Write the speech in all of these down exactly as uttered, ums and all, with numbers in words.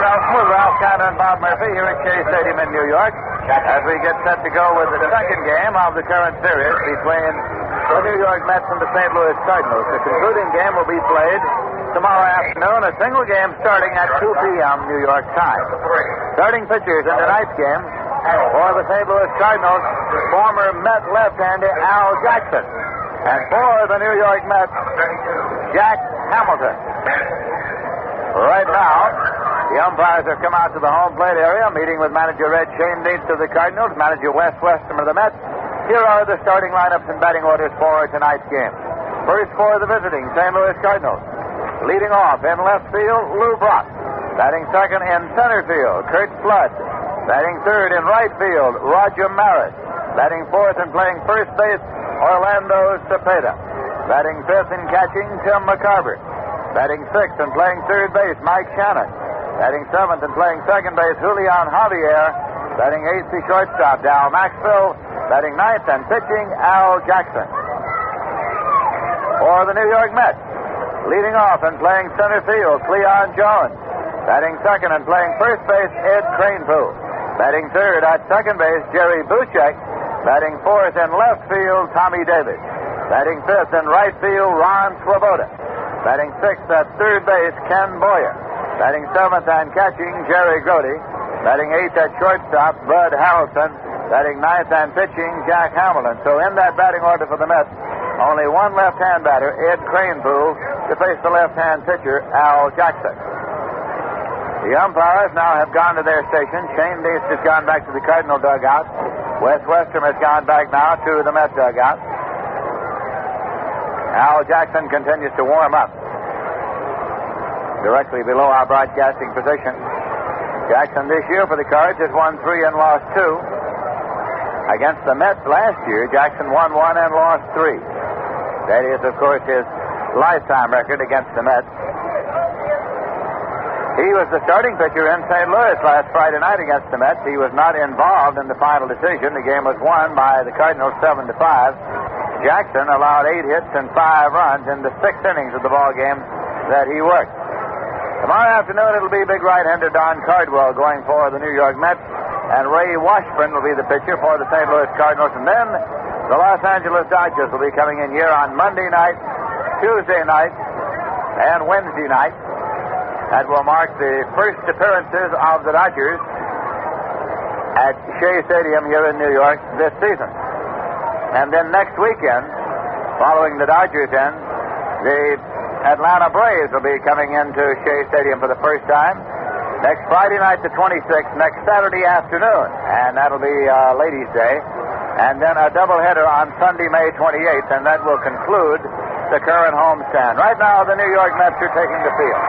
Nelson with Ralph Cannon and Bob Murphy here at Shea Stadium in New York as we get set to go with the second game of the current series between the New York Mets and the Saint Louis Cardinals. The concluding game will be played tomorrow afternoon, a single game starting at two p.m. New York time. Starting pitchers in tonight's game for the Saint Louis Cardinals, former Met left-hander Al Jackson. And for the New York Mets, Jack Hamilton. Right now, the umpires have come out to the home plate area, meeting with manager Red Schoendienst of the Cardinals, manager Wes Westrum of the Mets. Here are the starting lineups and batting orders for tonight's game. First for the visiting Saint Louis Cardinals. Leading off in left field, Lou Brock. Batting second in center field, Curt Flood. Batting third in right field, Roger Maris. Batting fourth and playing first base, Orlando Cepeda. Batting fifth and catching, Tim McCarver. Batting sixth and playing third base, Mike Shannon. Batting seventh and playing second base, Julian Javier. Batting eighth, the shortstop, Dal Maxwell. Batting ninth and pitching, Al Jackson. For the New York Mets, leading off and playing center field, Cleon Jones. Batting second and playing first base, Ed Kranepool. Batting third at second base, Jerry Buchek. Batting fourth in left field, Tommy Davis. Batting fifth in right field, Ron Swoboda. Batting sixth at third base, Ken Boyer. Batting seventh and catching, Jerry Grody. Batting eighth at shortstop, Bud Harrelson. Batting ninth and pitching, Jack Hamilton. So in that batting order for the Mets, only one left-hand batter, Ed Kranepool, to face the left-hand pitcher, Al Jackson. The umpires now have gone to their station. Schoendienst has gone back to the Cardinal dugout. Wes Westrum has gone back now to the Met dugout. Al Jackson continues to warm up directly below our broadcasting position. Jackson this year for the Cards has won three and lost two. Against the Mets last year, Jackson won one and lost three. That is, of course, his lifetime record against the Mets. He was the starting pitcher in Saint Louis last Friday night against the Mets. He was not involved in the final decision. The game was won by the Cardinals seven to five. Jackson allowed eight hits and five runs in the six innings of the ball game that he worked. Tomorrow afternoon, it'll be big right-hander Don Cardwell going for the New York Mets, and Ray Washburn will be the pitcher for the Saint Louis Cardinals. And then the Los Angeles Dodgers will be coming in here on Monday night, Tuesday night, and Wednesday night. That will mark the first appearances of the Dodgers at Shea Stadium here in New York this season. And then next weekend, following the Dodgers end, the Atlanta Braves will be coming into Shea Stadium for the first time next Friday night, the twenty-sixth, next Saturday afternoon, and that'll be uh, Ladies' Day. And then a doubleheader on Sunday, May twenty-eighth, and that will conclude the current homestand. Right now, the New York Mets are taking the field.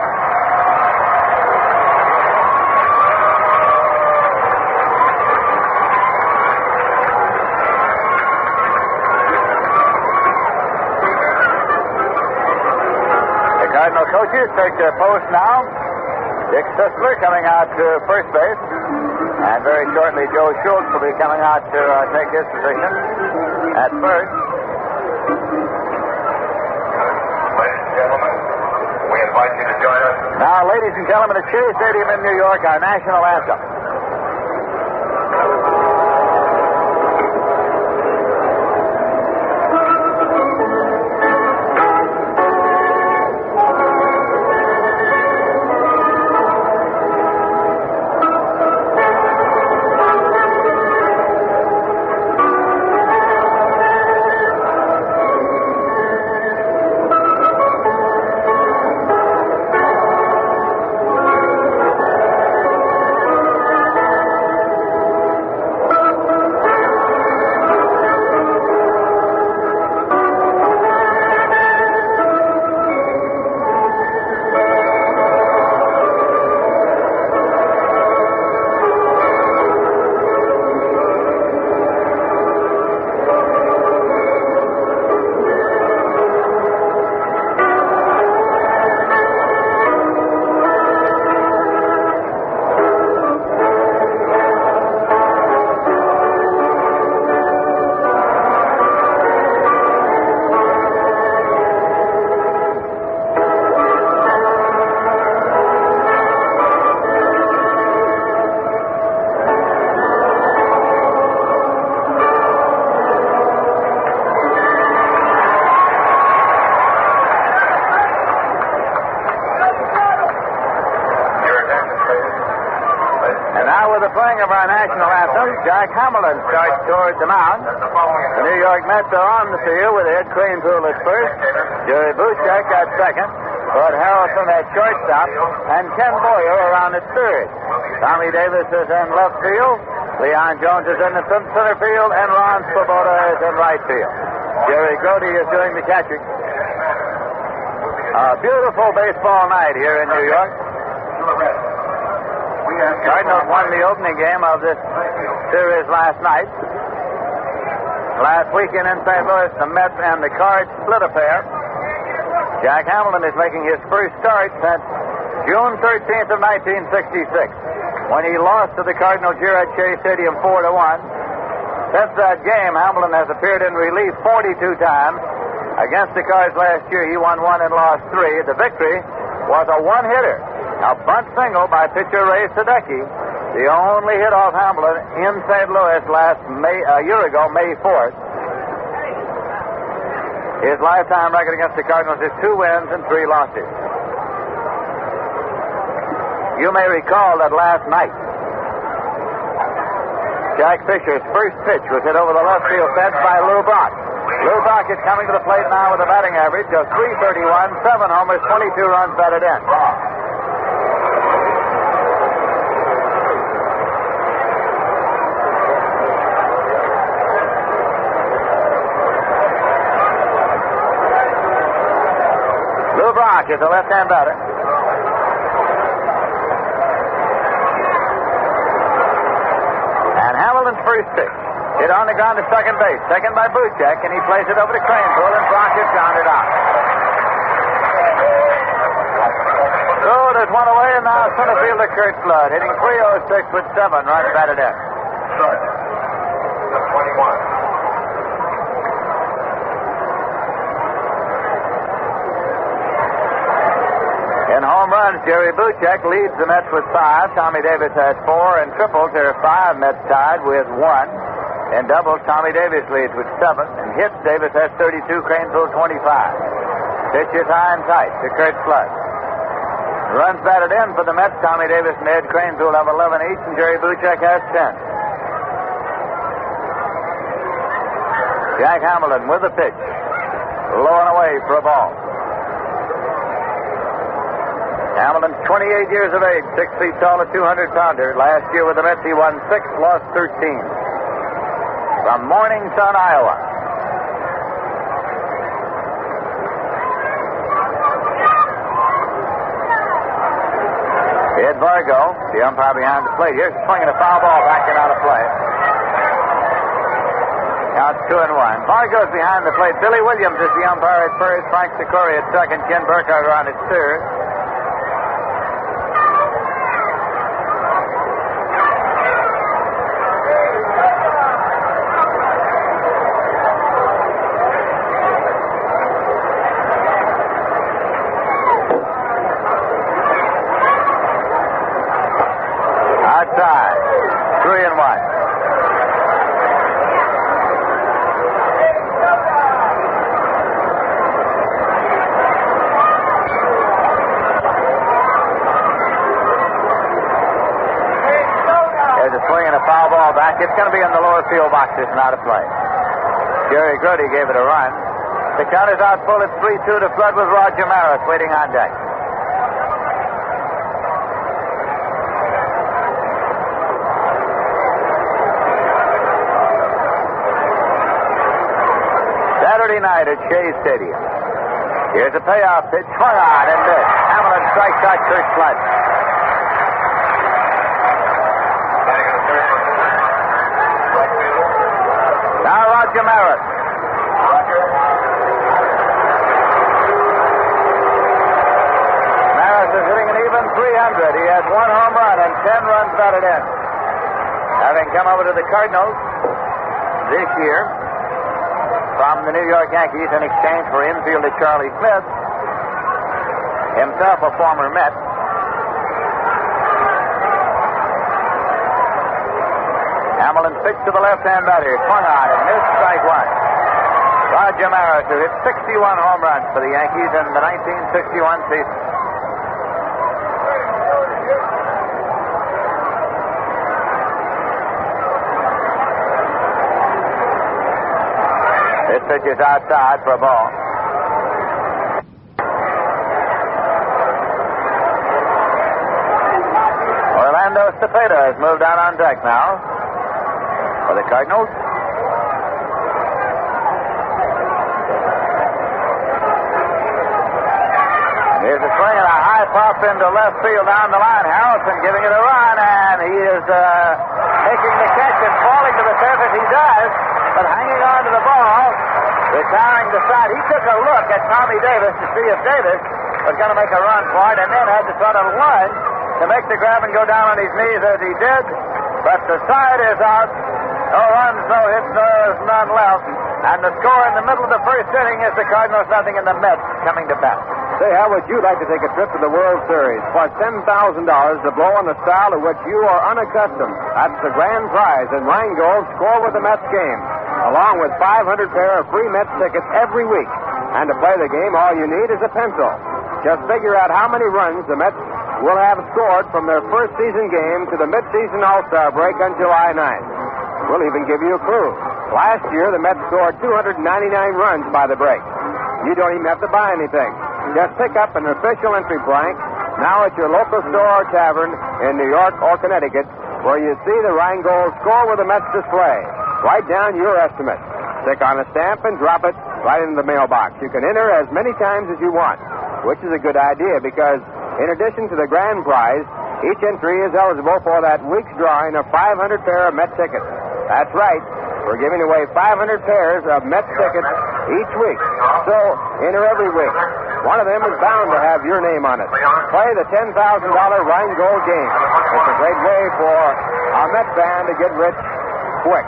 Cardinal coaches take their post now. Dick Sisler coming out to first base. And very shortly, Joe Schultz will be coming out to uh, take his position at first. Ladies and gentlemen, we invite you to join us. Now, ladies and gentlemen, at Shea Stadium in New York, our national anthem. Now, with the playing of our national anthem, Jack Hamilton starts toward the mound. The New York Mets are on the field with Ed Kranepool at first, Jerry Buchek at second, Bud Harrelson at shortstop, and Ken Boyer around at third. Tommy Davis is in left field, Leon Jones is in the center field, and Ron Swoboda is in right field. Jerry Grody is doing the catching. A beautiful baseball night here in New York. Cardinals won the opening game of this series last night. Last weekend in Saint Louis, the Mets and the Cards split a pair. Jack Hamilton is making his first start since June thirteenth of nineteen sixty-six, when he lost to the Cardinals here at Shea Stadium four to one. Since that game, Hamilton has appeared in relief forty-two times. Against the Cards last year, he won one and lost three. The victory was a one-hitter, a bunt single by pitcher Ray Sadecki, the only hit off Hamilton in Saint Louis last May, a year ago, May fourth. His lifetime record against the Cardinals is two wins and three losses. You may recall that last night, Jack Fisher's first pitch was hit over the left field fence by Lou Brock. Lou Brock is coming to the plate now with a batting average of three thirty-one, seven homers, twenty-two runs batted in. Lou Brock is a left-hand batter. And Hamilton's first pitch. Hit on the ground to second base. Second by Buchek, and he plays it over to Kranepool, and Brock is grounded out. So there's one away, and now center fielder Curt Flood, hitting three oh six with seven runs batted in. twenty-one. In home runs, Jerry Buchek leads the Mets with five. Tommy Davis has four, and triples there are five. Mets tied with one. In doubles, Tommy Davis leads with seven. In hits, Davis has thirty-two, Kranepool twenty-five. Pitch is high and tight to Curt Flood. Runs batted in for the Mets. Tommy Davis and Ed Kranepool have eleven each, and Jerry Buchek has ten. Jack Hamilton with the pitch. Low and away for a ball. Hamilton's twenty-eight years of age, six feet tall, a two hundred pounder. Last year with the Mets, he won six, lost thirteen. From Morning Sun, Iowa. Ed Vargo, the umpire behind the plate here, swinging a foul ball backing out of play. Now it's two and one. Vargo's behind the plate. Billy Williams is the umpire at first. Frank Sikori at second. Ken Burkhardt on at third. Outside. Three and one. Foul ball back. It's going to be in the lower field box. It's not a play. Jerry Grody gave it a run. The count is out full. It's three two to Flood with Roger Maris waiting on deck. Saturday night at Shea Stadium. Here's a payoff pitch. Swung on and missed. Hamilton strikes out Curt Flood. Now Roger Maris. Maris is hitting an even three hundred. He has one home run and ten runs batted in. Having come over to the Cardinals this year from the New York Yankees in exchange for infielder Charlie Smith, himself a former Met. Hamilton pitched to the left-hand batter. Swung on and missed, strike one. Roger Maris has hit sixty-one home runs for the Yankees in the nineteen sixty-one season. pitch is outside for a ball. Orlando Cepeda has moved out on deck now for the Cardinals. Here's a swing and a high pop into left field down the line. Harrelson giving it a run, and he is uh, making the catch and falling to the surface. He does, but hanging on to the ball, retiring the side. He took a look at Tommy Davis to see if Davis was going to make a run for it, and then had to sort of lunge to make the grab and go down on his knees as he did. But the side is out. No runs, no hits, there's none left. And the score in the middle of the first inning is the Cardinals nothing and the Mets coming to bat. Say, how would you like to take a trip to the World Series? Plus ten thousand dollars to blow on the style of which you are unaccustomed. That's the grand prize in Rheingold Score with the Mets game, along with five hundred pair of free Mets tickets every week. And to play the game, all you need is a pencil. Just figure out how many runs the Mets will have scored from their first season game to the mid-season All-Star break on July ninth. We'll even give you a clue. Last year, the Mets scored two hundred ninety-nine runs by the break. You don't even have to buy anything. Just pick up an official entry blank now at your local store or tavern in New York or Connecticut, where you see the Rheingold Score with the Mets display. Write down your estimate. Stick on a stamp and drop it right into the mailbox. You can enter as many times as you want, which is a good idea because in addition to the grand prize, each entry is eligible for that week's drawing of five hundred pair of Met tickets. That's right. We're giving away five hundred pairs of Met tickets each week. So, enter every week. One of them is bound to have your name on it. Play the ten thousand dollars Rheingold game. It's a great way for our Met fan to get rich quick.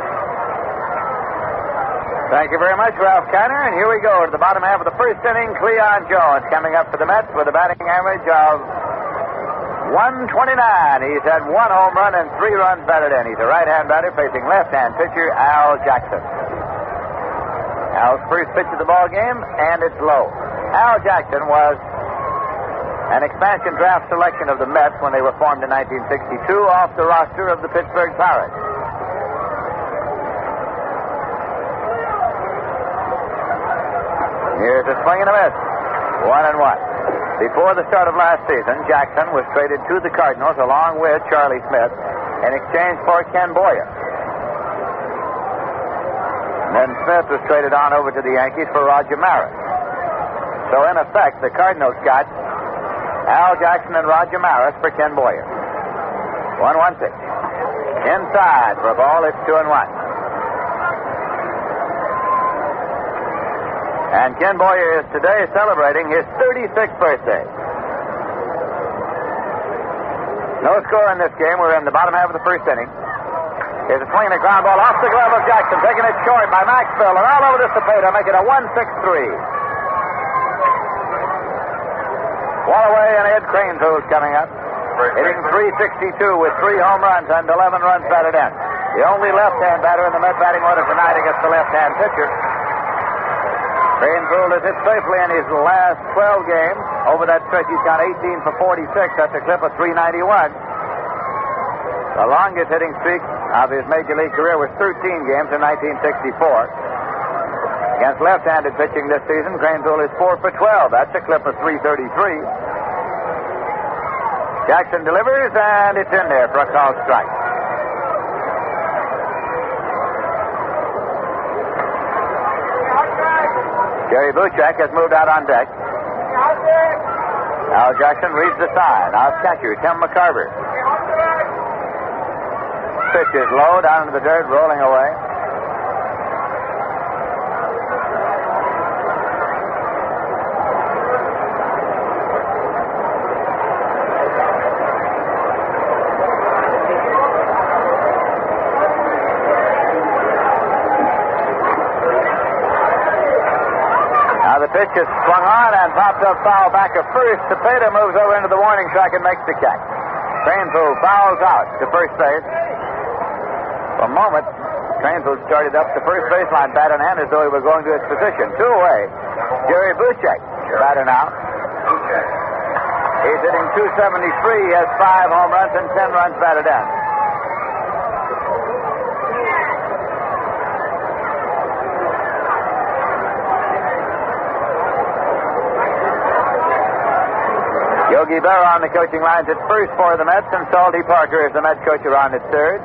Thank you very much, Ralph Kiner. And here we go to the bottom half of the first inning. Cleon Jones coming up for the Mets with a batting average of one twenty-nine. He's had one home run and three runs batted in. He's a right-hand batter facing left-hand pitcher Al Jackson. Al's first pitch of the ball game, and it's low. Al Jackson was an expansion draft selection of the Mets when they were formed in nineteen sixty-two off the roster of the Pittsburgh Pirates. Here's a swing and a miss. One and one. Before the start of last season, Jackson was traded to the Cardinals along with Charlie Smith in exchange for Ken Boyer. Then Smith was traded on over to the Yankees for Roger Maris. So, in effect, the Cardinals got Al Jackson and Roger Maris for Ken Boyer. one one six. Inside for a ball, it's two and one. And Ken Boyer is today celebrating his thirty-sixth birthday. No score in this game. We're in the bottom half of the first inning. Here's a swing and a ground ball off the glove of Jackson, taking it short by Maxwell, and all over to Cepeda, make it a one six three. Wallaway and Ed Cranefield coming up, hitting three sixty-two with three home runs and eleven runs batted in. The only left-hand batter in the Met batting order tonight against the left-hand pitcher. Cranefield has hit safely in his last twelve games. Over that stretch, he's got eighteen for forty-six. That's a clip of three ninety-one. The longest hitting streak of his major league career was thirteen games in nineteen sixty-four. Against left-handed pitching this season, Cranefield is four for twelve. That's a clip of three thirty-three. Jackson delivers, and it's in there for a called strike. Jerry Buchek has moved out on deck. Al Jackson reads the sign. Now catcher Tim McCarver. Pitch is low, down into the dirt, rolling away. Now the pitch is swung on and popped up foul back of first. Cepeda moves over into the warning track and makes the catch. Cranefield fouls out to first base. For a moment, Cranefield started up the first baseline, bat in hand as though he were going to his position. Two away. Jerry Buchek, batter now. He's hitting two seventy-three. He has five home runs and ten runs batted in. Yogi Berra on the coaching lines at first for the Mets, and Salty Parker is the Mets coach around at third.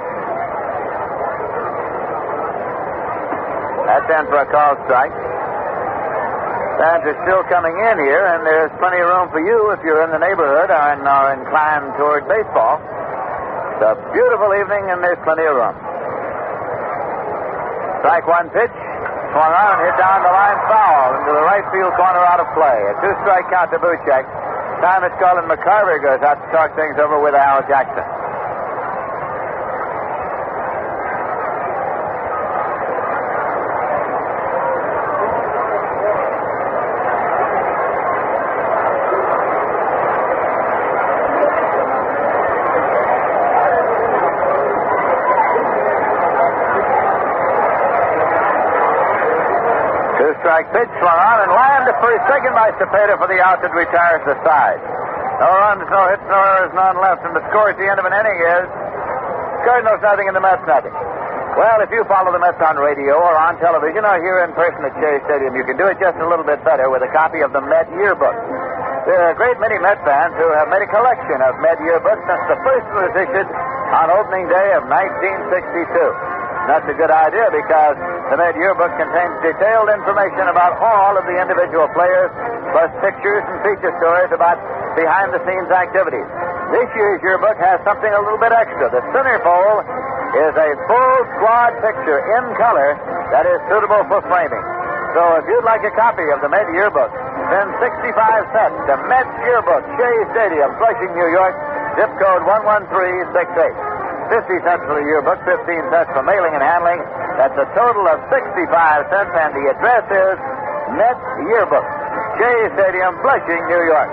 That's in for a call strike. Fans are still coming in here, and there's plenty of room for you if you're in the neighborhood and are inclined toward baseball. It's a beautiful evening, and there's plenty of room. Strike one pitch. Swung on and hit down the line foul into the right field corner out of play. A two-strike count to Buchek. Time it's Colin McCarver goes out to talk things over with Al Jackson. Two-strike pitch swung on and lined to first, taken by Cepeda for the out that retires the side. No runs, no hits, no errors, none left, and the score at the end of an inning is Cardinals nothing and the Mets nothing. Well, if you follow the Mets on radio or on television or here in person at Shea Stadium, you can do it just a little bit better with a copy of the Met Yearbook. There are a great many Met fans who have made a collection of Met Yearbooks since the first was issued on opening day of nineteen sixty-two. That's a good idea because the Met Yearbook contains detailed information about all of the individual players, plus pictures and feature stories about behind-the-scenes activities. This year's yearbook has something a little bit extra. The centerfold is a full squad picture in color that is suitable for framing. So if you'd like a copy of the Met Yearbook, send sixty-five cents to Met Yearbook, Shea Stadium, Flushing, New York, zip code one one three six eight. fifty cents for the yearbook, fifteen cents for mailing and handling. That's a total of sixty-five cents, and the address is Met Yearbook, Shea Stadium, Flushing, New York.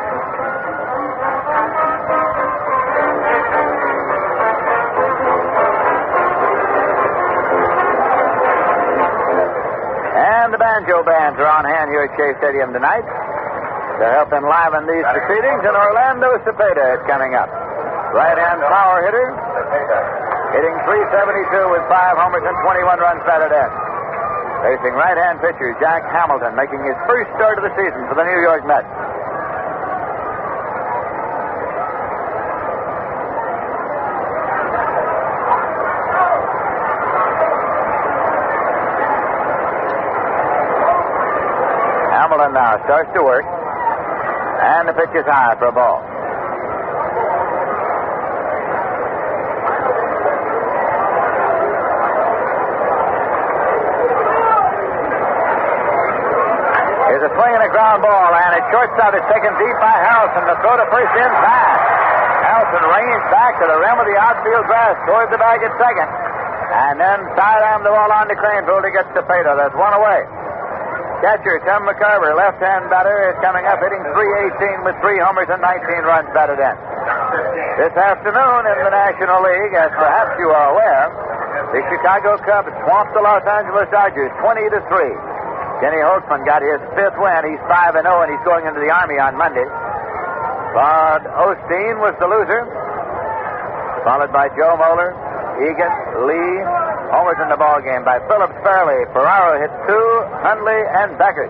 And the banjo bands are on hand here at Shea Stadium tonight to help enliven these proceedings, and Orlando Cepeda is coming up. Right-hand power hitter, hitting three seventy-two with five homers and twenty-one runs batted in. Facing right-hand pitcher Jack Hamilton, making his first start of the season for the New York Mets. Hamilton now starts to work, and the pitch is high for a ball. Here's a swing and a ground ball, and it shortstop is taken deep by Harrelson. The throw to first in fast. Harrelson ranged back to the rim of the outfield grass towards the bag at second, and then sidearmed the ball on to Cranfield to get Cepeda. That's one away. Catcher Tim McCarver, left-hand batter, is coming up, hitting three eighteen with three homers and nineteen runs batted in. This afternoon in the National League, as perhaps you are aware, the Chicago Cubs swamped the Los Angeles Dodgers twenty to three. Kenny Holtzman got his fifth win. He's five and oh, and he's going into the Army on Monday. Bud Osteen was the loser, followed by Joe Moeller, Egan, Lee. Homers in the ball game by Phillips, Fairley. Ferraro hit two, Hundley, and Beckert.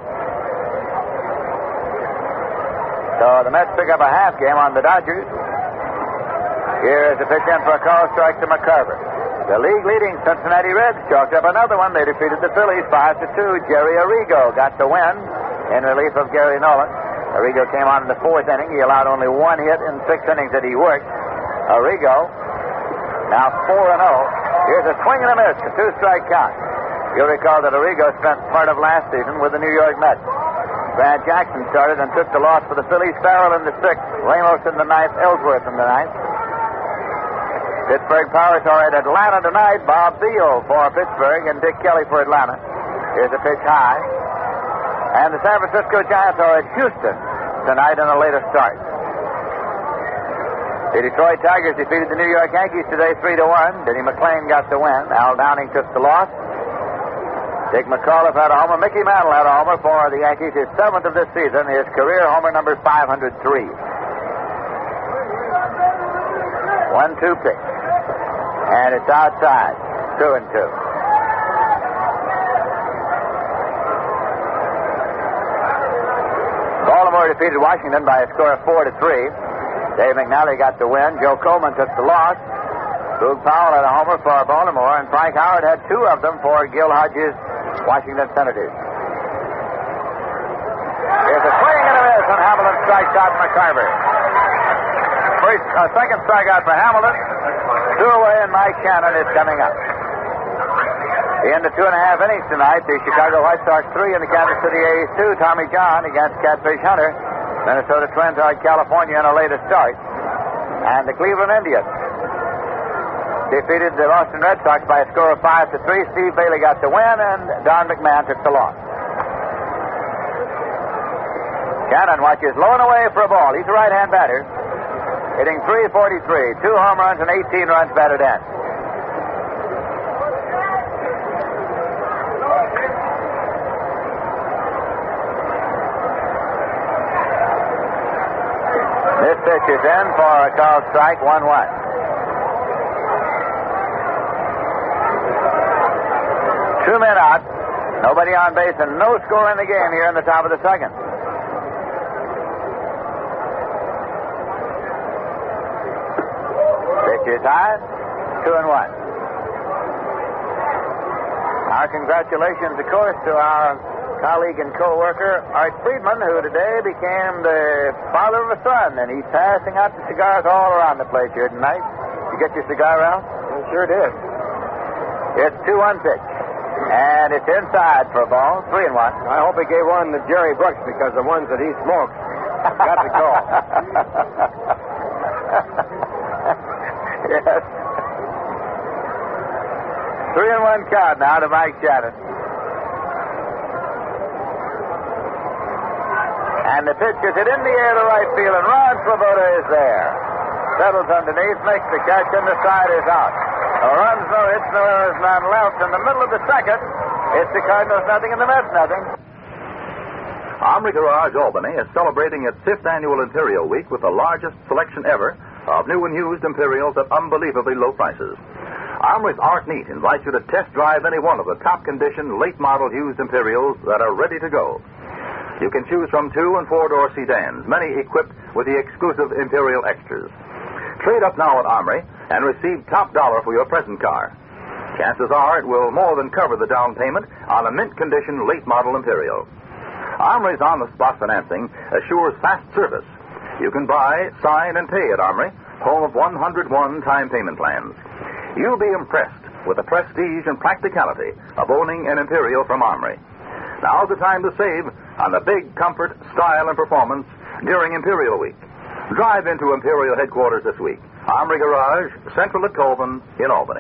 So the Mets pick up a half game on the Dodgers. Here's a pitch in for a call strike to McCarver. The league-leading Cincinnati Reds chalked up another one. They defeated the Phillies five to two. Jerry Arrigo got the win in relief of Gary Nolan. Arrigo came on in the fourth inning. He allowed only one hit in six innings that he worked. Arrigo now four and oh. Here's a swing and a miss, a two-strike count. You'll recall that Arrigo spent part of last season with the New York Mets. Grant Jackson started and took the loss for the Phillies. Farrell in the sixth, Ramos in the ninth, Ellsworth in the ninth. Pittsburgh Pirates are at Atlanta tonight. Bob Beal for Pittsburgh and Dick Kelly for Atlanta. Here's a pitch high. And the San Francisco Giants are at Houston tonight in a later start. The Detroit Tigers defeated the New York Yankees today three to one. Denny McClain got the win. Al Downing took the loss. Dick McAuliffe had a homer. Mickey Mantle had a homer for the Yankees, his seventh of this season, his career homer number five hundred three. one two pitch. And it's outside. Two and two. Baltimore defeated Washington by a score of four to three. Dave McNally got the win. Joe Coleman took the loss. Boog Powell had a homer for Baltimore, and Frank Howard had two of them for Gil Hodges' Washington Senators. Here's a swing and a miss, and Hamilton strikes out McCarver. First, uh, second strikeout for Hamilton. Two away, and Mike Shannon is coming up. The end of two and a half innings tonight. The Chicago White Sox three and the Kansas City A's two. Tommy John against Catfish Hunter. Minnesota Twins are California in a later start. And the Cleveland Indians defeated the Boston Red Sox by a score of five to three. Steve Bailey got the win, and Don McMahon took the loss. Cannon watches low and away for a ball. He's a right-hand batter, hitting three forty-three, two home runs and eighteen runs batted in. This pitch is in for a called strike, one one. Two men out, nobody on base, and no score in the game here in the top of the second. Pitch is high, two and one. Our congratulations, of course, to our colleague and co-worker, Art Friedman, who today became the father of a son, and he's passing out the cigars all around the place here tonight. You get your cigar, Ralph? I sure did. It's two one pitch. And it's inside for a ball, three and one. I hope he gave one to Jerry Brooks because the ones that he smoked got to go. Yes. Three and one count now to Mike Shannon. And the pitch is hit in the air to right field, and Ron Swoboda is there. Settles underneath, makes the catch, and the side is out. No runs, no hits, no errors, none left. In the middle of the second, it's the Cardinals nothing and the Mets nothing. Armory Garage Albany is celebrating its fifth annual Imperial Week with the largest selection ever of new and used Imperials at unbelievably low prices. Armory's Art Neat invites you to test drive any one of the top-condition, late-model used Imperials that are ready to go. You can choose from two- and four-door sedans, many equipped with the exclusive Imperial Extras. Trade up now at Armory and receive top dollar for your present car. Chances are it will more than cover the down payment on a mint-condition late-model Imperial. Armory's on-the-spot financing assures fast service. You can buy, sign, and pay at Armory, home of one hundred one time payment plans. You'll be impressed with the prestige and practicality of owning an Imperial from Armory. Now's the time to save on the big comfort, style, and performance during Imperial Week. Drive into Imperial headquarters this week. Armory Garage, Central at Colvin in Albany.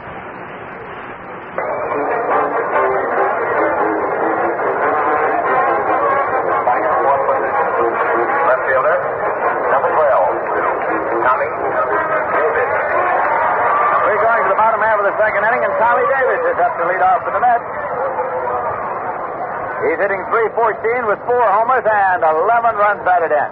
Left fielder, number twelve, Tommy Davis. We're going to the bottom half of the second inning, and Tommy Davis is up to lead off for the Mets. He's hitting three fourteen with four homers and eleven runs batted in.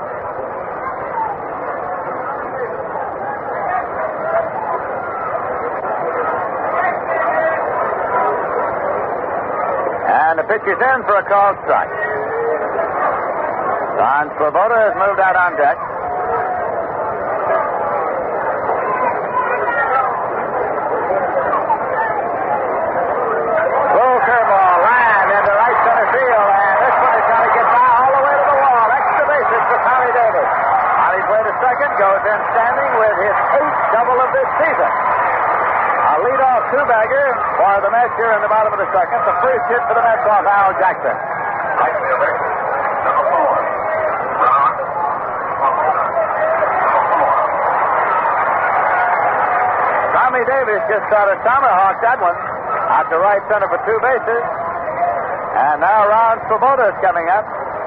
And the pitch is in for a called strike. Don Swoboda has moved out on deck. Low curveball, line into right center field, and this one is going to get by all the way to the wall. Extra bases for Tommy Davis. On his way to second, goes in standing with his eighth double of this season. A leadoff two-bagger for the Mets here in the bottom of the second. The first hit for the Mets off Al Jackson. Right fielder, number four, Ron Swoboda. Tommy Davis just sort of tomahawked that one out to right center for two bases. And now Ron Swoboda is coming up.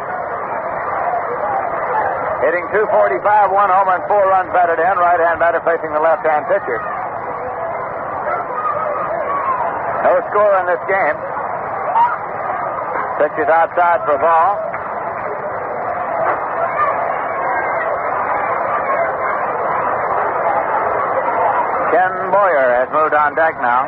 Hitting two forty-five, one homer and four runs batted in. Right-hand batter facing the left-hand pitcher. No score in this game. Pitch is outside for a ball. Ken Boyer has moved on deck now.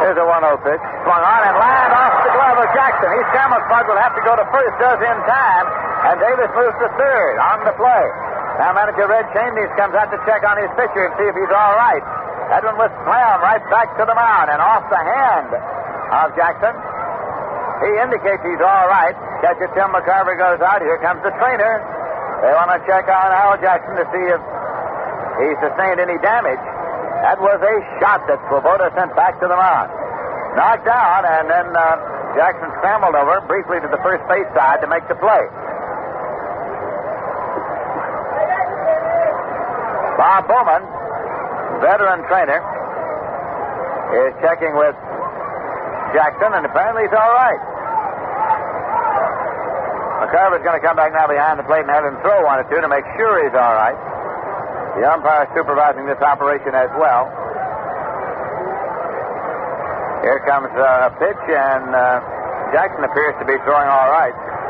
Here's a one oh pitch. Swung on and land off the glove of Jackson. East Camelspud will have to go to first, does in time, and Davis moves to third on the play. Now manager Red Chambers comes out to check on his pitcher and see if he's all right. That one was slammed right back to the mound and off the hand of Jackson. He indicates he's all right. Catcher Tim McCarver goes out. Here comes the trainer. They want to check on Al Jackson to see if he sustained any damage. That was a shot that Swoboda sent back to the mound. Knocked down, and then uh, Jackson scrambled over briefly to the first base side to make the play. Bob Bowman, veteran trainer, is checking with Jackson, and apparently he's all right. McCarver's going to come back now behind the plate and have him throw one or two to make sure he's all right. The umpire supervising this operation as well. Here comes uh, a pitch, and uh, Jackson appears to be throwing all right.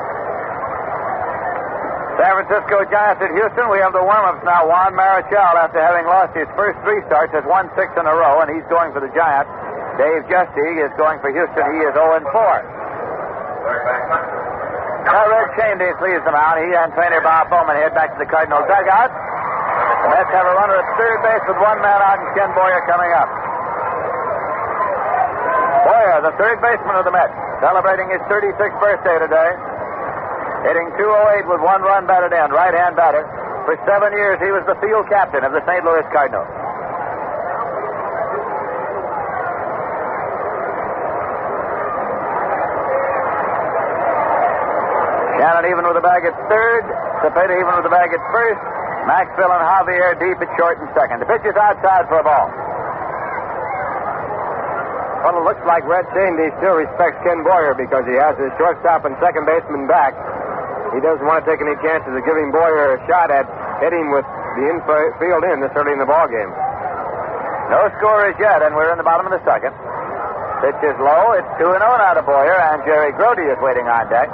San Francisco Giants at Houston. We have the warm-ups now. Juan Marichal, after having lost his first three starts, has won six in a row, and he's going for the Giants. Dave Justig is going for Houston. He is oh and four. Now Red Chambers leaves the mound. He and trainer Bob Bowman head back to the Cardinal dugout. The Mets have a runner at third base with one man out and Ken Boyer coming up. Boyer, the third baseman of the Mets, celebrating his thirty-sixth birthday today. Hitting two oh eight with one run batted in, right-hand batter. For seven years, he was the field captain of the Saint Louis Cardinals. Shannon even with the bag at third. Cepeda even with the bag at first. Maxwell and Javier deep at short and second. The pitch is outside for a ball. Well, it looks like Red Chambers still respects Ken Boyer because he has his shortstop and second baseman back. He doesn't want to take any chances of giving Boyer a shot at hitting with the infield in this early in the ball game. No score as yet, and we're in the bottom of the second. Pitch is low. It's two and oh now to Boyer, and Jerry Grody is waiting on deck.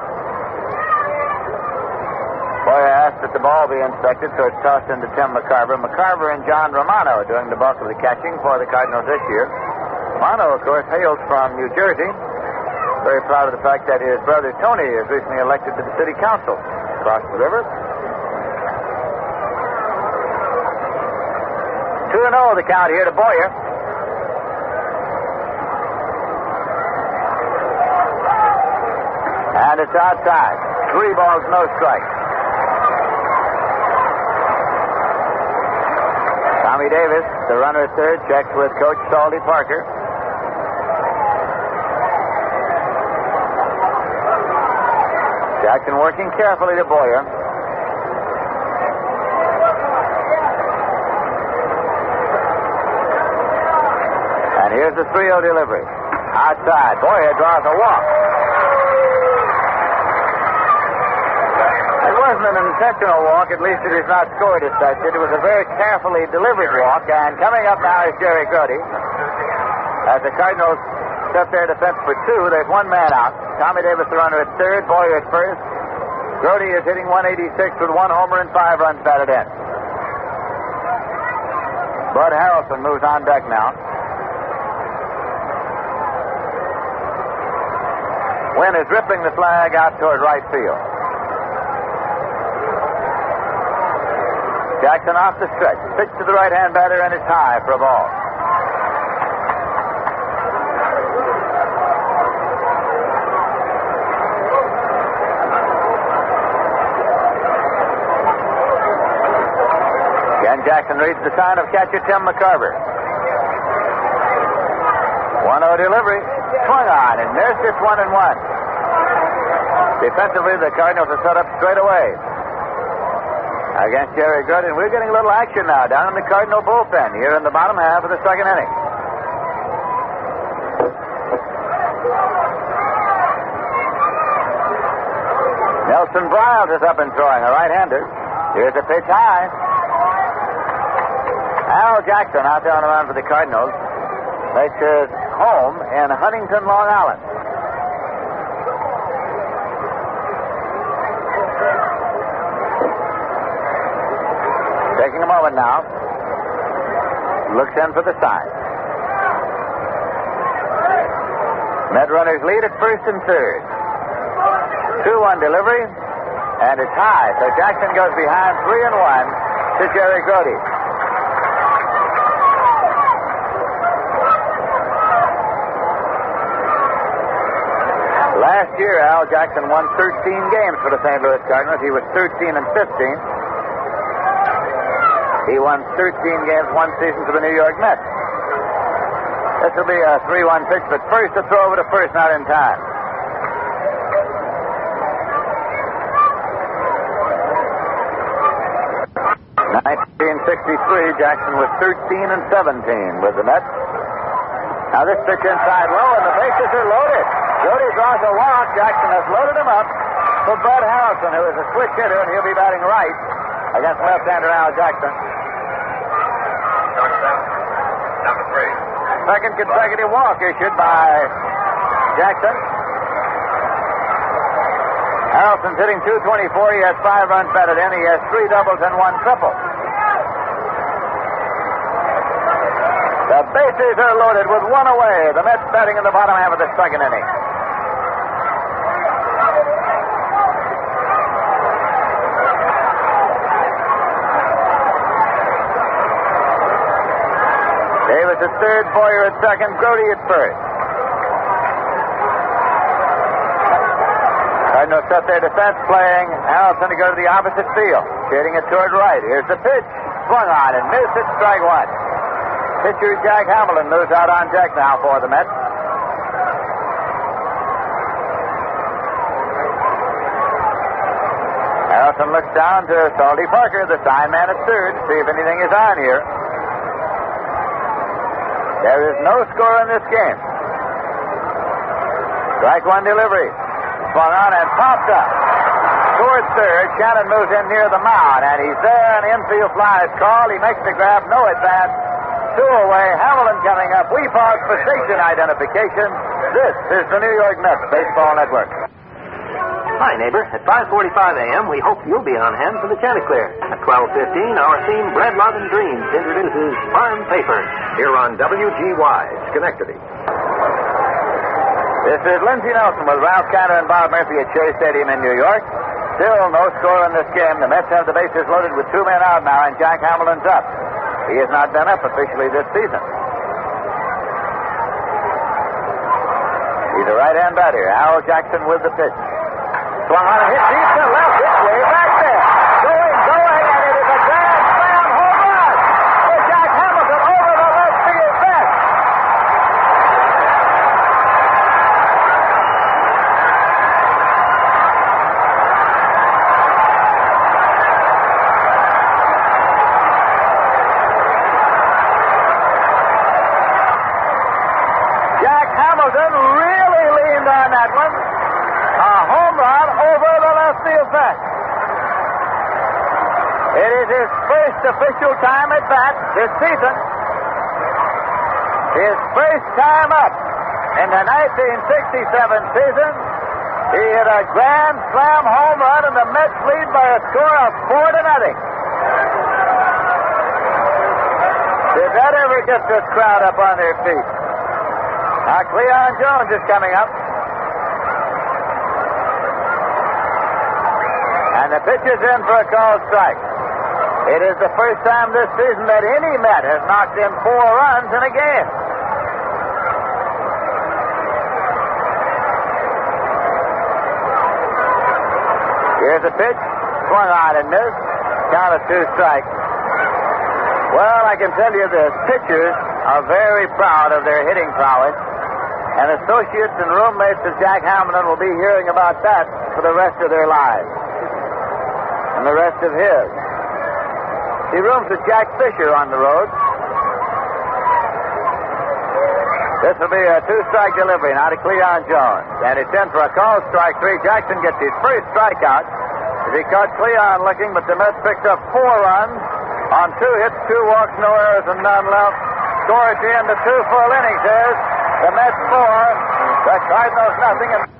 Boyer asked that the ball be inspected, so it's tossed into Tim McCarver. McCarver and John Romano are doing the bulk of the catching for the Cardinals this year. Romano, of course, hails from New Jersey. Very proud of the fact that his brother Tony is recently elected to the city council across the river. two and oh the count here to Boyer. And it's outside. Three balls, no strikes. Tommy Davis, the runner at third, checks with Coach Salty Parker. Jackson working carefully to Boyer. And here's the three oh delivery. Outside. Boyer draws a walk. It wasn't an intentional walk, at least it is not scored as such. It was a very carefully delivered walk, and coming up now is Jerry Grody. As the Cardinals set their defense for two, there's one man out. Tommy Davis, the runner at third, Boyer at first. Grody is hitting one eighty-six with one homer and five runs batted in. Bud Harrelson moves on deck now. Wynn is ripping the flag out toward right field. Jackson off the stretch. Pitch to the right-hand batter, and it's high for a ball. Ken Jackson reads the sign of catcher Tim McCarver. one oh delivery. Swung on and missed. It's one and one. Defensively, the Cardinals are set up straight away against Jerry Grody, and we're getting a little action now down in the Cardinal bullpen here in the bottom half of the second inning. Nelson Bryles is up and throwing, a right-hander. Here's a pitch high. Al Jackson out there on the run for the Cardinals makes his home in Huntington, Long Island. Taking a moment now. Looks in for the sign. Met runners lead at first and third. two one delivery, and it's high. So Jackson goes behind three and one to Jerry Grody. Last year, Al Jackson won thirteen games for the Saint Louis Cardinals. He was thirteen and fifteen. He won thirteen games one season for the New York Mets. This will be a three one pitch, but first to throw over to first, not in time. nineteen sixty-three, Jackson was thirteen and seventeen with the Mets. Now this pitch inside low, and the bases are loaded. Grody draws a walk. Jackson has loaded him up for Bud Harrelson, who is a switch hitter, and he'll be batting right against left-hander Al Jackson. Number three. Second consecutive walk issued by Jackson. Harrelson's hitting two twenty-four. He has five runs batted in. He has three doubles and one triple. The bases are loaded with one away. The Mets batting in the bottom half of the second inning. Davis at third, Boyer at second, Grody at first. Cardinals set their defense playing Harrelson to go to the opposite field. Shading it toward right. Here's the pitch. Swung on and missed it. Strike one. Pitcher Jack Hamilton moves out on deck now for the Mets. Harrelson looks down to Salty Parker, the sign man at third, to see if anything is on here. There is no score in this game. Strike one delivery. Swung on and popped up. Toward third. Shannon moves in near the mound, and he's there. An infield fly is called. He makes the grab. No advance. Two away. Hamilton coming up. We pause for station identification. This is the New York Mets Baseball Network. Hi, neighbor. At five forty-five a.m., we hope you'll be on hand for the Chanticleer. At twelve fifteen, our theme, Bread, Love, and Dreams, introduces Farm Paper. Here on W G Y, Schenectady. This is Lindsey Nelson with Ralph Cantor and Bob Murphy at Shea Stadium in New York. Still no score in this game. The Mets have the bases loaded with two men out now, and Jack Hamilton's up. He has not been up officially this season. He's a right-hand batter. Al Jackson with the pitch. Swung on and hit deep to left. It's way back there. Going, going, and it is a grand slam home run for Jack Hamilton over the left field fence. Jack Hamilton really leaned on that one. A home run over the left field fence. It is his first official time at bat this season. His first time up in the nineteen sixty-seven season. He hit a grand slam home run, and the Mets lead by a score of four to nothing. Did that ever get this crowd up on their feet? Now Cleon Jones is coming up. And the pitch is in for a called strike. It is the first time this season that any Met has knocked in four runs in a game. Here's the pitch. Swung on and missed. Count of two strikes. Well, I can tell you this. Pitchers are very proud of their hitting prowess. And associates and roommates of Jack Hamilton will be hearing about that for the rest of their lives. And the rest of his. He rooms with Jack Fisher on the road. This will be a two-strike delivery now to Cleon Jones. And it's in for a call strike three. Jackson gets his first strikeout as he caught Cleon looking, but the Mets picked up four runs on two hits, two walks, no errors, and none left. Score at the end of two full innings is the Mets four, the Cardinals nothing. And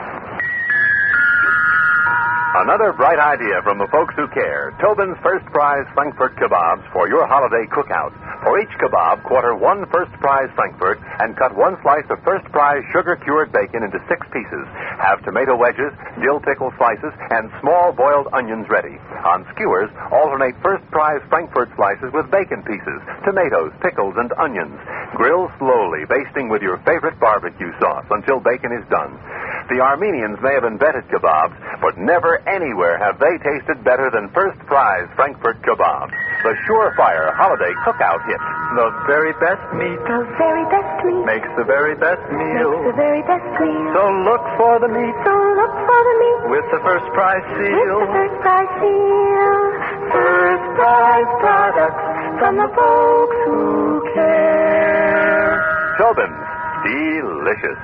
another bright idea from the folks who care. Tobin's First Prize Frankfurt Kebabs for your holiday cookout. For each kebab, quarter one first prize Frankfurt and cut one slice of first prize sugar-cured bacon into six pieces. Have tomato wedges, dill pickle slices, and small boiled onions ready. On skewers, alternate first prize Frankfurt slices with bacon pieces, tomatoes, pickles, and onions. Grill slowly, basting with your favorite barbecue sauce until bacon is done. The Armenians may have invented kebabs, but never anywhere have they tasted better than first prize Frankfurt kebabs. The surefire holiday cookout hit. The very best meat The very best meat makes the very best meal. makes the very best meal. So look for the meat So look for the meat with the first prize with seal. the first prize seal. First prize products from the folks who care. Tobin's. Delicious.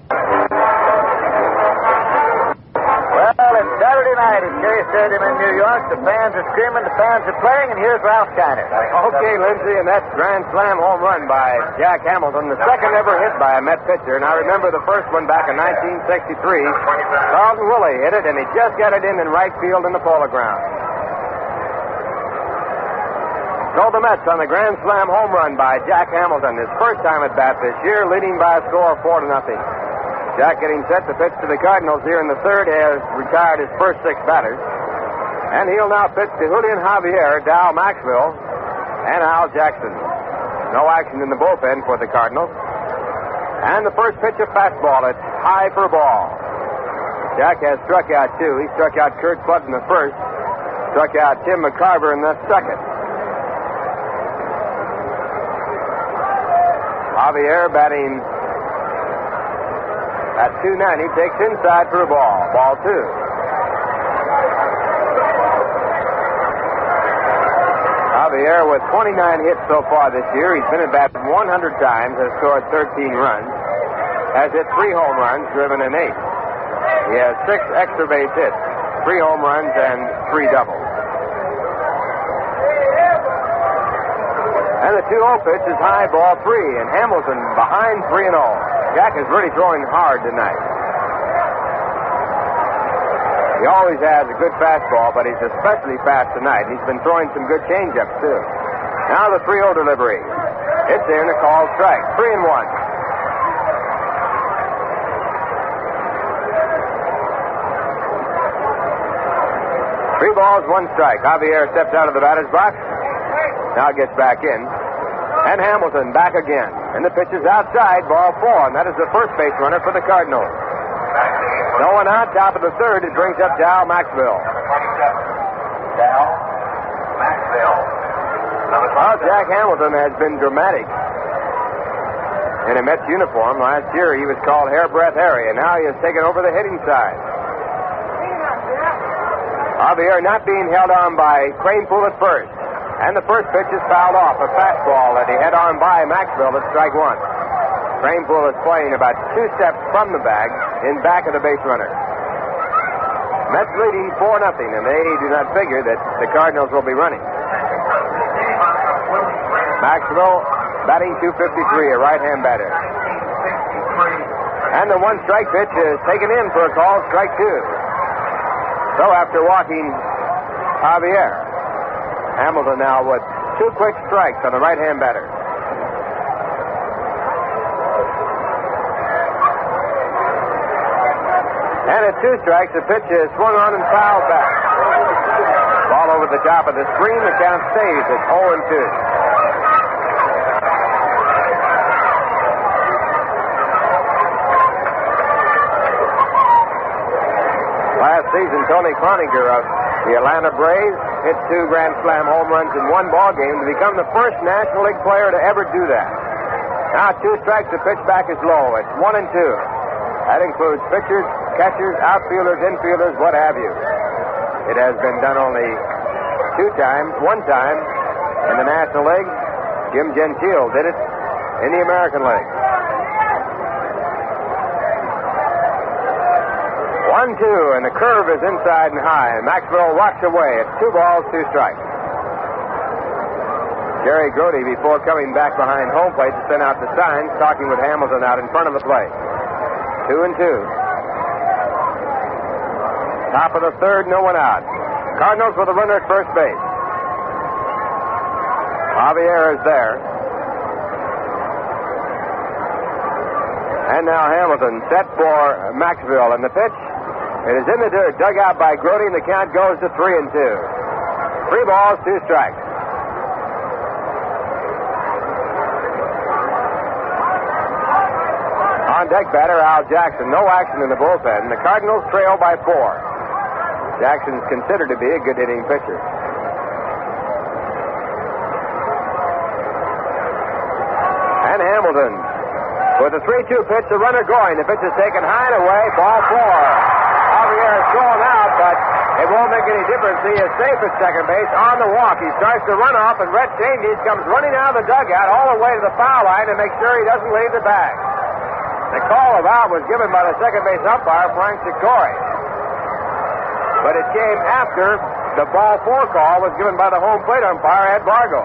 Well, it's Saturday night at Shea Stadium in New York. The fans are screaming, the fans are playing, and here's Ralph Kiner. Okay, Lindsay, and that's grand slam home run by Jack Hamilton, the second ever hit by a Met pitcher. And I remember the first one back in nineteen sixty-three. Carlton Woolley hit it, and he just got it in in right field in the Polo Ground. So the Mets on the grand slam home run by Jack Hamilton, his first time at bat this year, leading by a score of four to nothing. Jack getting set to pitch to the Cardinals here in the third, has retired his first six batters. And he'll now pitch to Julian Javier, Dow Maxwell, and Al Jackson. No action in the bullpen for the Cardinals. And the first pitch of fastball, it's high for a ball. Jack has struck out two. He struck out Kurt Flood in the first, struck out Tim McCarver in the second. Javier batting at two ninety, takes inside for a ball. Ball two. Javier with twenty-nine hits so far this year. He's been at bat one hundred times, has scored thirteen runs, has hit three home runs, driven an eight. He has six extra base hits, three home runs, and three doubles. And the two oh pitch is high, ball three, and Hamilton behind three and oh. Jack is really throwing hard tonight. He always has a good fastball, but he's especially fast tonight. He's been throwing some good changeups, too. Now the three oh delivery. It's in, a called strike. Three and one. Three balls, one strike. Javier steps out of the batter's box. Now gets back in. And Hamilton back again. And the pitch is outside, ball four. And that is the first base runner for the Cardinals. No one out, top of the third. It brings up Dow Maxwell. Number twenty-seven. Dow Maxwell. Number Well, Jack Hamilton has been dramatic in a Mets uniform. Last year he was called Hairbreadth Harry, and now he has taken over the hitting side. Javier not being held on by Cranepool at first. And the first pitch is fouled off, a fastball that he had on by Maxwell at strike one. Cranepool is playing about two steps from the bag in back of the base runner. Mets leading four nothing, and they do not figure that the Cardinals will be running. Maxwell batting two fifty-three, a right-hand batter. And the one strike pitch is taken in for a call, strike two. So after walking Javier, Hamilton now with two quick strikes on the right-hand batter. And at two strikes, the pitch is swung on and fouled back. Ball over the top of the screen. The count stays at oh and two. Last season, Tony Cloninger of the Atlanta Braves hit two Grand Slam home runs in one ball game to become the first National League player to ever do that. Now two strikes, the pitch back is low. It's one and two. That includes pitchers, catchers, outfielders, infielders, what have you. It has been done only two times, one time in the National League. Jim Gentile did it in the American League. One, two, and the curve is inside and high. And Maxwell rocks away. It's two balls, two strikes. Jerry Grody, before coming back behind home plate to send out the signs, talking with Hamilton out in front of the plate. Two and two. Top of the third, no one out. Cardinals with a runner at first base. Javier is there. And now Hamilton set for Maxville. And the pitch, it is in the dirt, dug out by Grody, and the count goes to three and two. Three balls, two strikes. On deck batter, Al Jackson. No action in the bullpen. The Cardinals trail by four. Jackson's considered to be a good hitting pitcher. And Hamilton with a three two pitch, the runner going. The pitch is taken high and away. Ball four. Javier is going out, but it won't make any difference. He is safe at second base on the walk. He starts to run off, and Red Changes comes running out of the dugout all the way to the foul line to make sure he doesn't leave the bag. The call of out was given by the second base umpire, Frank Sikori. But it came after the ball four call was given by the home plate umpire, Ed Vargo.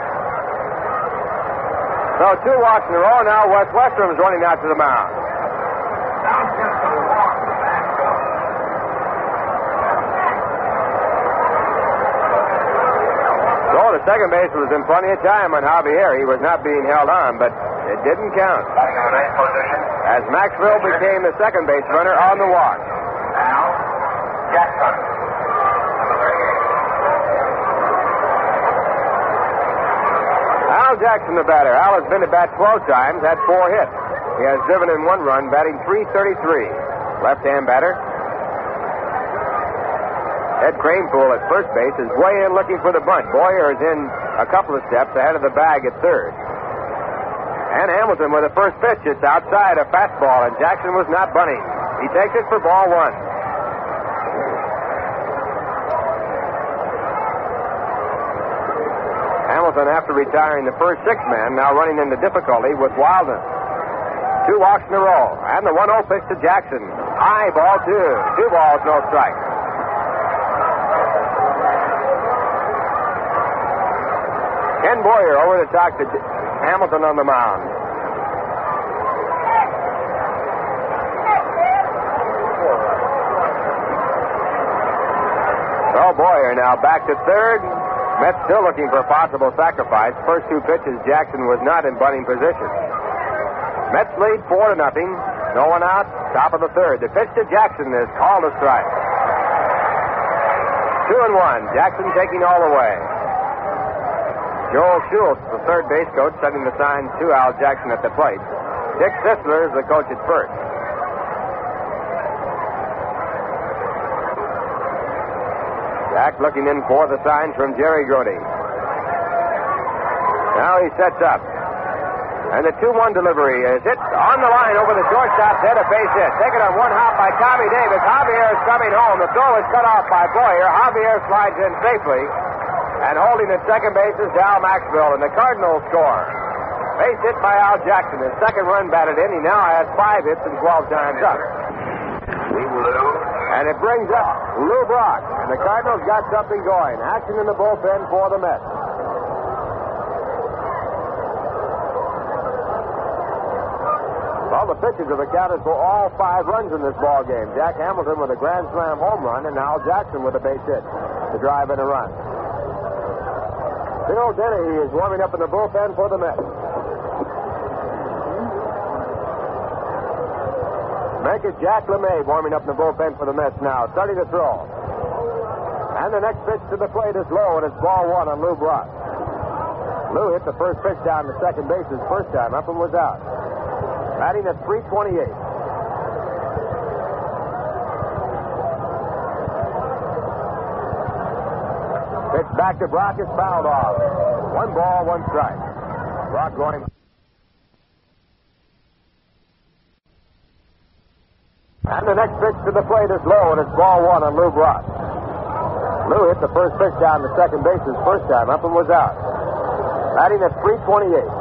So two walks in a row. Now Wes Westrum's running out to the mound. So the second base was in plenty of time on Javier. He was not being held on, but it didn't count. As Maxville became the second base runner on the walk. Al Jackson. Al Jackson, the batter. Al has been to bat twelve times, had four hits. He has driven in one run, batting three thirty-three. Left-hand batter. Ed Kranepool at first base is way in looking for the bunt. Boyer is in a couple of steps ahead of the bag at third. And Hamilton with the first pitch. It's outside, a fastball, and Jackson was not bunting. He takes it for ball one. Hamilton, after retiring the first six men, now running into difficulty with Wilden. Two walks in a row, and the one oh pitch to Jackson. High ball two. Two balls, no strikes. Ken Boyer over to talk to Hamilton on the mound. So Boyer now back to third. Mets still looking for a possible sacrifice. First two pitches, Jackson was not in bunting position. Mets lead four to nothing. No one out. Top of the third. The pitch to Jackson is called a strike. Two and one. Jackson taking all the way. Joel Schultz, the third base coach, setting the signs to Al Jackson at the plate. Dick Sisler is the coach at first. Jack looking in for the signs from Jerry Grody. Now he sets up. And the two one delivery is hit on the line over the shortstop's head, a base hit. Taken on one hop by Tommy Davis. Javier is coming home. The throw is cut off by Boyer. Javier slides in safely. And holding at second base is Dal Maxville, and the Cardinals score. Base hit by Al Jackson. His second run batted in. He now has five hits and twelve times up. And it brings up Lou Brock. And the Cardinals got something going. Action in the bullpen for the Mets. Well, the pitchers have accounted for all five runs in this ball game. Jack Hamilton with a grand slam home run, and Al Jackson with a base hit to drive in a run. Bill Dennehy is warming up in the bullpen for the Mets. Make it Jack LeMay warming up in the bullpen for the Mets now, starting to throw. And the next pitch to the plate is low, and it's ball one on Lou Brock. Lou hit the first pitch down to second base his first time up and was out. Batting at three twenty-eight. Pitch back to Brock is fouled off. One ball, one strike. Brock going. And the next pitch to the plate is low, and it's ball one on Lou Brock. Lou hit the first pitch down to second base his first time up and was out. Batting at three twenty-eight.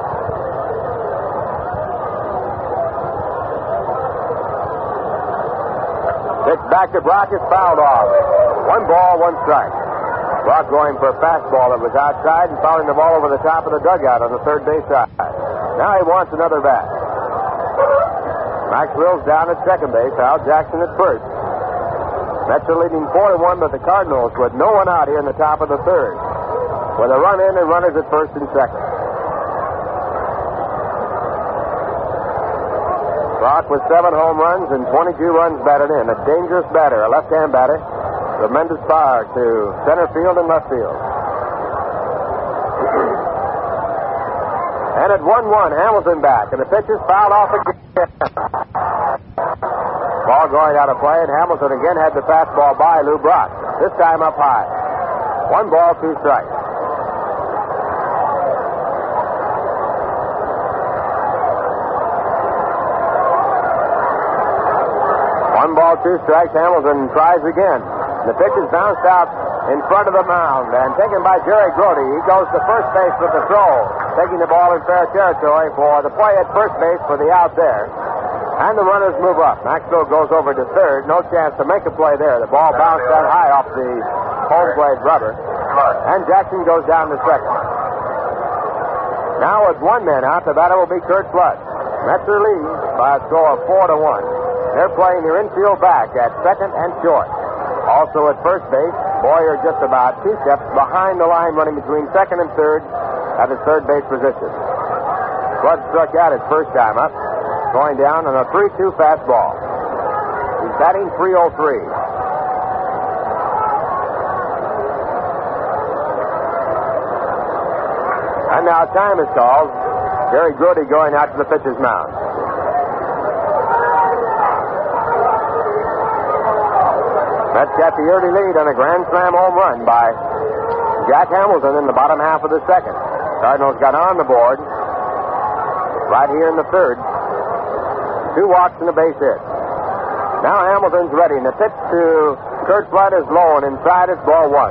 Pitch back to Brock is fouled off. One ball, one strike. Brock going for a fastball that was outside and fouling the ball over the top of the dugout on the third base side. Now he wants another bat. Maxwell's down at second base. Al Jackson at first. Mets are leading four to one with the Cardinals with no one out here in the top of the third. With a run in and runners at first and second. Brock with seven home runs and twenty-two runs batted in. A dangerous batter, a left-hand batter. Tremendous power to center field and left field. And at one one, Hamilton back, and the pitch is fouled off again. Ball going out of play, and Hamilton again had the fastball by Lou Brock. This time up high. One ball, two strikes. One ball, two strikes. Hamilton tries again. The pitch is bounced out in front of the mound and taken by Jerry Grody. He goes to first base with the throw, taking the ball in fair territory for the play at first base for the out there. And the runners move up. Maxwell goes over to third. No chance to make a play there. The ball bounced that high off the home plate rubber. And Jackson goes down to second. Now with one man out, the batter will be Curt Flood. Mets are lead by a score of four to one. They're playing their infield back at second and short. Also at first base, Boyer just about two steps behind the line running between second and third at his third base position. Flood struck out his first time up, going down on a three two fastball. He's batting three oh three. And now time is called. Jerry Grody going out to the pitcher's mound. Mets got the early lead on a grand slam home run by Jack Hamilton in the bottom half of the second. Cardinals got on the board right here in the third. Two walks and a base hit. Now Hamilton's ready, and the pitch to Curt Flood is low, and inside it's ball one.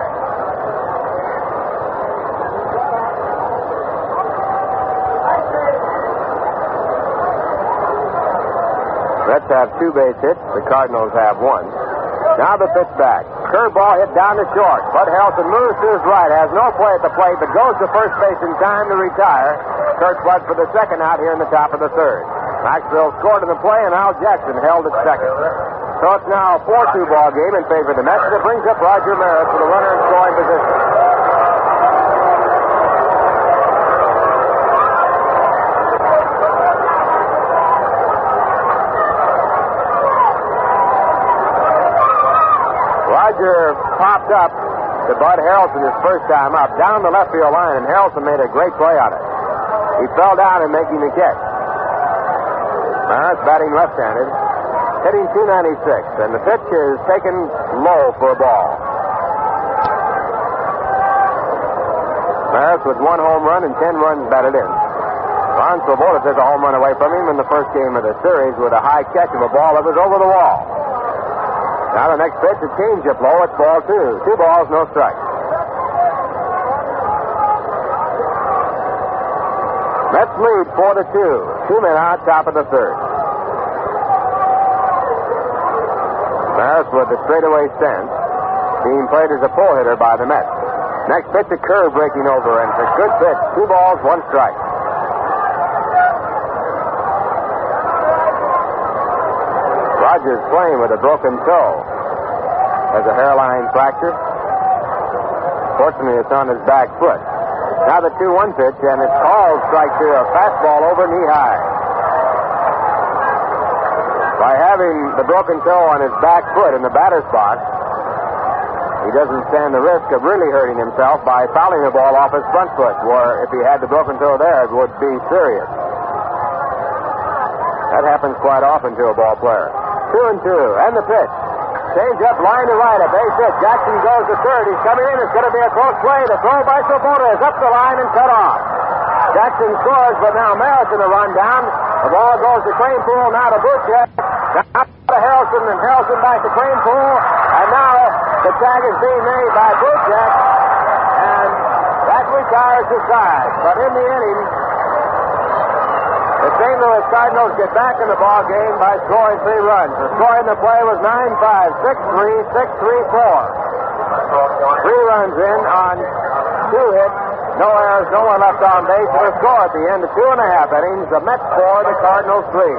Mets have two base hits. The Cardinals have one. Now the pitch back. Curveball hit down to short. Bud Harrelson moves to his right, has no play at the plate, but goes to first base in time to retire. Curt Flood for the second out here in the top of the third. Maxwell scored in the play, and Al Jackson held at second. So it's now a four two ball game in favor of the Mets. It brings up Roger Maris for the runner in scoring position. Roger popped up to Bud Harrelson his first time up, down the left field line, and Harrelson made a great play on it. He fell down in making the catch. Maris batting left-handed, hitting two ninety-six, and the pitch is taken low for a ball. Maris with one home run and ten runs batted in. Ron Swoboda took a home run away from him in the first game of the series with a high catch of a ball that was over the wall. Now the next pitch, a changeup low, it's ball two. Two balls, no strikes. Mets lead four to two. Two men out, top of the third. Maris with the straightaway stance, being played as a pull hitter by the Mets. Next pitch, a curve breaking over, and it's a good pitch. Two balls, one strike. Rogers playing with a broken toe. Has a hairline fracture. Fortunately, it's on his back foot. Now the two one pitch, and it's called strike two, a fastball over knee high. By having the broken toe on his back foot in the batter's box, he doesn't stand the risk of really hurting himself by fouling the ball off his front foot, where if he had the broken toe there, it would be serious. That happens quite often to a ball player. Two and two, and the pitch. Change up, line to right, a base hit. Jackson goes to third. He's coming in. It's going to be a close play. The throw by Swoboda is up the line and cut off. Jackson scores, but now Maris in the run down. The ball goes to Cranepool, now to Buchek. Now to Harrelson, and Harrelson back to Cranepool. And now the tag is being made by Buchek. And that retires the side. But in the inning, the Saint Louis Cardinals get back in the ball game by scoring three runs. The score in the play was nine five, six three, six three, four. Three runs in on two hits, no errors, no one left on base, and a score at the end of two and a half innings. The Mets four, the Cardinals three.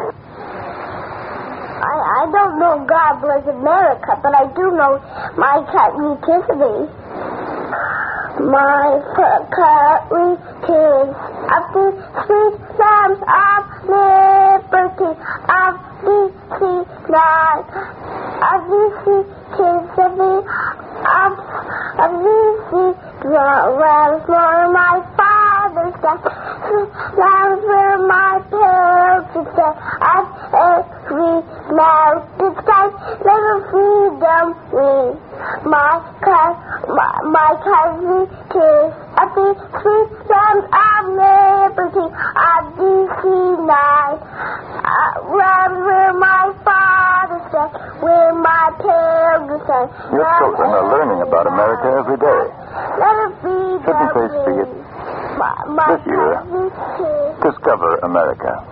I, I don't know God Bless America, but I do know My Cat Me Tiffany. my furry kiss of the sweet lambs of liberty, of the sea night, of the sea kiss of the of, of the sea wells where my father's death, lands where my pilgrims stay, at every mountain sky, little freedom we. My cousin, my, my cousin kiss at the sweet sands of liberty at the sea night. Uh, where, where my father said, where my pilgrims said. Your children are learning about America every day. Let it be. Shouldn't they see it? My, my this year, Discover America.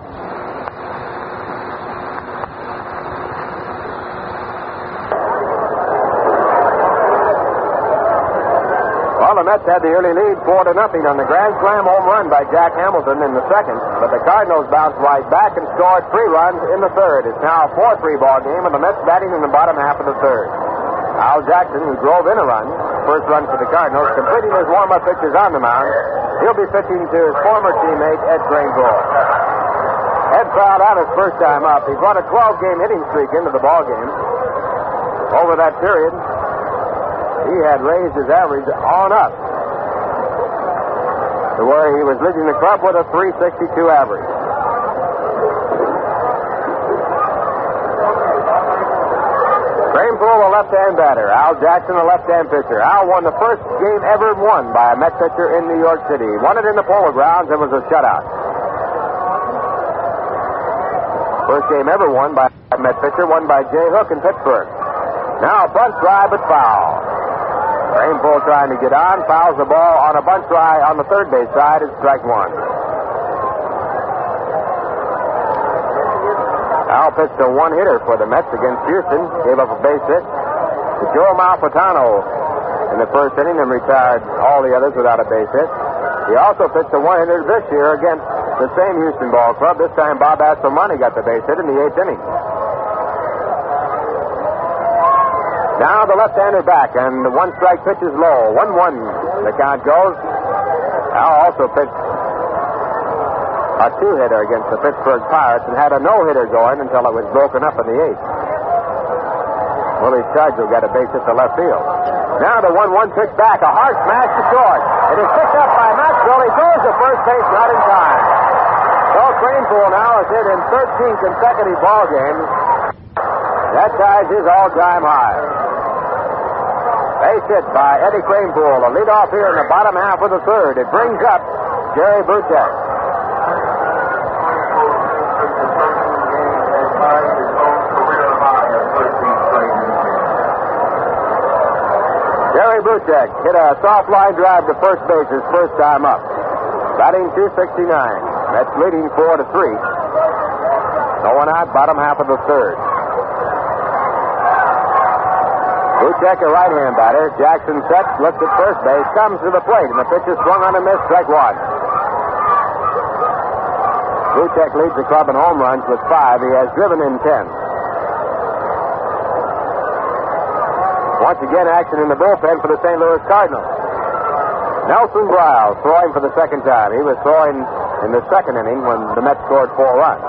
Well, the Mets had the early lead, four to nothing, on the grand slam home run by Jack Hamilton in the second. But the Cardinals bounced right back and scored three runs in the third. It's now a four three ball game, and the Mets batting in the bottom half of the third. Al Jackson, who drove in a run, first run for the Cardinals, completing his warm-up pitches on the mound. He'll be pitching to his former teammate, Ed Kranepool. Ed fouled out his first time up. He brought a twelve-game hitting streak into the ball game. Over that period, he had raised his average on up to where he was leading the club with a three sixty-two average. Kranepool, a left-hand batter. Al Jackson, a left-hand pitcher. Al won the first game ever won by a Met pitcher in New York City. Won it in the Polo Grounds. It was a shutout. First game ever won by a Met pitcher, won by Jay Hook in Pittsburgh. Now a bunt fly, but foul. Kranepool trying to get on, fouls the ball on a bunt fly on the third base side. It's strike one. Al pitched a one-hitter for the Mets against Houston. Gave up a base hit to Joe Malfitano in the first inning and retired all the others without a base hit. He also pitched a one-hitter this year against the same Houston ball club. This time Bob Asomani got the base hit in the eighth inning. Now the left-hander back, and the one-strike pitch is low. one one the count goes. Al also pitched a two-hitter against the Pittsburgh Pirates and had a no-hitter going until it was broken up in the eighth. Willie Stargell got a base hit to left field. Now the one one pitch back, a hard smash to short. It is picked up by Maxwell. He throws to first base not in time. So Kranepool now has hit in thirteen consecutive ball games. That ties his all-time high. Base hit by Eddie Kranepool. A leadoff here in the bottom half of the third. It brings up Jerry Butek. Jerry Butek hit a soft line drive to first base his first time up. Batting two sixty-nine. That's leading four to three. No one out, bottom half of the third. Butek, a right-hand batter. Jackson sets, looks at first base, comes to the plate, and the pitch is swung on and missed, strike one. Butek leads the club in home runs with five. He has driven in ten. Once again, action in the bullpen for the Saint Louis Cardinals. Nelson Briles throwing for the second time. He was throwing in the second inning when the Mets scored four runs.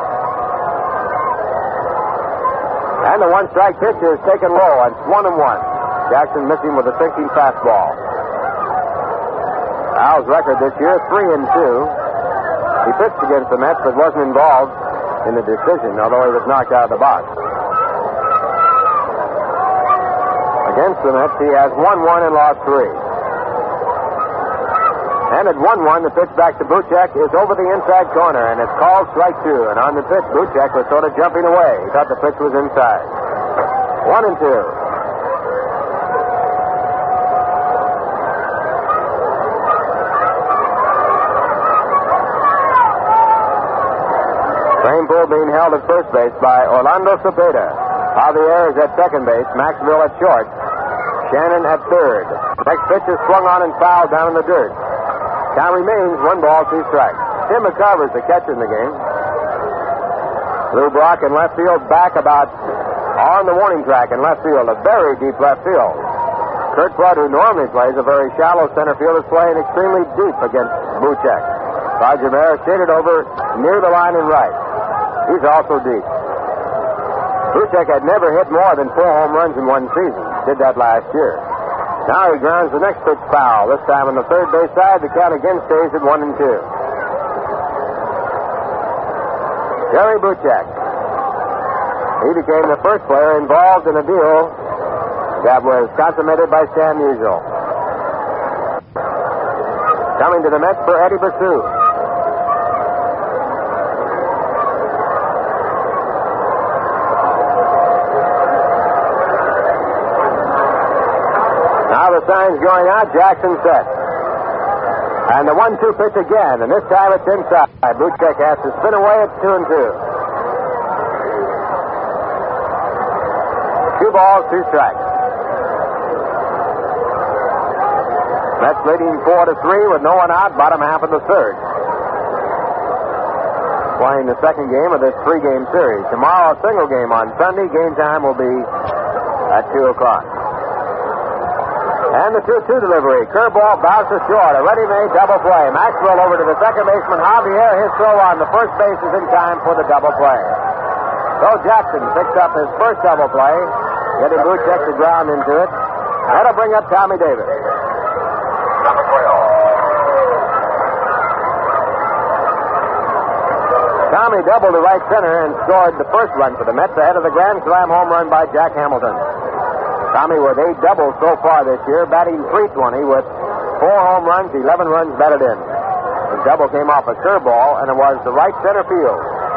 And the one-strike pitch is taken low, and it's one and one. Jackson missing with a sinking fastball. Al's record this year, three and two. He pitched against the Mets, but wasn't involved in the decision, although he was knocked out of the box. Against the Mets, he has won one and lost three. And at one one, the pitch back to Butek is over the inside corner, and it's called strike two. And on the pitch, Butek was sort of jumping away. He thought the pitch was inside. One and two. Kranepool being held at first base by Orlando Cepeda. Javier is at second base. Maxville at short. Shannon at third. Next pitch is swung on and fouled down in the dirt. Count remains one ball, two strikes. Tim McCarver's the catcher in the game. Lou Brock in left field, back about on the warning track in left field, a very deep left field. Kurt Flood, who normally plays a very shallow center field, is playing extremely deep against Buchek. Roger Maris shaded over near the line and right. He's also deep. Buchek had never hit more than four home runs in one season. Did that last year. Now he grounds the next pitch foul. This time on the third base side, the count again stays at one and two. Jerry Buchek. He became the first player involved in a deal that was consummated by Stan Musial. Coming to the Mets for Eddie Basu. Now the sign's going out. Jackson set. And the one two pitch again, and this time it's inside. Buchek has to spin away at two and two. Two balls, two strikes. Mets leading four to three with no one out, bottom half of the third. Playing the second game of this three-game series. Tomorrow a single game on Sunday. Game time will be at two o'clock. And the two two delivery. Curveball bounces short. A ready-made double play. Maxwell over to the second baseman. Javier, his throw on the first base is in time for the double play. So Jackson picks up his first double play, getting Buchek to ground into it. That'll bring up Tommy Davis. Number twelve. Tommy doubled to right center and scored the first run for the Mets ahead of the grand slam home run by Jack Hamilton. Tommy with eight doubles so far this year, batting three twenty with four home runs, eleven runs batted in. His double came off a curveball, and it was the right center field.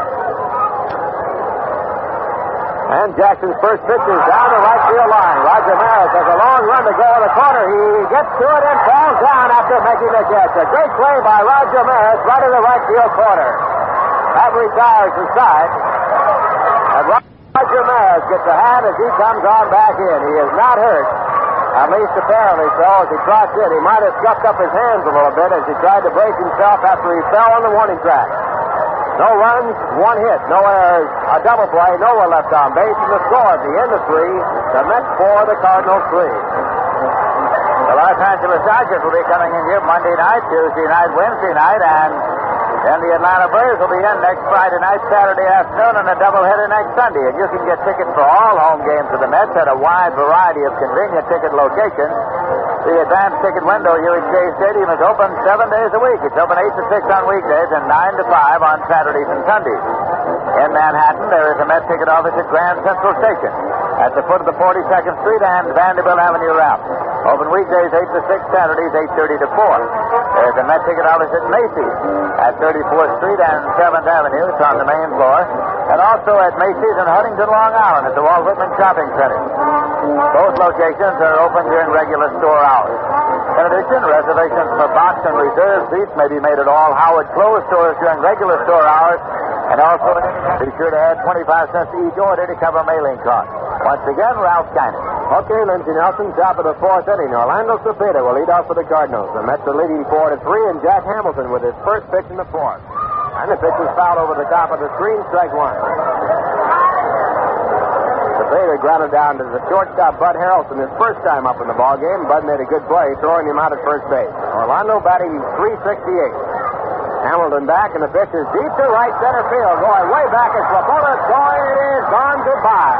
And Jackson's first pitch is down the right field line. Roger Maris has a long run to go in the corner. He gets to it and falls down after making the catch. A great play by Roger Maris right in the right field corner. That retires the side. And Roger Maris gets a hand as he comes on back in. He is not hurt, at least apparently so. As he trots in, he might have scuffed up his hands a little bit as he tried to brace himself after he fell on the warning track. No runs, one hit, no errors, a double play, no one left on base, and the score at the end of three, the Mets four, the Cardinals three. The Los Angeles Dodgers will be coming in here Monday night, Tuesday night, Wednesday night, and then the Atlanta Braves will be in next Friday night, Saturday afternoon, and a doubleheader next Sunday. And you can get tickets for all home games of the Mets at a wide variety of convenient ticket locations. The advanced ticket window here at Shea Stadium is open seven days a week. It's open eight to six on weekdays and nine to five on Saturdays and Sundays. In Manhattan, there is a Met ticket office at Grand Central Station at the foot of the forty-second Street and Vanderbilt Avenue route. Open weekdays eight to six, Saturdays eight thirty to four. There's a Met ticket office at Macy's at thirty-fourth Street and seventh Avenue. It's on the main floor. And also at Macy's in Huntington, Long Island at the Walt Whitman Shopping Center. Both locations are open during regular store hours. In addition, reservations for box and reserve seats may be made at all Howard Clothes stores during regular store hours. And also, be sure to add twenty-five cents to each order to cover mailing costs. Once again, Ralph Kiner. Okay, Lindsey Nelson, top of the fourth inning. Orlando Cepeda will lead off for the Cardinals. The Mets are leading four to three, and Jack Hamilton with his first pitch in the fourth. And the pitch is fouled over the top of the screen, strike one. Cepeda grounded down to the shortstop, Bud Harrelson, his first time up in the ballgame. Bud made a good play, throwing him out at first base. Orlando batting three sixty-eight. Hamilton back, and the pitch is deep to right center field. Going way back is Labola. Going, it is gone goodbye.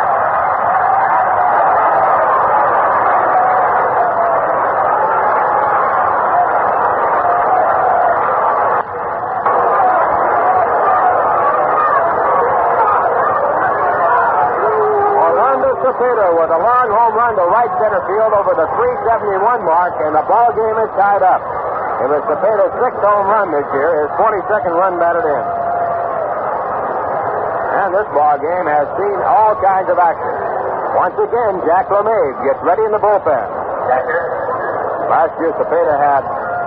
Orlando Cepeda with a long home run to right center field over the three seventy-one mark, and the ball game is tied up. It was Cepeda's sixth home run this year, his forty-second run batted in. And this ball game has seen all kinds of action. Once again, Jack LeMay gets ready in the bullpen. Last year, Cepeda had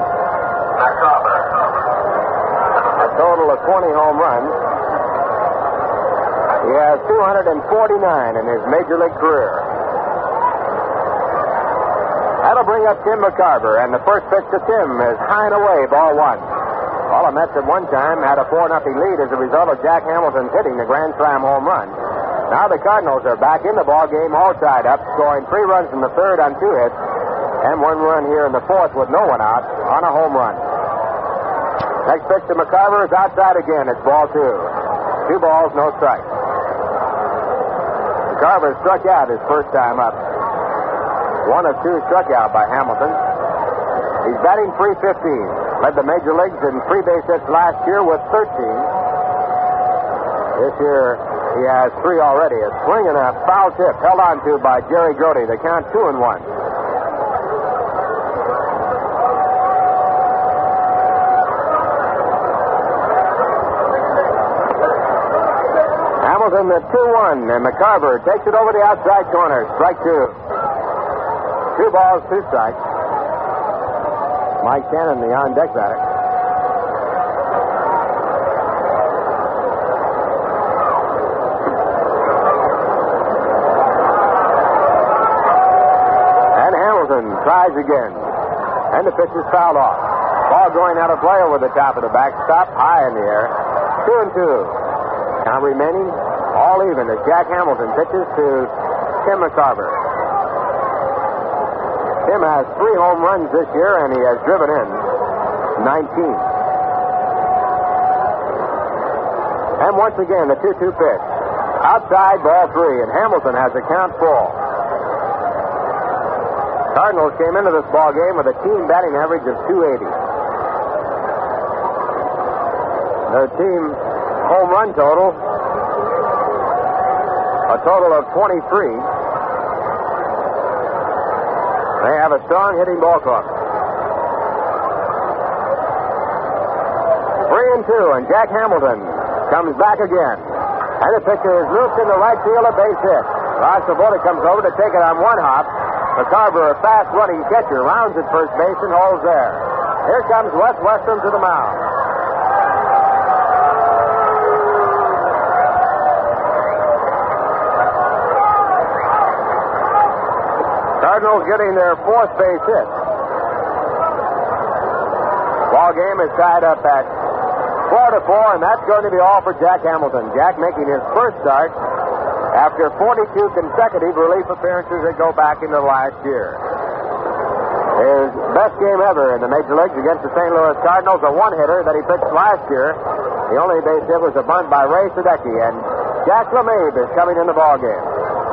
a total of twenty home runs. He has two hundred forty-nine in his major league career. That'll bring up Tim McCarver, and the first pitch to Tim is high and away, ball one. All the Mets at one time had a four nothing lead as a result of Jack Hamilton's hitting the grand slam home run. Now the Cardinals are back in the ball game, all tied up, scoring three runs in the third on two hits, and one run here in the fourth with no one out on a home run. Next pitch to McCarver is outside again. It's ball two. Two balls, no strikes. McCarver struck out his first time up. One of two struck out by Hamilton. He's batting three fifteen. Led the major leagues in free base hits last year with thirteen. This year he has three already. A swing and a foul tip held on to by Jerry Grody. They count two and one. Hamilton at two one, and McCarver takes it over the outside corner. Strike two. Two balls, two strikes. Mike Cannon, the on-deck batter. And Hamilton tries again. And the pitch is fouled off. Ball going out of play over the top of the backstop, high in the air. Two and two. Now remaining all even as Jack Hamilton pitches to Tim McCarver. Tim has three home runs this year, and he has driven in nineteen. And once again, the two two pitch. Outside, ball three, and Hamilton has the count full. Cardinals came into this ball game with a team batting average of two eighty. Their team home run total, a total of twenty-three. They have a strong hitting ball club. Three and two, and Jack Hamilton comes back again. And the pitcher is looped in the right field, a base hit. Rod Svoboda comes over to take it on one hop. McCarver, a fast-running catcher, rounds at first base and holds there. Here comes Wes Westrum to the mound. Cardinals getting their fourth base hit. Ball game is tied up at four to four, and that's going to be all for Jack Hamilton. Jack making his first start after forty-two consecutive relief appearances that go back into last year. His best game ever in the major leagues against the Saint Louis Cardinals, a one-hitter that he pitched last year. The only base hit was a bunt by Ray Sadecki, and Jack LeMahieu is coming in the ball game.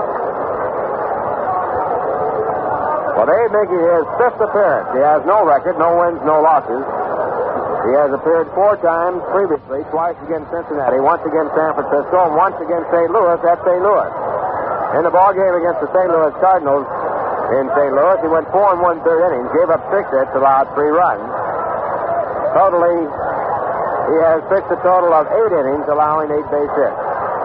Well, Dave making his fifth appearance. He has no record, no wins, no losses. He has appeared four times previously, twice against Cincinnati, once against San Francisco, and once against Saint Louis at Saint Louis. In the ball game against the Saint Louis Cardinals in Saint Louis, he went four and one-third innings, gave up six hits, allowed three runs. Totally, he has pitched a total of eight innings, allowing eight base hits.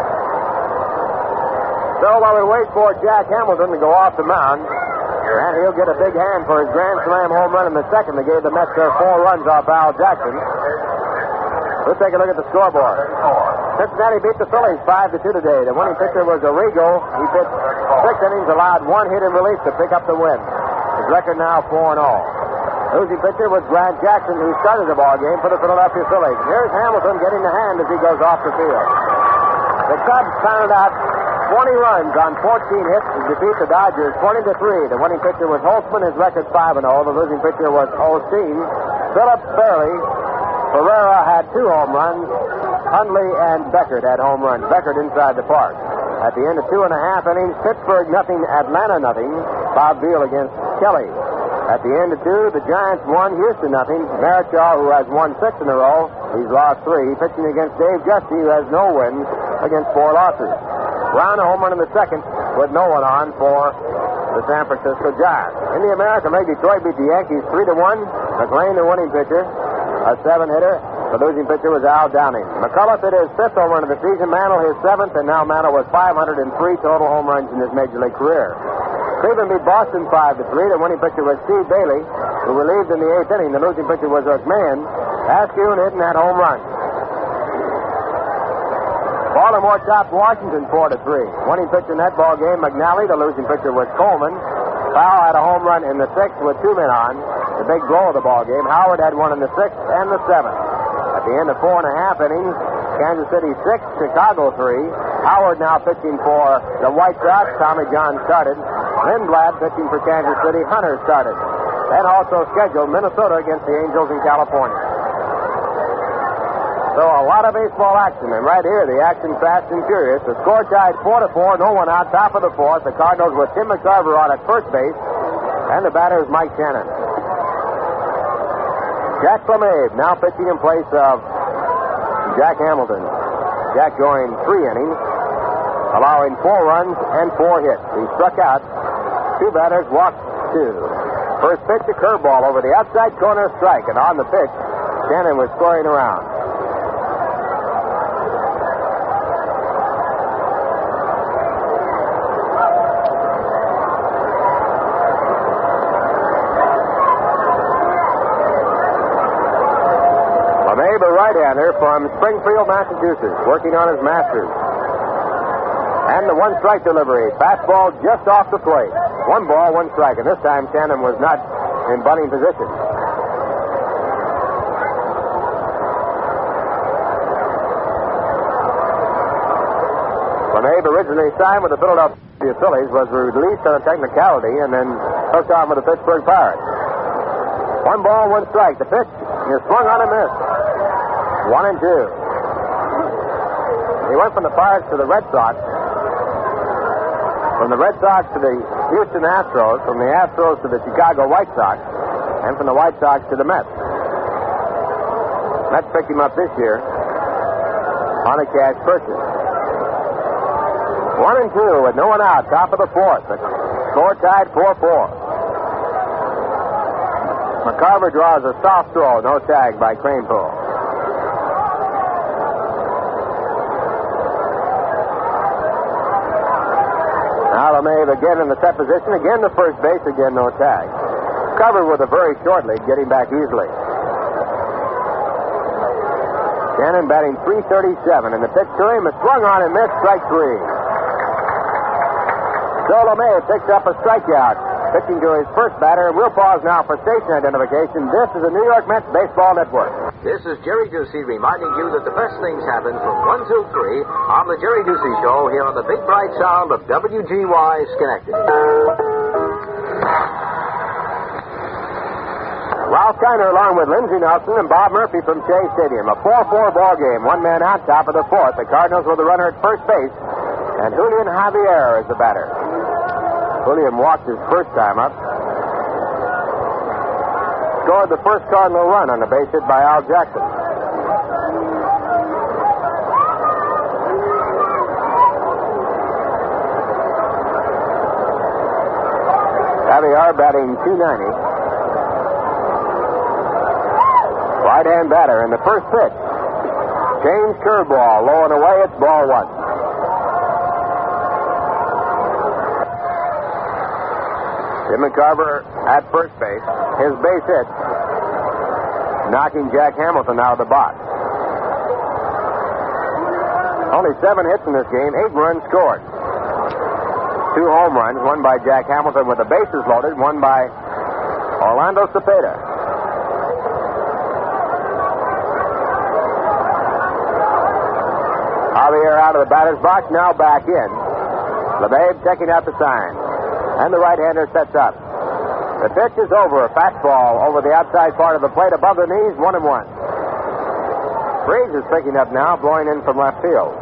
So while we wait for Jack Hamilton to go off the mound, and he'll get a big hand for his grand slam home run in the second that gave the Mets their four runs off Al Jackson. We'll take a look at the scoreboard. Cincinnati beat the Phillies five to two today. The winning pitcher was Arrigo. He pitched six innings, allowed one hit in relief to pick up the win. His record now four and oh. Losing pitcher was Grant Jackson, who started the ball game for the Philadelphia Phillies. Here's Hamilton getting the hand as he goes off the field. The Cubs pounded out twenty runs on fourteen hits to defeat the Dodgers twenty to three. The winning pitcher was Holtzman, his record five and oh. The losing pitcher was Osteen. Phillips Fairley. Ferreira had two home runs. Hundley and Beckert had home runs. Beckert inside the park. At the end of two and a half innings, Pittsburgh nothing, Atlanta nothing. Bob Beal against Kelly. At the end of two, the Giants won, Houston nothing. Marichal, who has won six in a row, he's lost three. Pitching against Dave Justy, who has no wins against four losses. Brown a home run in the second with no one on for the San Francisco Giants. In the American League, Detroit beat the Yankees three to one. McLean, the winning pitcher, a seven-hitter. The losing pitcher was Al Downing. McCullough hit his fifth home run of the season. Mantle his seventh, and now Mantle was five hundred three total home runs in his major league career. Cleveland beat Boston five to three. The winning pitcher was Steve Bailey, who relieved in the eighth inning. The losing pitcher was McMahon. Askew hitting that home run. Baltimore topped Washington four to three. Winning pitcher in that ball game, McNally. The losing pitcher was Coleman. Powell had a home run in the sixth with two men on. The big blow of the ball game. Howard had one in the sixth and the seventh. At the end of four and a half innings, Kansas City six, Chicago three. Howard now pitching for the White Sox. Tommy John started. Lindblad pitching for Kansas City. Hunter started. And also scheduled Minnesota against the Angels in California. So a lot of baseball action. And right here, the action fast and furious. The score tied four to four. No one out. Top of the fourth. The Cardinals with Tim McCarver on at first base. And the batter is Mike Shannon. Jack LeMahieu now pitching in place of Jack Hamilton. Jack going three innings, allowing four runs and four hits. He struck out. Two batters walked two. First pitch, a curveball over the outside corner, strike. And on the pitch, Shannon was scoring around. Right-hander from Springfield, Massachusetts, working on his masters. And the one-strike delivery. Fastball just off the plate. One ball, one strike. And this time, Shannon was not in bunting position. LeMahieu, originally signed with the Philadelphia Phillies, was released on a technicality and then hooked on with the Pittsburgh Pirates. One ball, one strike. The pitch is swung on and missed. One and two. He went from the Pirates to the Red Sox. From the Red Sox to the Houston Astros. From the Astros to the Chicago White Sox. And from the White Sox to the Mets. Mets picked him up this year on a cash purchase. One and two with no one out. Top of the fourth. The score tied four four. McCarver draws a soft throw. No tag by Kranepool. Now LeMahieu again in the set position, again the first base, again no tag. Covered with a very short lead, getting back easily. Shannon batting three thirty-seven, and the pitch to him is swung on and missed, strike three. So LeMahieu picks up a strikeout, pitching to his first batter, and we'll pause now for station identification. This is the New York Mets Baseball Network. This is Jerry Ducey reminding you that the best things happen from one till three on the Jerry Ducey Show here on the big bright sound of W G Y Schenectady. Ralph Kiner along with Lindsey Nelson and Bob Murphy from Shea Stadium. A four four ball game. One man out, top of the fourth. The Cardinals with the runner at first base. And Julian Javier is the batter. Julian walked his first time up. Scored the first Cardinal run on a base hit by Al Jackson. Javier batting two ninety. Right-hand batter in the first pitch. Change curveball, low and away, it's ball one. Tim McCarver at first base. His base hit, knocking Jack Hamilton out of the box. Only seven hits in this game, eight runs scored. Two home runs, one by Jack Hamilton with the bases loaded, one by Orlando Cepeda. Javier out of the batter's box, now back in. LeMahieu checking out the sign. And the right-hander sets up. The pitch is over. A fastball over the outside part of the plate above the knees, one and one. Breeze is picking up now, blowing in from left field.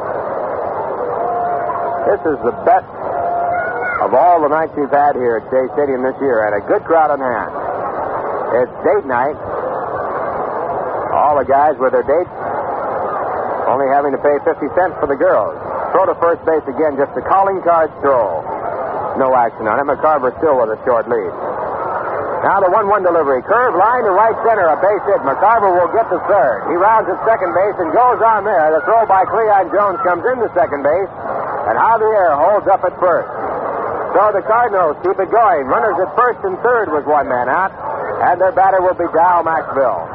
This is the best of all the nights we've had here at Shea Stadium this year, and a good crowd on hand. It's date night. All the guys with their dates only having to pay fifty cents for the girls. Throw to first base again, just a calling card throw. No action on it. McCarver still with a short lead. Now the one one delivery. Curve line to right center, a base hit. McCarver will get to third. He rounds at second base and goes on there. The throw by Cleon Jones comes into second base, and Javier holds up at first. So the Cardinals keep it going. Runners at first and third with one man out, and their batter will be Dow Maxville.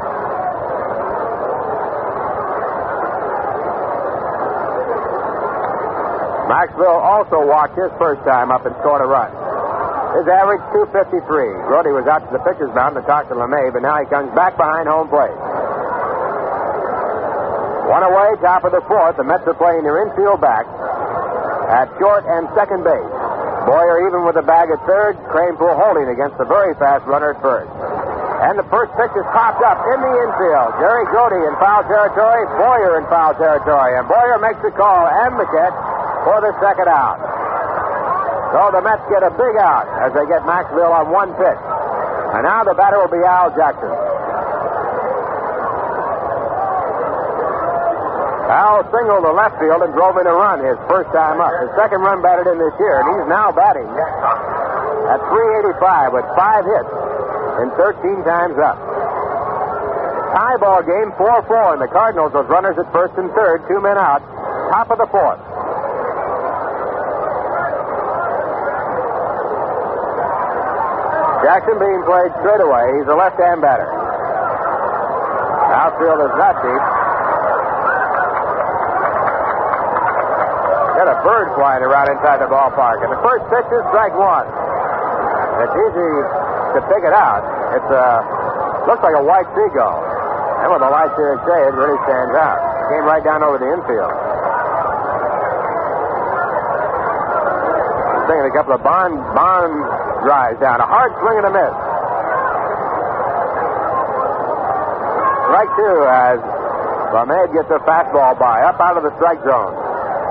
Maxville also walked his first time up and scored a run. His average, two fifty-three. Brody was out to the pitcher's mound to talk to LeMahieu, but now he comes back behind home plate. One away, top of the fourth. The Mets are playing their infield back at short and second base. Boyer even with the bag at third. Kranepool holding against the very fast runner at first. And the first pitch is popped up in the infield. Jerry Grody in foul territory. Boyer in foul territory. And Boyer makes the call and the catch for the second out. So the Mets get a big out as they get Maxville on one pitch. And now the batter will be Al Jackson. Al singled to left field and drove in a run his first time up. His second run batted in this year, and he's now batting at three eighty-five with five hits and thirteen times up. Tie ball game, four four, and the Cardinals with runners at first and third, two men out, top of the fourth. Jackson being played straight away. He's a left-hand batter. Outfield is not deep. Got a bird flying around inside the ballpark. And the first pitch is strike one. It's easy to pick it out. It uh, looks like a white seagull. And with the lights here at shade, it really stands out. Came right down over the infield. Thinking a couple of bond, bond drives down. A hard swing and a miss. Strike two as LeMay gets a fastball by up out of the strike zone.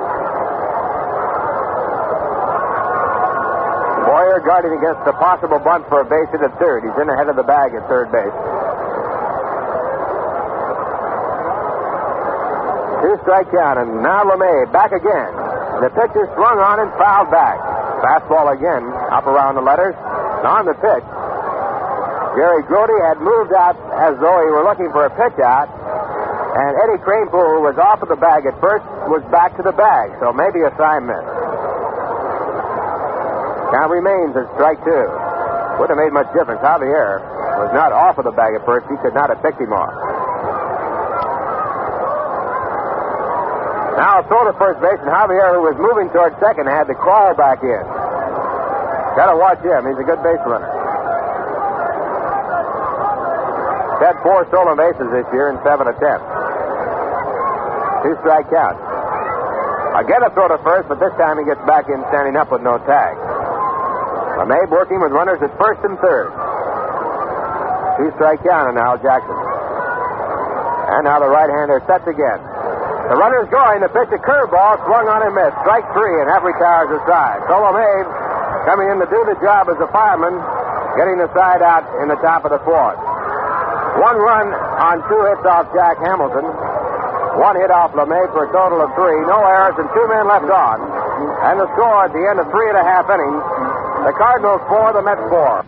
Boyer guarding against the possible bunt for a base hit at third. He's in ahead of the bag at third base. Two strike count, and now LeMay back again. The pitch is swung on and fouled back. Fastball again, up around the letters. And on the pitch, Jerry Grody had moved out as though he were looking for a pitch out. And Eddie Kranepool, who was off of the bag at first, was back to the bag. So maybe a sign miss. Now remains at strike two. Wouldn't have made much difference. Javier was not off of the bag at first. He could not have picked him off. Now throw to first base, and Javier, who was moving toward second, had to crawl back in. Got to watch him. He's a good base runner. He's had four stolen bases this year in seven attempts. Two strike count. Again a throw to first, but this time he gets back in standing up with no tag. LeMay working with runners at first and third. Two strike count on Al Jackson. And now the right-hander sets again. The runner's going. The pitch, a curveball, swung on and missed. Strike three, and half retires the side. So LeMay coming in to do the job as a fireman, getting the side out in the top of the fourth. One run on two hits off Jack Hamilton. One hit off LeMay for a total of three. No errors and two men left on. And the score at the end of three and a half innings, the Cardinals four, the Mets four.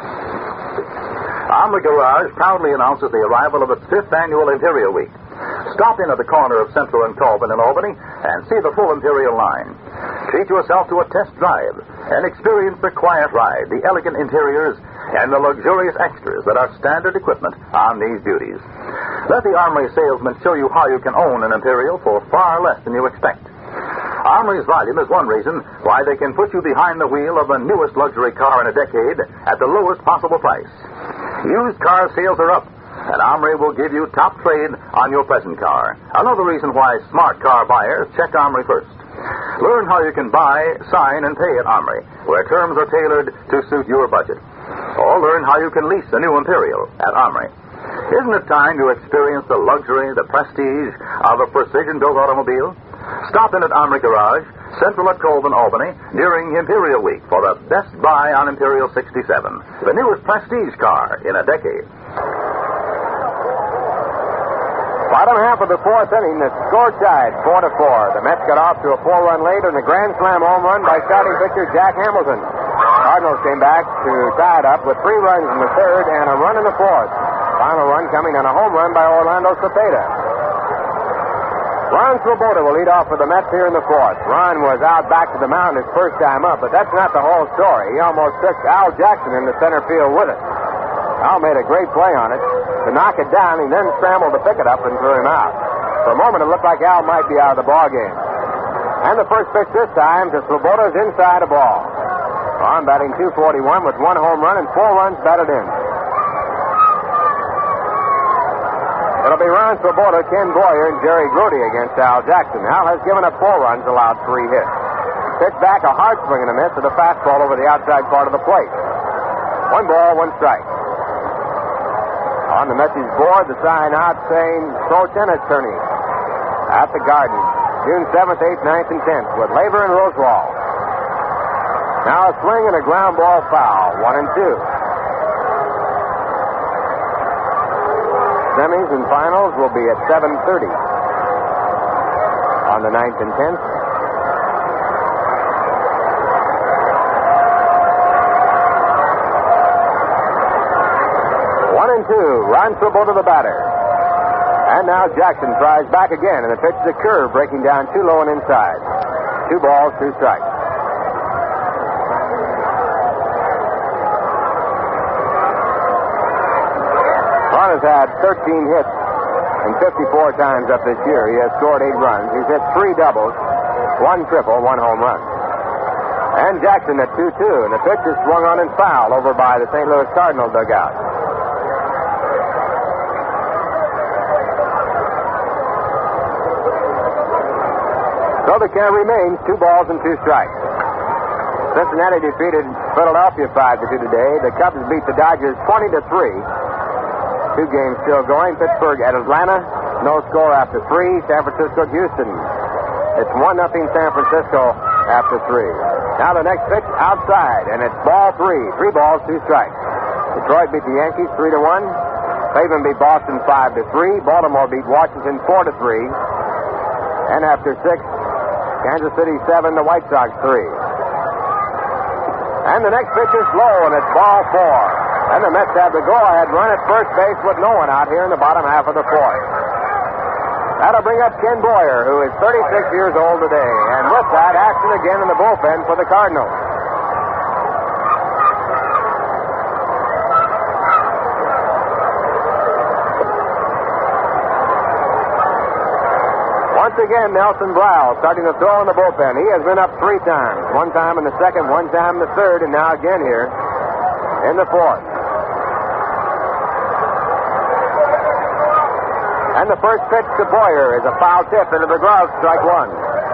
Omri Garage proudly announces the arrival of its fifth annual Imperial Week. Stop in at the corner of Central and Colvin in Albany and see the full Imperial line. Treat yourself to a test drive and experience the quiet ride, the elegant interiors, and the luxurious extras that are standard equipment on these beauties. Let the Armory salesman show you how you can own an Imperial for far less than you expect. Armory's volume is one reason why they can put you behind the wheel of the newest luxury car in a decade at the lowest possible price. Used car sales are up, and Armory will give you top trade on your present car. Another reason why smart car buyers check Armory first. Learn how you can buy, sign, and pay at Armory, where terms are tailored to suit your budget. Or learn how you can lease a new Imperial at Armory. Isn't it time to experience the luxury, the prestige of a precision-built automobile? Stop in at Armory Garage, Central at Colvin, Albany, during Imperial Week for the best buy on Imperial sixty-seven, the newest prestige car in a decade. Bottom half of the fourth inning, the score tied four to four. The Mets got off to a four-run lead and a grand slam home run by starting pitcher Jack Hamilton. Cardinals came back to tie it up with three runs in the third and a run in the fourth. Final run coming on a home run by Orlando Cepeda. Ron Swoboda will lead off for the Mets here in the fourth. Ron was out back to the mound his first time up, but that's not the whole story. He almost took Al Jackson in the center field with it. Al made a great play on it to knock it down. He then scrambled to pick it up and threw him out. For a moment, it looked like Al might be out of the ball game. And the first pitch this time to Swoboda's inside a ball. Ron batting two forty-one with one home run and four runs batted in. The It'll be Ron Swoboda, Ken Boyer, and Jerry Grody against Al Jackson. Al has given up four runs, allowed three hits. Pitch back, a hard swing and a miss with a fastball over the outside part of the plate. One ball, one strike. On the message board, the sign out saying Pro Tennis Tourney at the Garden, June seventh, eighth, ninth, and tenth with Labor and Rosewall. Now a swing and a ground ball foul, one and two. Semis and finals will be at seven thirty on the ninth and tenth. One and two. Ron Swoboda the batter. And now Jackson tries back again, and the pitch is a curve breaking down too low and inside. Two balls, two strikes. Ron has had thirteen hits and fifty-four times up this year. He has scored eight runs. He's hit three doubles, one triple, one home run. And Jackson at two two, and the pitch is swung on and foul over by the Saint Louis Cardinal dugout. So the count remains two balls and two strikes. Cincinnati defeated Philadelphia five to two today. The Cubs beat the Dodgers twenty to three. Two games still going. Pittsburgh at Atlanta. No score after three. San Francisco at Houston. It's one nothing San Francisco after three. Now the next pitch outside, and it's ball three. Three balls, two strikes. Detroit beat the Yankees three to one. Cleveland beat Boston five to three. Baltimore beat Washington four to three. And after six, Kansas City seven, the White Sox three. And the next pitch is low, and it's ball four. And the Mets have the go-ahead run at first base with no one out here in the bottom half of the fourth. That'll bring up Ken Boyer, who is thirty-six years old today. And with that, action again in the bullpen for the Cardinals. Once again, Nelson Briles starting to throw in the bullpen. He has been up three times. One time in the second, one time in the third, and now again here in the fourth. And the first pitch to Boyer is a foul tip into the glove, strike one.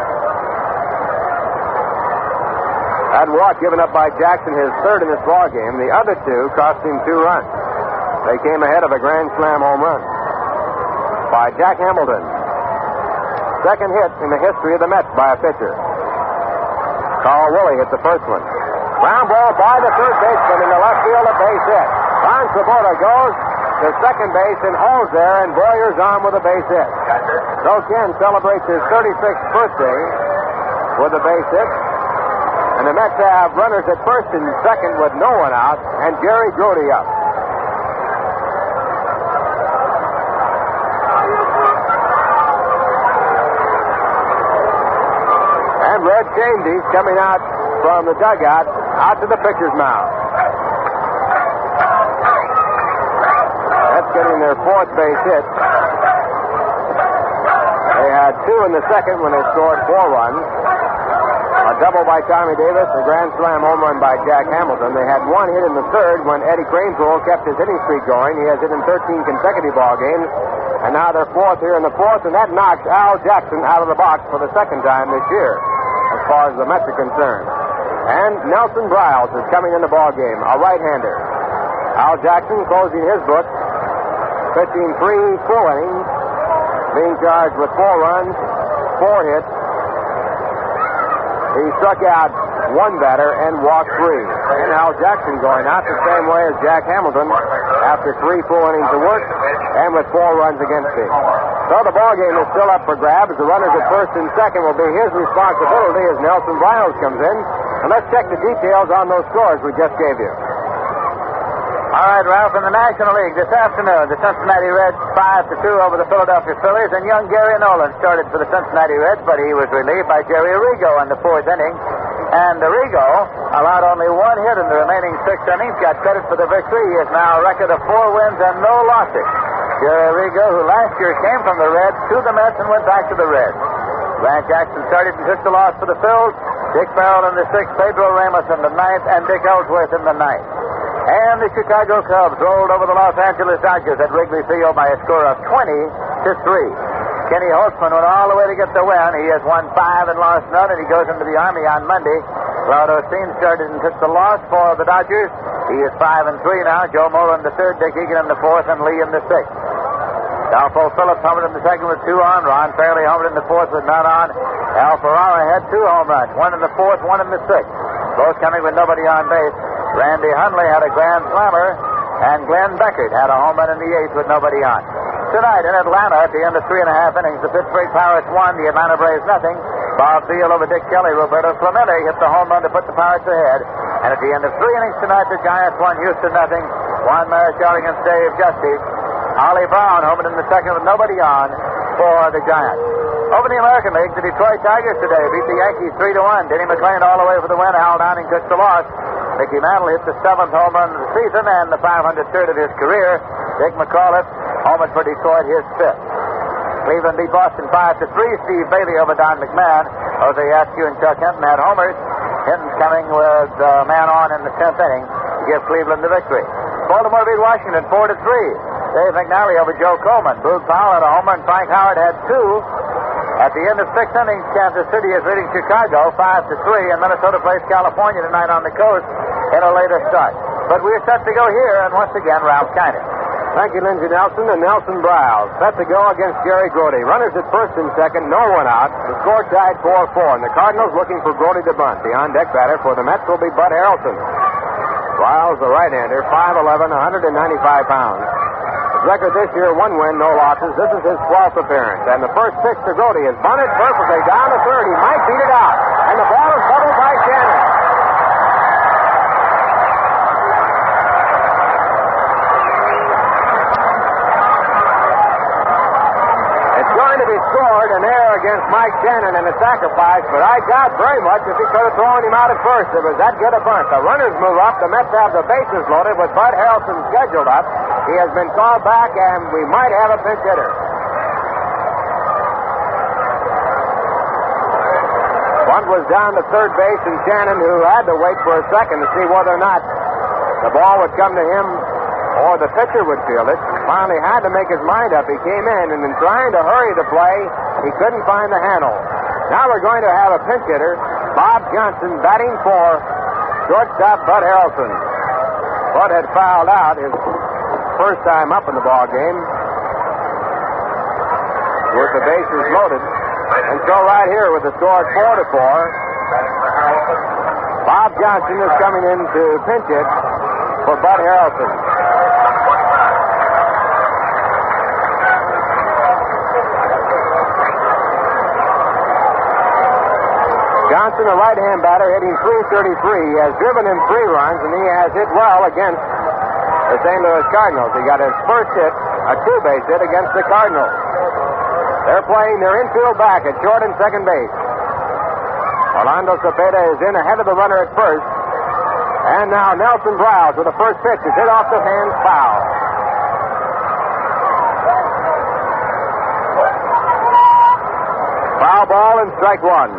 That walk given up by Jackson, his third in this ball game. The other two cost him two runs. They came ahead of a grand slam home run by Jack Hamilton. Second hit in the history of the Mets by a pitcher. Carl Woolley hit the first one. Ground ball by the third baseman in the left field, a base hit. Ron Swoboda goes to second base and holds there, and Boyer's on with a base hit. So Ken celebrates his thirty-sixth birthday with a base hit. And the Mets have runners at first and second with no one out, and Jerry Grody up. And Red Chambers coming out from the dugout out to the pitcher's mound. That's getting their fourth base hit. They had two in the second when they scored four runs. A double by Tommy Davis, a grand slam home run by Jack Hamilton. They had one hit in the third when Eddie Kranepool kept his hitting streak going. He has hit in thirteen consecutive ball games. And now they're fourth here in the fourth, and that knocks Al Jackson out of the box for the second time this year, as far as the Mets are concerned. And Nelson Briles is coming in the ball game, a right-hander. Al Jackson closing his book, pitching three full innings, being charged with four runs, four hits. He struck out one batter and walked three. And Al Jackson going out the same way as Jack Hamilton after three full innings of work and with four runs against him. So the ball game is still up for grabs. The runners at first and second will be his responsibility as Nelson Briles comes in. And let's check the details on those scores we just gave you. All right, Ralph, in the National League this afternoon, the Cincinnati Reds five to two over the Philadelphia Phillies, and young Gary Nolan started for the Cincinnati Reds, but he was relieved by Jerry Arrigo in the fourth inning. And Arrigo allowed only one hit in the remaining six innings, got credit for the victory. He has now a record of four wins and no losses. Jerry Arrigo, who last year came from the Reds to the Mets and went back to the Reds. Grant Jackson started and took the loss for the Phils. Dick Farrell in the sixth, Pedro Ramos in the ninth, and Dick Ellsworth in the ninth. And the Chicago Cubs rolled over the Los Angeles Dodgers at Wrigley Field by a score of twenty to three. Kenny Holtzman went all the way to get the win. He has won five and lost none, and he goes into the Army on Monday. Claude Osteen started and took the loss for the Dodgers. He is five and three now. Joe Moore in the third, Dick Egan in the fourth, and Lee in the sixth. Alpo Phillips homered in the second with two on. Ron Fairley homered in the fourth with none on. Al Ferrara had two home runs, one in the fourth, one in the sixth. Both coming with nobody on base. Randy Hundley had a grand slammer, and Glenn Beckert had a home run in the eighth with nobody on. Tonight in Atlanta, at the end of three and a half innings, the Pittsburgh Pirates won, the Atlanta Braves nothing. Bob Thiel over Dick Kelly. Roberto Clemente hit the home run to put the Pirates ahead. And at the end of three innings tonight, the Giants won Houston nothing. Juan Marichal against Dave Justice. Ollie Brown homered in the second with nobody on for the Giants. Over in the American League, the Detroit Tigers today beat the Yankees three to one. Denny McClain all the way for the win. Al Downing took the loss. Mickey Mantle hit the seventh home run of the season and the five hundred third of his career. Dick McAuliffe homered for Detroit, his fifth. Cleveland beat Boston five to three. Steve Bailey over Don McMahon. Jose Askew and Chuck Hinton had homers. Hinton's coming with a uh, man on in the tenth inning to give Cleveland the victory. Baltimore beat Washington four to three. Dave McNally over Joe Coleman. Boog Powell had a homer and Frank Howard had two. At the end of six innings, Kansas City is leading Chicago five to three, and Minnesota plays California tonight on the coast in a later start. But we're set to go here, and once again, Ralph Kiner. Thank you, Lindsey Nelson and Nelson Browse. Set to go against Gary Grody. Runners at first and second, no one out. The score tied four four, and the Cardinals looking for Grody to bunt. The on-deck batter for the Mets will be Bud Harrelson. Browse, the right-hander, five eleven, one hundred ninety-five pounds. His record this year, one win, no losses. This is his twelfth appearance. And the first pitch to Grody is bunted perfectly down to third. He might beat it out. And the ball is bubbled by Shannon. It's going to be scored, an error against Mike Shannon and a sacrifice, but I doubt very much if he could have thrown him out at first. It was that good a bunt. The runners move up. The Mets have the bases loaded with Bud Harrelson scheduled up. He has been called back, and we might have a pinch hitter. Bunt was down to third base, and Shannon, who had to wait for a second to see whether or not the ball would come to him or the pitcher would field it, finally had to make his mind up. He came in, and in trying to hurry the play, he couldn't find the handle. Now we're going to have a pinch hitter, Bob Johnson, batting for shortstop Bud Harrelson. Bud had fouled out his first time up in the ball game with the bases loaded. And so right here with the score at four to four, Bob Johnson is coming in to pinch it for Bud Harrelson. Johnson, a right-hand batter, hitting three thirty-three. He has driven in three runs, and he has hit well against the Saint Louis Cardinals. He got his first hit, a two-base hit against the Cardinals. They're playing their infield back at short and second base. Orlando Cepeda is in ahead of the runner at first. And now Nelson Browse with the first pitch is hit off the hands, foul. Foul ball and strike one.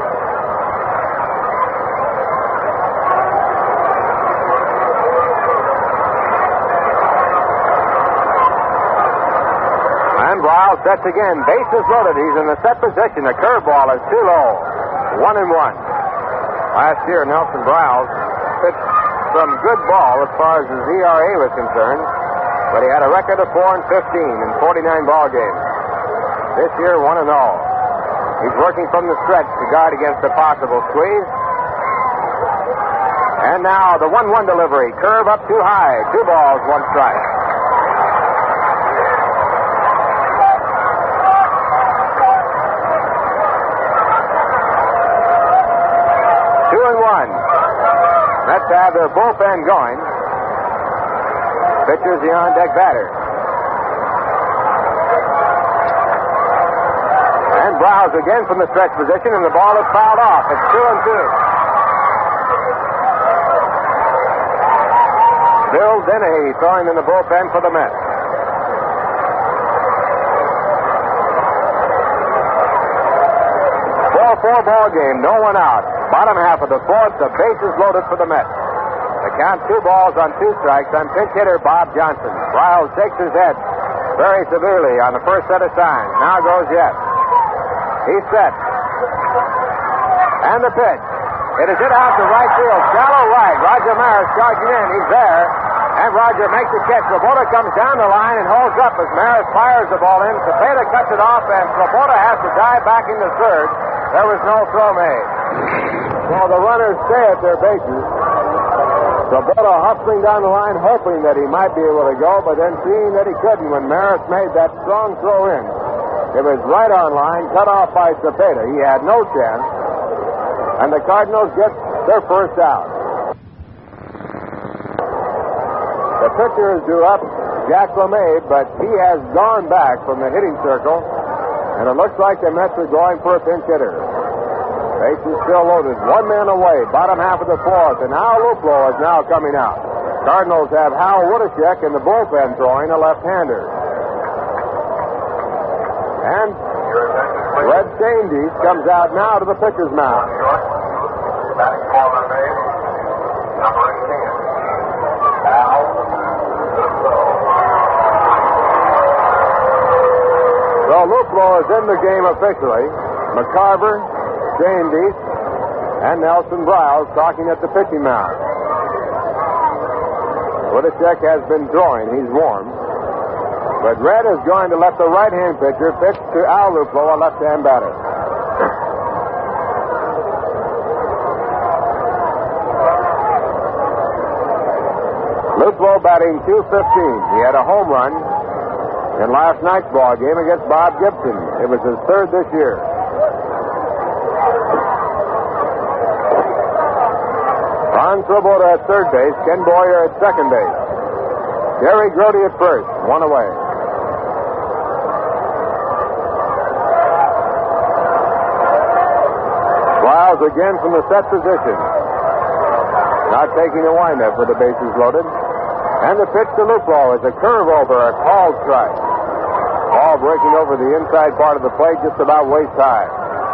Browse sets again. Bases loaded. He's in the set position. The curveball is too low. One and one. Last year, Nelson Browse pitched some good ball as far as his E R A was concerned, but he had a record of four and fifteen in forty-nine ball games. This year, one and all. He's working from the stretch to guard against a possible squeeze. And now the one one delivery. Curve up too high. Two balls, one strike. Mets have their bullpen going. Pitcher's the on-deck batter. And Browse again from the stretch position, and the ball is fouled off. It's two and two. Bill Dennehy throwing in the bullpen for the Mets. four four ball game, no one out. Bottom half of the fourth, the bases loaded for the Mets. The count two balls on two strikes on pinch hitter Bob Johnson. Riles shakes his head very severely on the first set of signs. Now goes Yet. He's set. And the pitch. It is hit out to right field. Shallow right. Roger Maris charging in. He's there. And Roger makes the catch. Sloboda comes down the line and holds up as Maris fires the ball in. Cepeda cuts it off, and Sloboda has to dive back into third. There was no throw made. So the runners stay at their bases. Sloboda hustling down the line, hoping that he might be able to go, but then seeing that he couldn't when Maris made that strong throw in. It was right on line, cut off by Cepeda. He had no chance. And the Cardinals get their first out. The pitcher is due up, Jack LeMay, but he has gone back from the hitting circle, and it looks like the Mets are going for a pinch hitter. Bases still loaded, one man away, bottom half of the fourth, and Al Luplow is now coming out. Cardinals have Hal Wodachek in the bullpen throwing a left-hander. And Red Staindees comes out now to the pitcher's mound. Batting ball made. Number ten. Al Luplow. So Luplow is in the game officially. McCarver, Staindees, and Nelson Briles talking at the pitching mound. Wodachek has been throwing. He's warm. But Red is going to let the right-hand pitcher pitch to Al Luplow, a left-hand batter. Luplow batting two fifteen. He had a home run in last night's ball game against Bob Gibson. It was his third this year. Ron Swoboda at third base, Ken Boyer at second base. Gary Grody at first, one away. Wiles again from the set position. Not taking a windup with the bases loaded. And the pitch to Luplow is a curve over, a called strike. Ball breaking over the inside part of the plate just about waist high.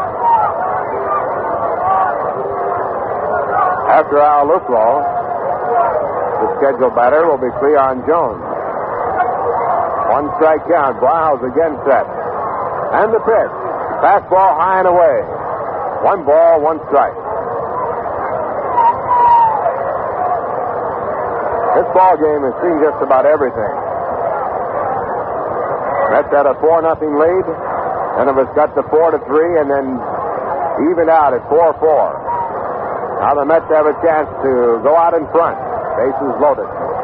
After Al Luplow, the scheduled batter will be Cleon Jones. One strike count. Briles again set. And the pitch. Fastball high and away. One ball, one strike. This ball game has seen just about everything. Mets had a four nothing lead, then it was cut to four to three, and then evened out at four four. Now the Mets have a chance to go out in front. Bases loaded.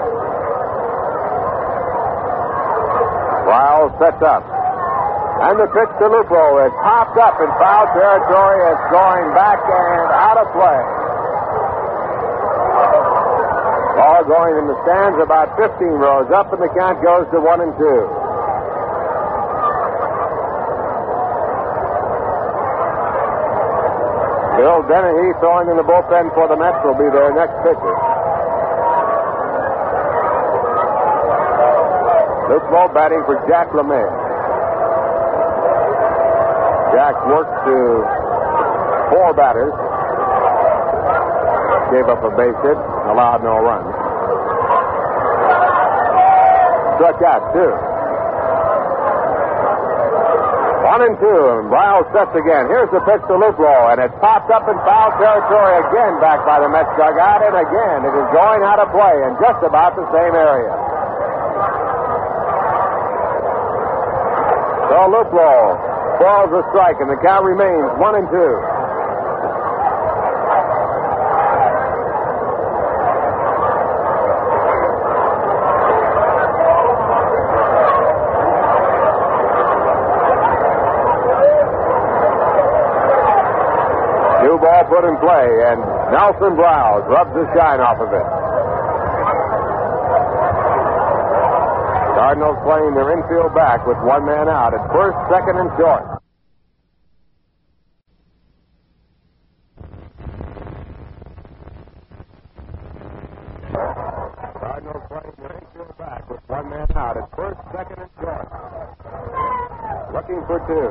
Riles sets up. And the pitch to Luplow is popped up in foul territory. It's going back and out of play. Ball going in the stands about fifteen rows up, and the count goes to one and two. Bill Dennehy throwing in the bullpen for the Mets will be their next pitcher. Luplow batting for Jack LeMay. Jack worked to four batters. Gave up a base hit, allowed no runs. Struck out two. One and two, and Briles sets again. Here's the pitch to Luplow, and it's popped up in foul territory again back by the Mets dugout, and again it is going out of play in just about the same area. So Luplow falls a strike, and the count remains one and two. New ball put in play, and Nelson Briles rubs the shine off of it. Cardinals playing their infield back with one man out at first, second, and short. Cardinals playing their infield back with one man out at first, second, and short. Looking for two.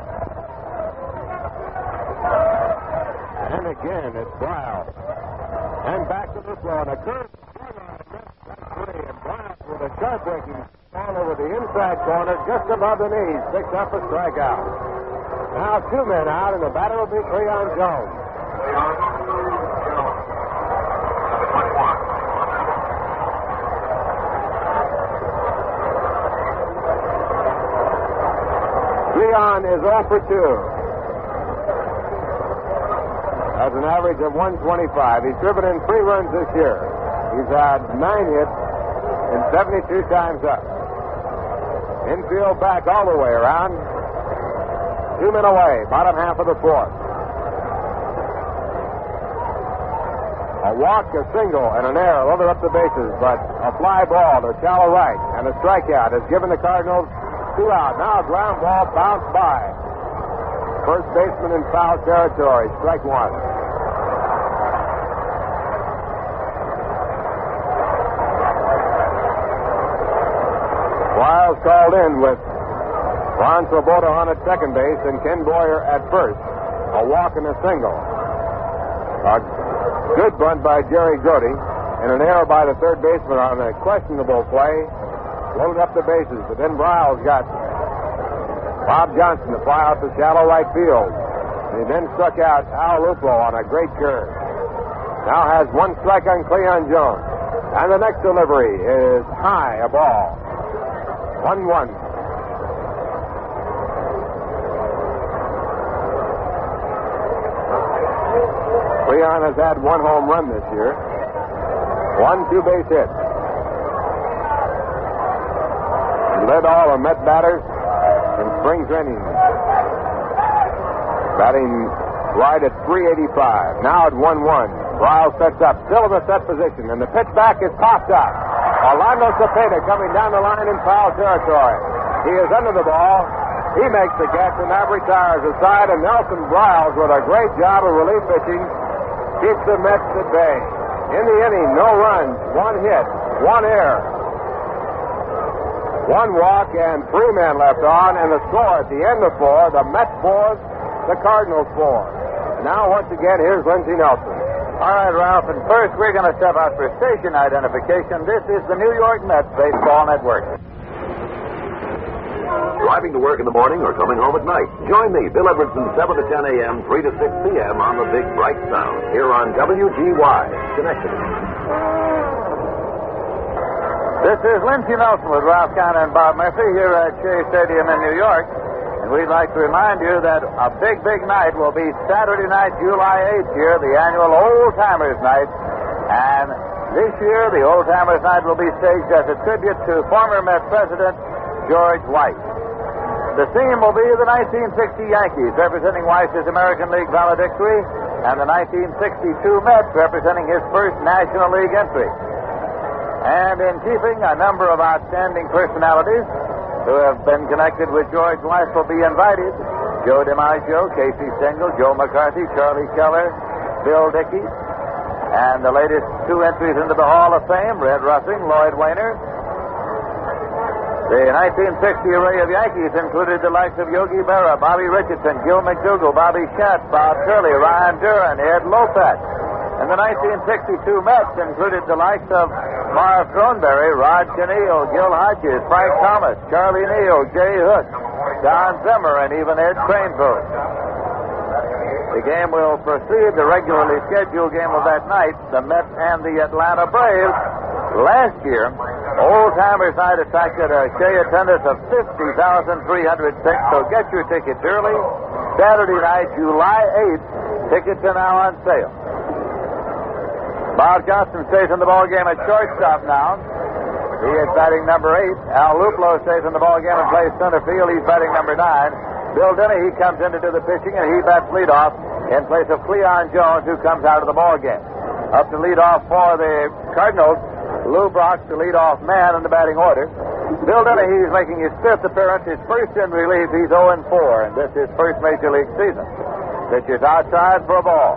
And again, it's Briles. And back to Luplo on a curve. Three, and Bryant with a sharp breaking ball over the inside corner, just above the knees, picks up a strikeout. Now two men out, and the batter will be Cleon Jones. Cleon is oh for two. That's an average of one twenty-five. He's driven in three runs this year. He's had nine hits and seventy-two times up. Infield back all the way around. Two men away, bottom half of the fourth. A walk, a single, and an error loaded up the bases, but a fly ball to shallow right and a strikeout has given the Cardinals two out. Now a ground ball bounced by. First baseman in foul territory, strike one. Wiles called in with Ron Swoboda on at second base and Ken Boyer at first. A walk and a single. A good bunt by Jerry Godey and an error by the third baseman on a questionable play. Loaded up the bases, but then Wiles got Bob Johnson to fly out to shallow right field. And he then struck out Al Luplo on a great curve. Now has one strike on Cleon Jones. And the next delivery is high, a ball. one one. Cleon has had one home run this year. One two-base hit. He led all the Met batters in spring training. Batting right at three eighty-five. Now at one one. Riles sets up. Still in the set position. And the pitch back is popped up. Orlando Cepeda coming down the line in foul territory. He is under the ball. He makes the catch, and that retires aside. And Nelson Riles, with a great job of relief pitching, keeps the Mets at bay. In the inning, no runs, one hit, one error, one walk, and three men left on. And the score at the end of four, the Mets four, the Cardinals four. And now, once again, here's Lindsey Nelson. All right, Ralph, and first we're going to step out for station identification. This is the New York Mets Baseball Network. Driving to work in the morning or coming home at night, join me, Bill Edwardson, seven to ten a.m., three to six p.m. on the Big Bright Sound, here on W G Y, Schenectady. This is Lindsey Nelson with Ralph Conner and Bob Murphy here at Shea Stadium in New York. And we'd like to remind you that a big, big night will be Saturday night, July eighth here, the annual Old Timers Night. And this year, the Old Timers Night will be staged as a tribute to former Met President George White. The theme will be the nineteen sixty Yankees representing Weiss's American League valedictory and the nineteen sixty-two Mets representing his first National League entry. And in keeping, a number of outstanding personalities who have been connected with George Weiss will be invited. Joe DiMaggio, Casey Stengel, Joe McCarthy, Charlie Keller, Bill Dickey, and the latest two entries into the Hall of Fame, Red Ruffing, Lloyd Wainer. The nineteen sixty array of Yankees included the likes of Yogi Berra, Bobby Richardson, Gil McDougall, Bobby Schatz, Bob Turley, Ryan Duran, Ed Lopat. And the nineteen sixty-two Mets included the likes of Marv Throneberry, Rod Kinneal, Gil Hodges, Frank Thomas, Charlie Neal, Jay Hook, Don Zimmer, and even Ed Craneville. The game will proceed, the regularly scheduled game of that night, the Mets and the Atlanta Braves. Last year, Old Timers Night attracted a Shea attendance of fifty thousand three hundred six, so get your tickets early. Saturday night, July eighth, tickets are now on sale. Bob Johnson stays in the ballgame at shortstop now. He is batting number eight. Al Luplo stays in the ballgame and plays center field. He's batting number nine. Bill Denny, he comes in to do the pitching, and he bats leadoff in place of Cleon Jones, who comes out of the ballgame. Up to leadoff for the Cardinals, Lou Brock, the leadoff man in the batting order. Bill Denny, he's making his fifth appearance, his first in relief. He's oh and four, and this is his first Major League season. Pitches outside for a ball.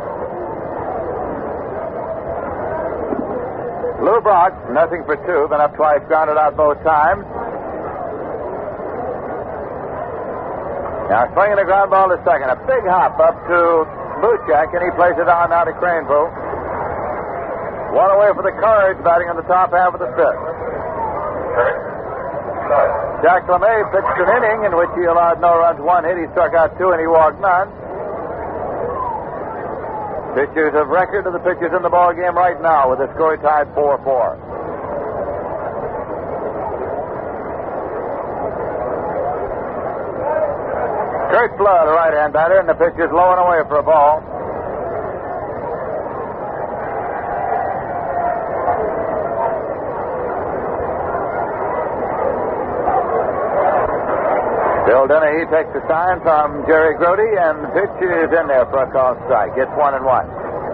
Lou Brock, nothing for two, been up twice, grounded out both times. Now swinging the ground ball to second. A big hop up to Buchak, and he plays it on now to Craneville. One away for the Cards, batting in the top half of the fifth. Jack LeMay pitched an inning in which he allowed no runs, one hit. He struck out two and he walked none. Pitchers of record are the pitchers in the ball game right now with the score tied four four. Kurt Flood, a right-hand batter, and the pitch is low and away for a ball. Bill Dennehy takes the sign from Jerry Grody, and the pitch is in there for a call strike. Gets one and one.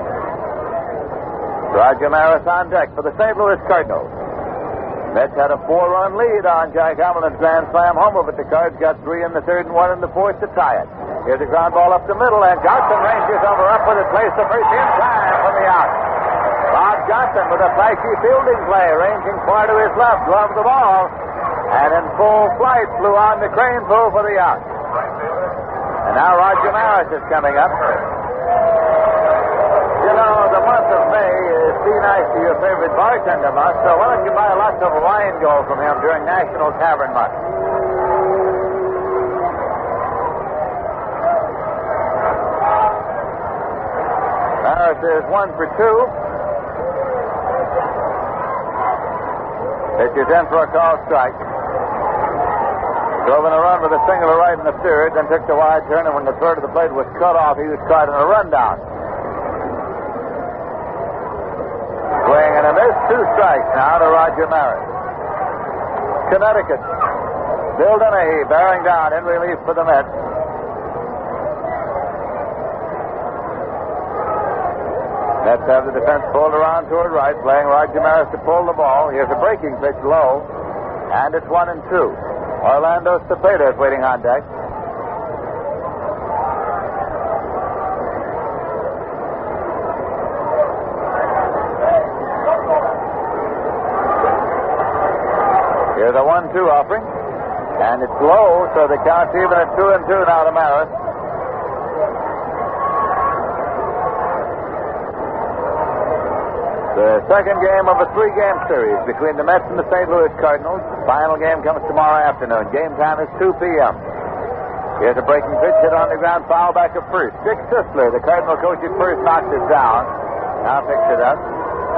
Roger Maris on deck for the Saint Louis Cardinals. Mets had a four-run lead on Jack Hamilton's grand slam homer, but the Cards got three in the third and one in the fourth to tie it. Here's a ground ball up the middle, and Johnson ranges over up with it, plays the first in time for the out. Bob Johnson with a flashy fielding play, ranging far to his left, gloved the ball, and in full flight flew on the crane pool for the out. And now Roger Maris is coming up. You know, the month of May is be nice to your favorite bartender month, so why don't you buy lots of wine gold from him during National Tavern Month? Maris is one for two. Pitches in for a call strike. Drove in a run with a single to right in the third, then took the wide turn, and when the third of the plate was cut off, he was caught in a rundown. Swing and a miss, two strikes now to Roger Maris. Connecticut. Bill Dennehy bearing down in relief for the Mets. Mets have the defense pulled around toward right, playing Roger Maris to pull the ball. Here's a breaking pitch low, and it's one and two. Orlando Cepeda is waiting on deck. Here's a one two offering, and it's low, so the count's even at two and two now to Maris. The second game of a three-game series between the Mets and the Saint Louis Cardinals. The final game comes tomorrow afternoon. Game time is two p.m. Here's a breaking pitch hit on the ground, foul back at first. Dick Sisler, the Cardinal coach at first, knocked it down. Now picks it up.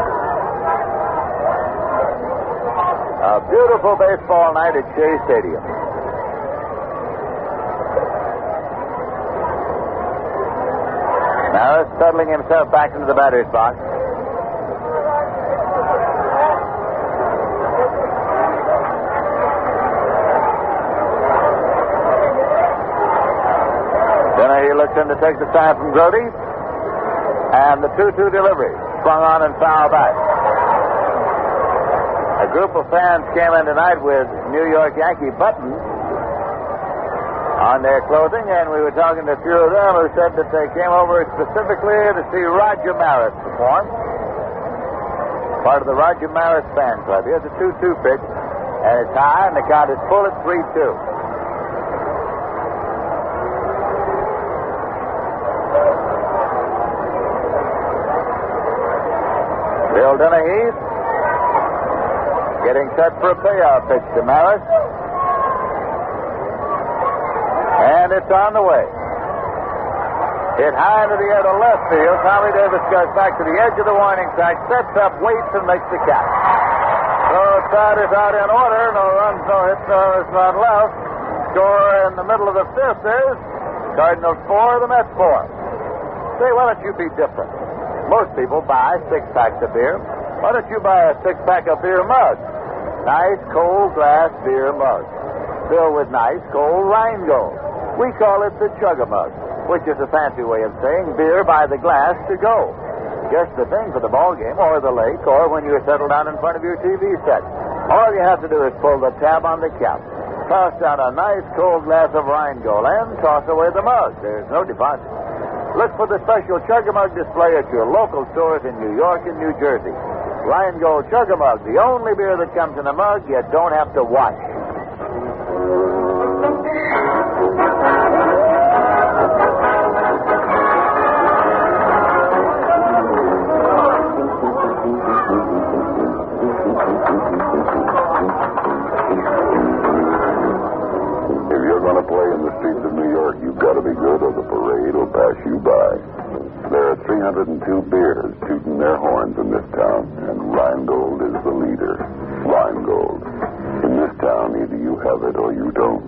A beautiful baseball night at Shea Stadium. Maris settling himself back into the batter's box. He looks in to take the sign from Grody. And the two two delivery. Swung on and foul back. A group of fans came in tonight with New York Yankee buttons on their clothing, and we were talking to a few of them who said that they came over specifically to see Roger Maris perform. Part of the Roger Maris fan club. Here's a two two pitch, and it's high, and the count is full at three two. Bill Dennehy getting set for a payoff pitch to Maris. And it's on the way. Hit high into the air to left field. Tommy Davis goes back to the edge of the warning track, sets up, waits, and makes the catch. So start is out in order. No runs, no hits, no runs, none left. Score in the middle of the fifth is Cardinals four, the Mets four. Say, why don't you be different? Most people buy six-packs of beer. Why don't you buy a six-pack of beer mug? Nice, cold glass beer mug. Filled with nice, cold Rheingold. We call it the Chug-a-Mug, which is a fancy way of saying beer by the glass to go. Just the thing for the ball game or the lake or when you're settled down in front of your T V set. All you have to do is pull the tab on the cap, toss down a nice, cold glass of Rheingold, and toss away the mug. There's no deposit. Look for the special Chug-a-Mug display at your local stores in New York and New Jersey. Rheingold Chug-a-Mug, the only beer that comes in a mug you don't have to wash. If you're going to play in the streets of New York, you've got to be good or the parade will pass you by. There are three hundred two beers tooting their horns in this town, and Rheingold is the leader. Rheingold. In this town, either you have it or you don't.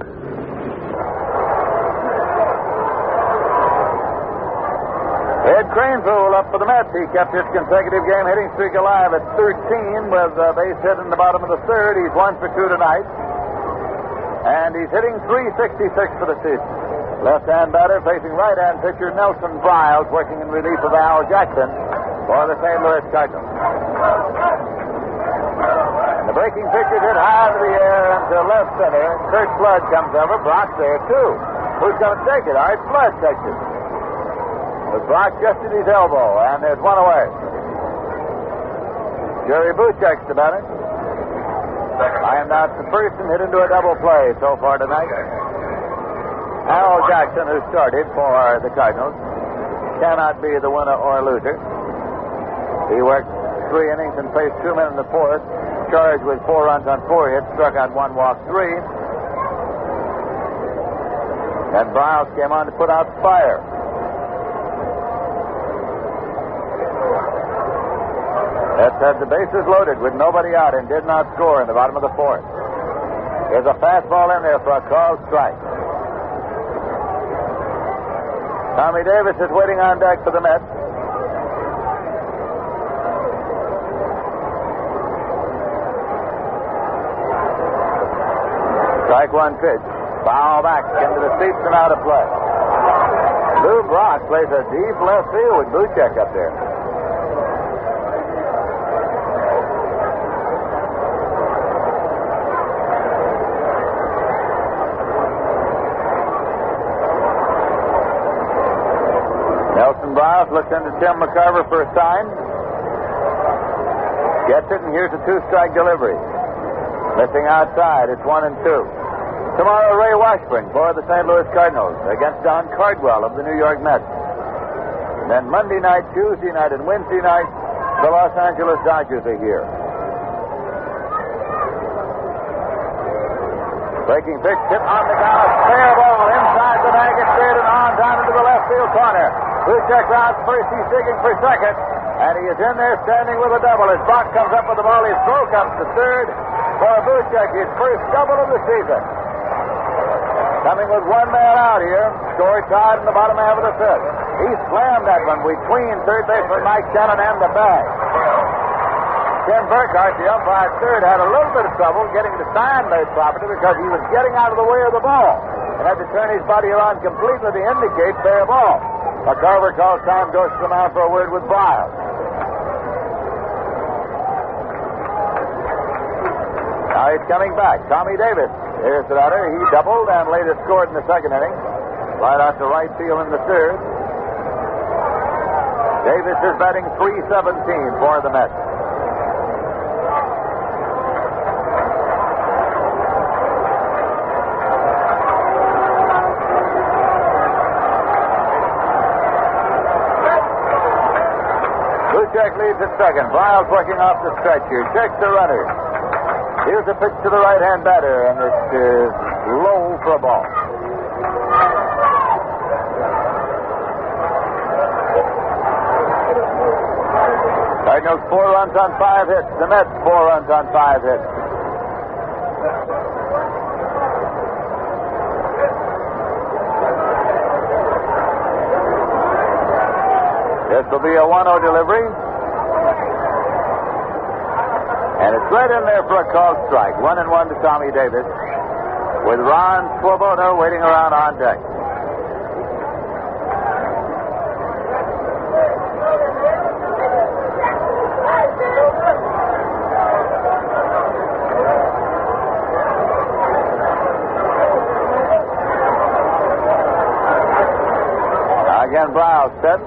Ed Cranepool up for the Mets. He kept his consecutive game hitting streak alive at thirteen with a base hit in the bottom of the third. He's one for two tonight. And he's hitting three sixty-six for the season. Left-hand batter facing right-hand pitcher Nelson Briles, working in relief of Al Jackson for the Saint Louis Cardinals. And the breaking pitch is hit high into the air into left center. Kurt Flood comes over. Brock's there, too. Who's going to take it? Art Flood takes it. With Brock just at his elbow, and there's one away. Jerry Buchek's the batter. I am not the first and hit into a double play so far tonight. Al Jackson, who started for the Cardinals, cannot be the winner or loser. He worked three innings and faced two men in the fourth, charged with four runs on four hits, struck out one, walked three. And Briles came on to put out fire. Mets had the bases loaded with nobody out and did not score in the bottom of the fourth. There's a fastball in there for a called strike. Tommy Davis is waiting on deck for the Mets. Strike one pitch. Foul back into the seats and out of play. Lou Brock plays a deep left field with Buchek up there. Nelson Briles looks into Tim McCarver for a sign. Gets it, and here's a two-strike delivery. Missing outside. It's one and two. Tomorrow, Ray Washburn for the Saint Louis Cardinals against Don Cardwell of the New York Mets. And then Monday night, Tuesday night, and Wednesday night, the Los Angeles Dodgers are here. Breaking pitch, hit on the ground, fair ball inside the bag, it's cleared and on down into the left field corner. Buchek rounds first, he's digging for second, and he is in there standing with a double. As Brock comes up with the ball, he's broke up to third for Buchek, his first double of the season. Coming with one man out here, score tied in the bottom half of the fifth. He slammed that one between third baseman Mike Shannon and the bag. Tim Burkhart, the umpire third, had a little bit of trouble getting to Steinley's property because he was getting out of the way of the ball and had to turn his body around completely to indicate fair ball. McCarver calls time, goes to the mound for a word with Briles. Now he's coming back. Tommy Davis. Here's the batter. He doubled and later scored in the second inning. Right out to right field in the third. Davis is batting three seventeen for the Mets. Buchek leads at second. Briles working off the stretch here. Checks the runner. Here's a pitch to the right-hand batter, and it is low for a ball. Cardinals four runs on five hits. The Mets four runs on five hits. This will be a one oh delivery. And it's right in there for a called strike. One and one to Tommy Davis, with Ron Swoboda waiting around on deck. Now again, Briles set.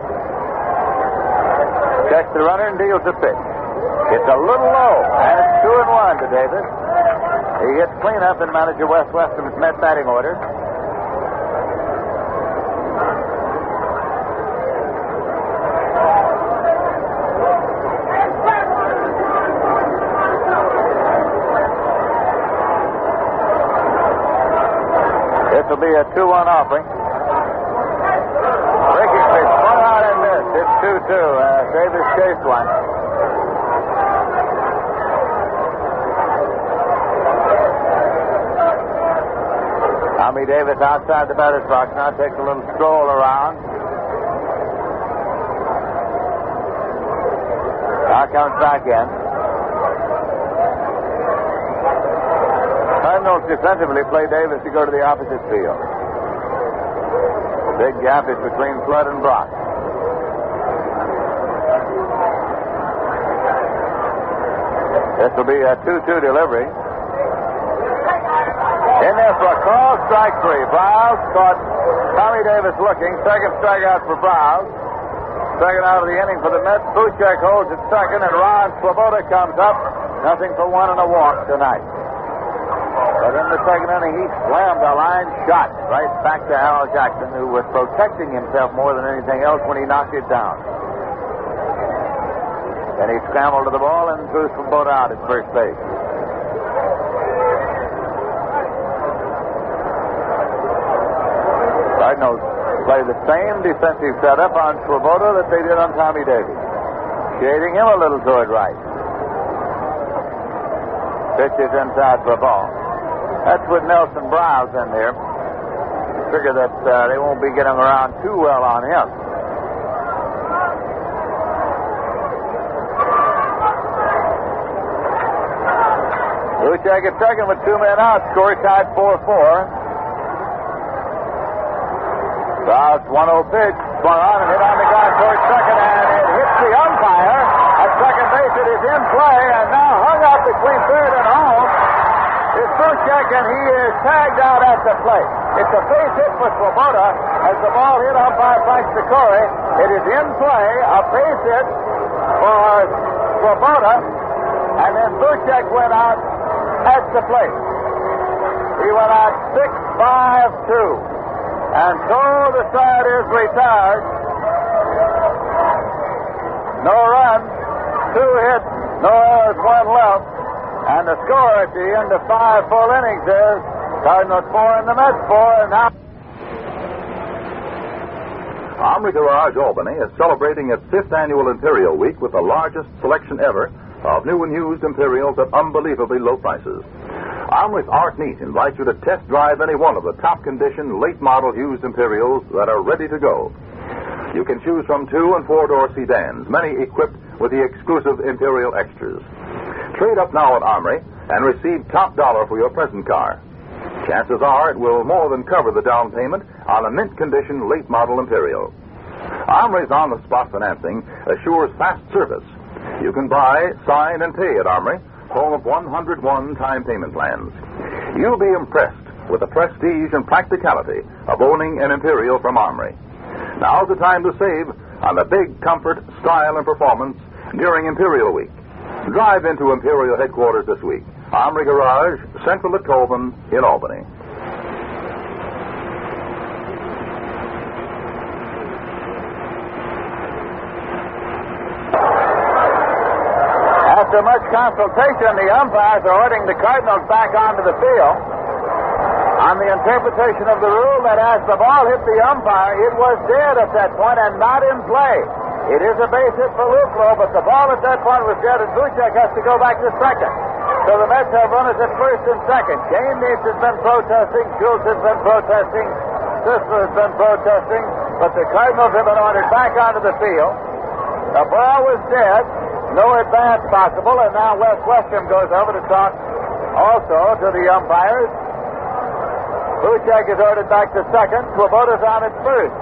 Checks the runner and deals the pitch. It's a little low, and it's two and one to Davis. He gets clean up in manager Wes Weston's Met batting order. This will be a two one offering. Breaking pitch, one out and missed. It's two two. Uh, Davis chased one. Tommy Davis outside the batter's box now takes a little stroll around. Now comes back in. Cardinals defensively play Davis to go to the opposite field. The big gap is between Flood and Brock. This will be a two two delivery. In there for a call, strike three. Browse caught Tommy Davis looking. Second strikeout for Browse. Second out of the inning for the Mets. Buchek holds at second, and Ron Swoboda comes up. Nothing for one and a walk tonight. But in the second inning, he slammed a line shot right back to Hal Jackson, who was protecting himself more than anything else when he knocked it down. Then he scrambled to the ball and threw Swoboda out at first base. Cardinals play the same defensive setup on Swoboda that they did on Tommy Davis. Shading him a little toward right. Pitch is inside for a ball. That's with Nelson Browse in there. Figure that uh, they won't be getting around too well on him. Buchek at second with two men out. Score tied four four. Browse one oh pitch. Swung on and hit on the guy towards second, and it hits the umpire. At second base, it is in play, and now hung up between third and home. It's Buchek, and he is tagged out at the plate. It's a base hit for Swoboda as the ball hit umpire Frank Sikori. It is in play, a base hit for Swoboda, and then Buchek went out at the plate. He went out six five two. And so the side is retired. No runs, two hits, no errors, one left. And the score at the end of five full innings is Cardinals four and the Mets four. And now Armory Garage Albany is celebrating its fifth annual Imperial Week with the largest selection ever of new and used Imperials at unbelievably low prices. Armory's Art Neat invites you to test drive any one of the top condition, late model used Imperials that are ready to go. You can choose from two and four door sedans, many equipped with the exclusive Imperial extras. Trade up now at Armory and receive top dollar for your present car. Chances are it will more than cover the down payment on a mint condition, late model Imperial. Armory's on the spot financing assures fast service. You can buy, sign, and pay at Armory, home of one hundred one time payment plans. You'll be impressed with the prestige and practicality of owning an Imperial from Armory. Now's the time to save on the big comfort, style, and performance during Imperial Week. Drive into Imperial headquarters this week. Armory Garage, Central at Colvin in Albany. After much consultation, the umpires are ordering the Cardinals back onto the field on the interpretation of the rule that as the ball hit the umpire, it was dead at that point and not in play. It is a base hit for Luplow, but the ball at that point was dead, and Buchek has to go back to second. So the Mets have runners at first and second. Kane Neitz has been protesting, Schultz has been protesting, Sisler has been protesting, but the Cardinals have been ordered back onto the field. The ball was dead. No advance possible, and now Wes Westrom goes over to talk also to the umpires. Buchek is ordered back to second. Swoboda's on at first.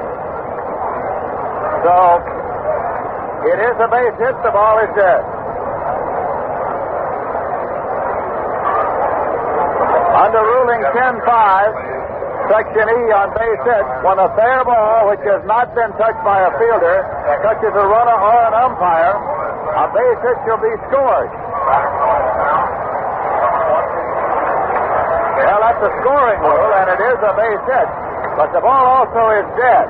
So, it is a base hit. The ball is dead. Under ruling ten five, Section E on base hit, when a fair ball which has not been touched by a fielder touches a runner or an umpire, a base hit shall be scored. Well, that's a scoring rule, and it is a base hit, but the ball also is dead.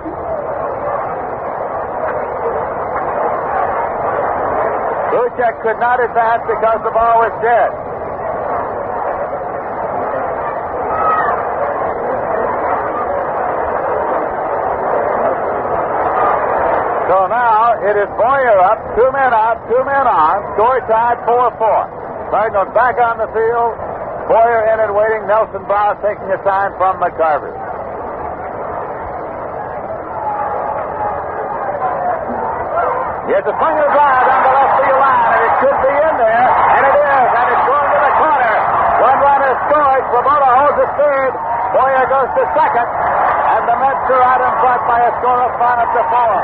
Buchek could not advance because the ball was dead. It is Boyer up, two men out, two men on. Score tied four four. Cardinals back on the field. Boyer in and waiting. Nelson Brown taking a sign from McCarver. He has a swing and a drive down the left field line, and it could be in there, and it is, and it's going to the corner. One runner scored. Swoboda holds the third. Boyer goes to second, and the Mets are out in front by a score of five to four.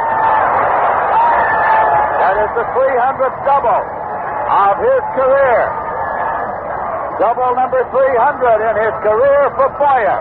That is the three hundredth double of his career. Double number three hundred in his career for Boyer.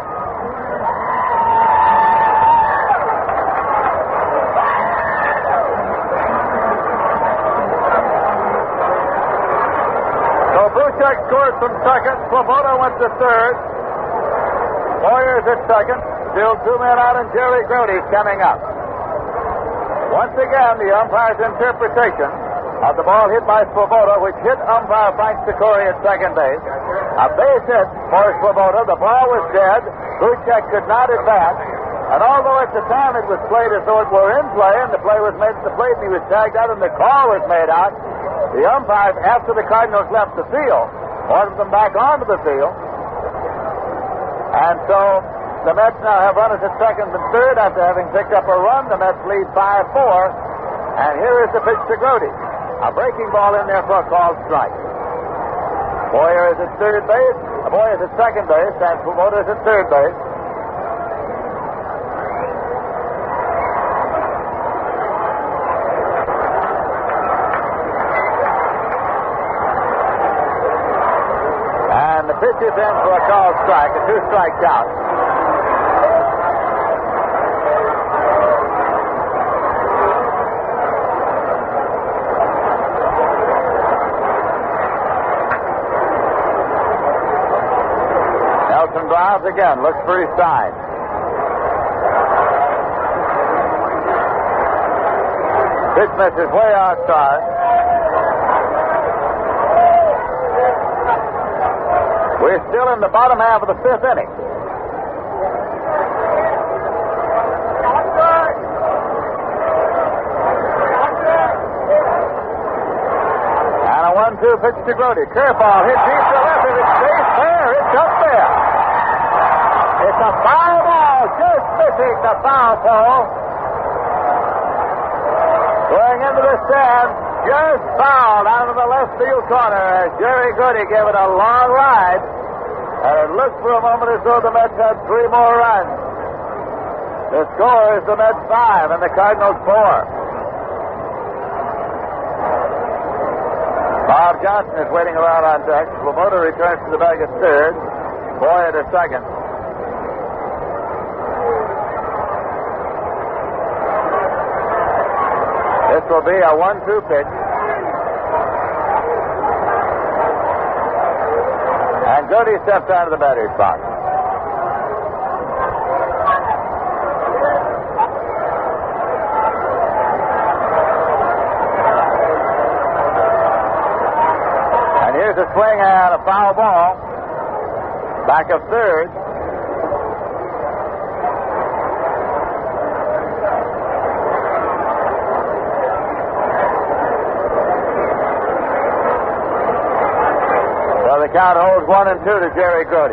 So Buchek scored from second. Swoboda went to third. Boyer's at second. Still two men out, and Jerry Grody's coming up. Once again, the umpire's interpretation of the ball hit by Swoboda, which hit umpire Frank Sikori at second base. A base hit for Swoboda. The ball was dead. Buchek could not advance. And although at the time it was played as though it were in play, and the play was made at the plate, and he was tagged out, and the call was made out, the umpire, after the Cardinals left the field, ordered them back onto the field. And so the Mets now have runners at second and third after having picked up a run. The Mets lead five four. And here is the pitch to Grody. A breaking ball in there for a called strike. Boyer is at third base. Boyer is at second base, and Swoboda is at third base. And the pitch is in for a called strike, a two-strike count. Nelson drives again, looks for his side. Pitch misses way outside. We're still in the bottom half of the fifth inning. And a one two pitch to Grody. Curveball hit deep to left. If it's safe there, it's up there. It's a foul ball, just missing the foul pole. Going into the stands, just fouled out of the left field corner as Jerry Grody gave it a long ride. And it looked for a moment as though the Mets had three more runs. The score is the Mets five and the Cardinals four. Bob Johnson is waiting around on deck. Swoboda returns to the bag at third. Boyer at second. This will be a one two pitch. And Grody steps out of the batter's box. And here's a swing and a foul ball. Back of third. The count holds one and two to Jerry Grody.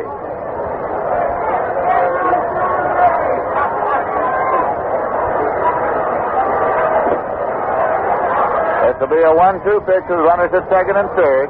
This will be a one two pitch with runners at second and third.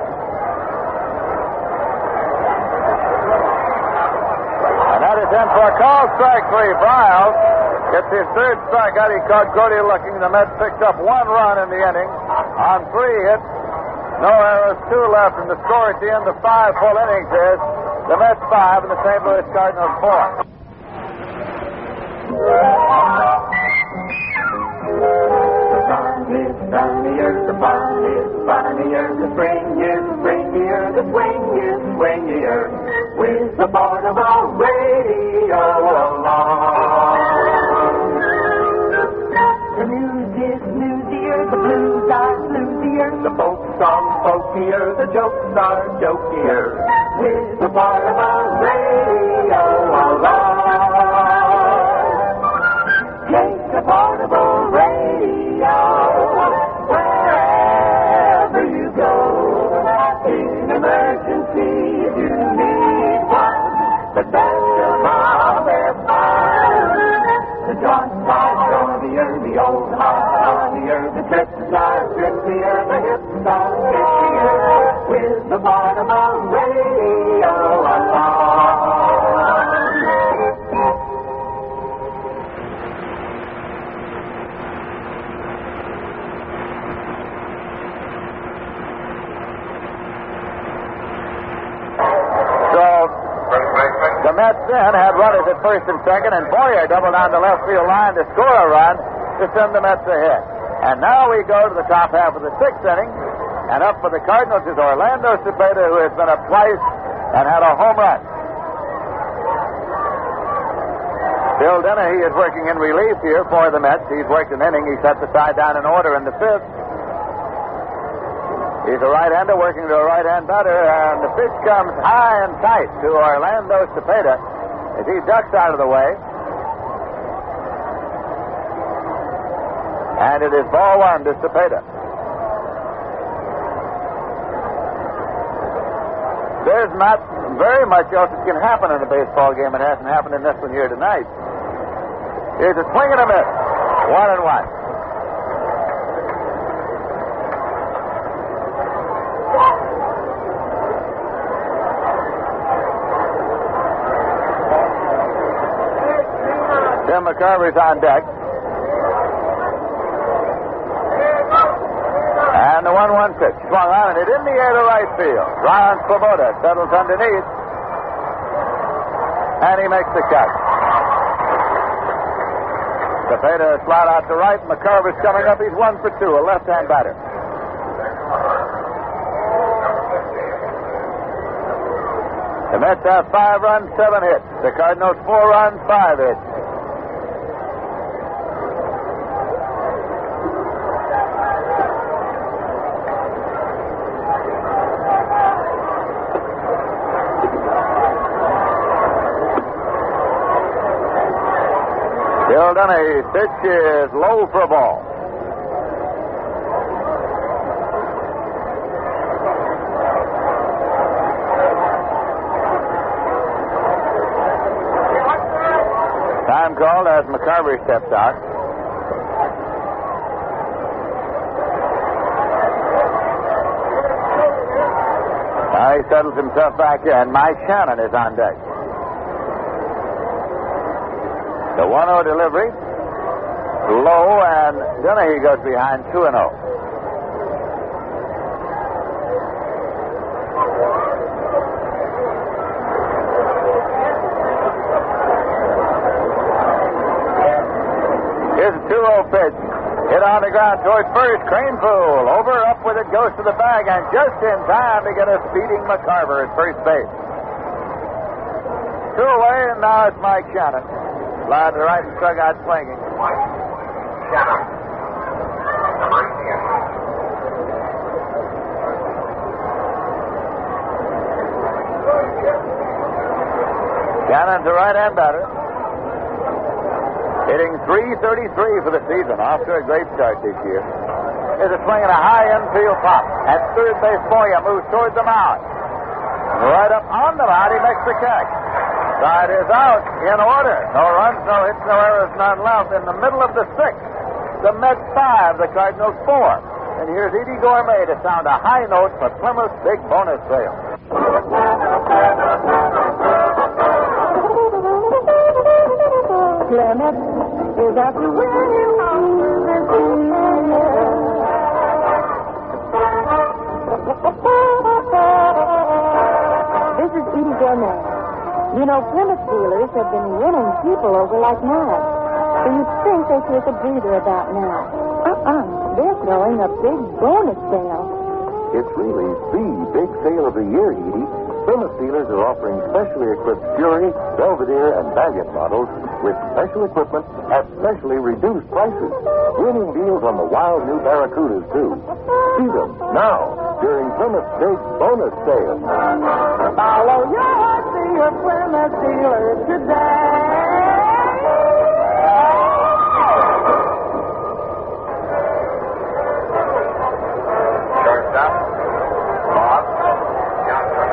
And that is in for a call strike three. Briles gets his third strikeout. He caught Grody looking. The Mets picked up one run in the inning on three hits. No errors, two left, and the score at the end of five full innings is the Mets five and the Saint Louis Cardinals four. The sun is sunnier, the fun is funnier, the spring is springier, the swing is swingier, with the portable radio along. The news is newsier, the blues are bluesier, the folk songs folkier, the jokes are jokier, with the portable radio along. Take the portable radio. emergency if you need one. The best of all their fun. The joint side jollier, the old heart jollier, the trips are trippier, the hips are hitchier, with the Barnum radio along. The Mets then had runners at first and second, and Boyer doubled down the left field line to score a run to send the Mets ahead. And now we go to the top half of the sixth inning, and up for the Cardinals is Orlando Cepeda, who has been up twice and had a home run. Bill Dennehy is working in relief here for the Mets. He's worked an inning. He set the side down in order in the fifth. He's a right-hander working to a right-hand batter, and the pitch comes high and tight to Orlando Cepeda as he ducks out of the way. And it is ball one to Cepeda. There's not very much else that can happen in a baseball game. It hasn't happened in this one here tonight. Here's a swing and a miss. One and one. Tim McCarver's on deck. And the one one pitch swung on, and it in the air to right field. Ron Swoboda settles underneath, and he makes the catch. Cepeda slide out to right. McCarver's coming up. He's one for two, a left-hand batter. The Mets have five runs, seven hits. The Cardinals four runs, five hits. Bill Dennehy's pitch is low for a ball. Time called as McCarver steps out. Now he settles himself back in. Mike Shannon is on deck. The one oh delivery, low, and Dennehy goes behind two and oh. Here's a two oh pitch. Hit on the ground towards first. Crane Pool. Over, up with it, goes to the bag, and just in time to get a speeding McCarver at first base. Two away, and now it's Mike Shannon. Slide to right and struck out swinging. Shannon. Number ten. Shannon's a right-hand batter. Hitting three thirty-three for the season. Off to a great start this year. There's a swing and a high infield pop. At third base, Boyer moves towards the mound. Right up on the mound, he makes the catch. Side is out in order. No runs, no hits, no errors, none left. In the middle of the sixth, the Mets five, the Cardinals four. And here's Edie Gourmet to sound a high note for Plymouth's big bonus sale. Plymouth is up to winning this year. This is Edie Gourmet. You know, Plymouth dealers have been winning people over like mad. So you'd think they'd take a breather about now. Uh-uh. They're throwing a big bonus sale. It's really the big sale of the year, Edie. Plymouth dealers are offering specially equipped Fury, Belvedere, and Valiant models with special equipment at specially reduced prices. Winning deals on the wild new Barracudas, too. See them now during Plymouth's big bonus sale. Follow your heart to your Plymouth dealer today. Shortstop. Bob. Johnson.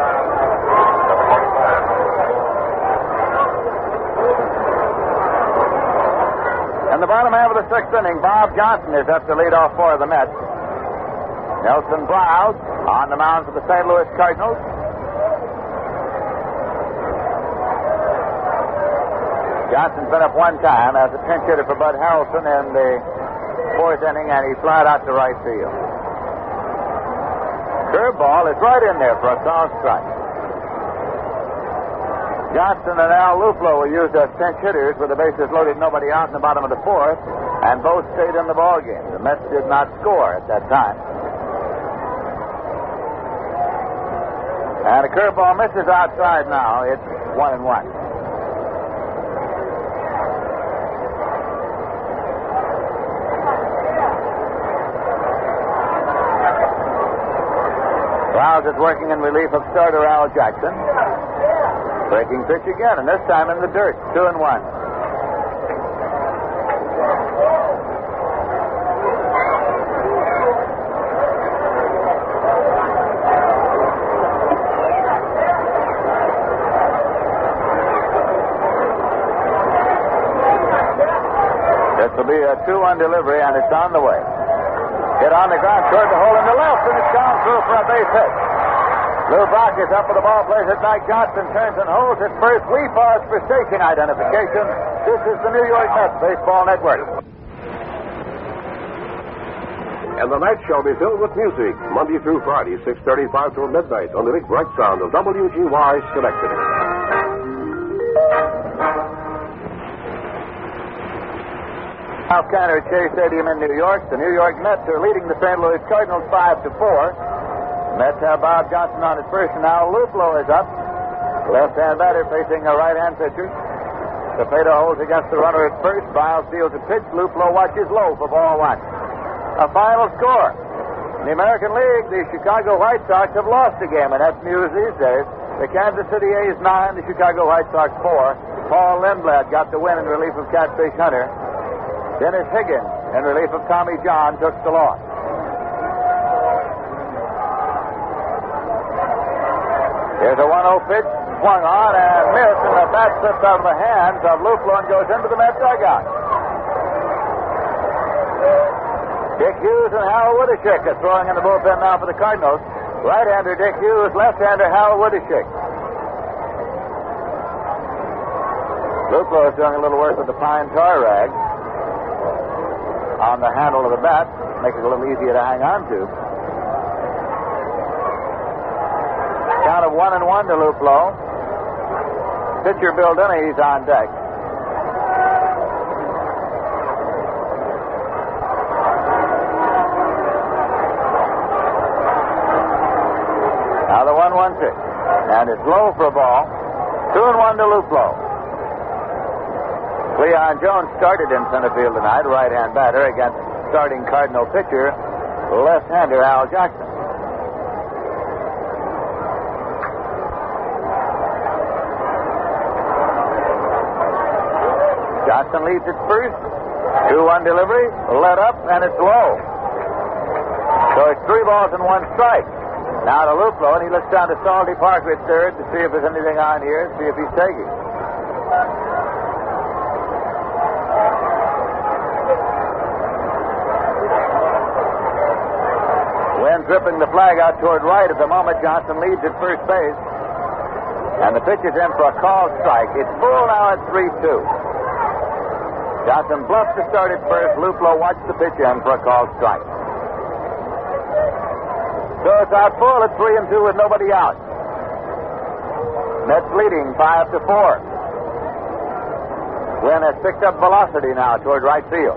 bottom half of the sixth inning, Bob Johnson is up to lead off for the Mets. Nelson Browse on the mound for the Saint Louis Cardinals. Johnson's been up one time as a pinch hitter for Bud Harrelson in the fourth inning, and he flied out to right field. Curveball is right in there for a foul strike. Johnson and Al Luplow were used as pinch hitters with the bases loaded, nobody out in the bottom of the fourth, and both stayed in the ball game. The Mets did not score at that time. And a curveball misses outside now. It's one and one. Browse is working in relief of starter Al Jackson. Breaking pitch again, and this time in the dirt. Two and one. This will be a two-one delivery, and it's on the way. Hit on the ground toward the hole in the left, and it's gone through for a base hit. Lou Brock is up with the ball, plays it back. Johnson turns and holds it first. We pause for station identification. This is the New York Mets Baseball Network. And the night shall be filled with music, Monday through Friday, six thirty-five till midnight, on the big bright sound of W G Y Schenectady. Ralph Kiner at Shea Stadium in New York. The New York Mets are leading the Saint Louis Cardinals five to four. Mets have Bob Johnson on his first, and now Luplow is up. Left-hand batter facing a right-hand pitcher. Cepeda holds against the runner at first. Biles fields a pitch. Luplow watches low for ball one. A final score. In the American League, the Chicago White Sox have lost a game, and that's news these days. The Kansas City A's nine, the Chicago White Sox four. Paul Lindblad got the win in relief of Catfish Hunter. Dennis Higgins, in relief of Tommy John, took the loss. Here's a one oh pitch, swung on and missed, and the bat slips out of the hands of Luplow and goes into the Mets dugout. Dick Hughes and Hal Woodishick are throwing in the bullpen now for the Cardinals. Right-hander Dick Hughes, left-hander Hal Woodishick. Luplow is doing a little work with the pine tar rag on the handle of the bat, make it a little easier to hang on to. Count of one and one to Luplow. Pitcher Bill Dennehy's on deck. Now the one one pitch. And it's low for a ball. Two and one to Luplow. Cleon Jones started in center field tonight, right-hand batter, against starting Cardinal pitcher, left-hander Al Jackson. Johnson leads at first. two one delivery, let up, and it's low. So it's three balls and one strike. Now to Luplow, and he looks down to Salty Parker at third to see if there's anything on here, see if he's taking. Wind dripping the flag out toward right at the moment. Johnson leads at first base. And the pitch is in for a called strike. It's full now at three two. Johnson bluffs to start at first. Luplow watched the pitch in for a called strike. So it's out full at three and two with nobody out. Mets leading five to four. Wynn has picked up velocity now toward right field.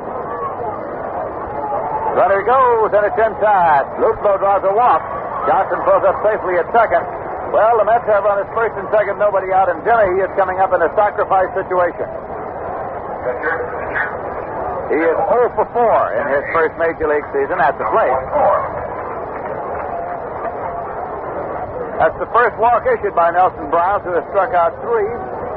Runner goes, and it's inside. Luplow draws a walk. Johnson pulls up safely at second. Well, the Mets have on his first and second, nobody out, and Dennehy is coming up in a sacrifice situation. He is oh for four in his first Major League season at the plate. That's the first walk issued by Nelson Browse, who has struck out three.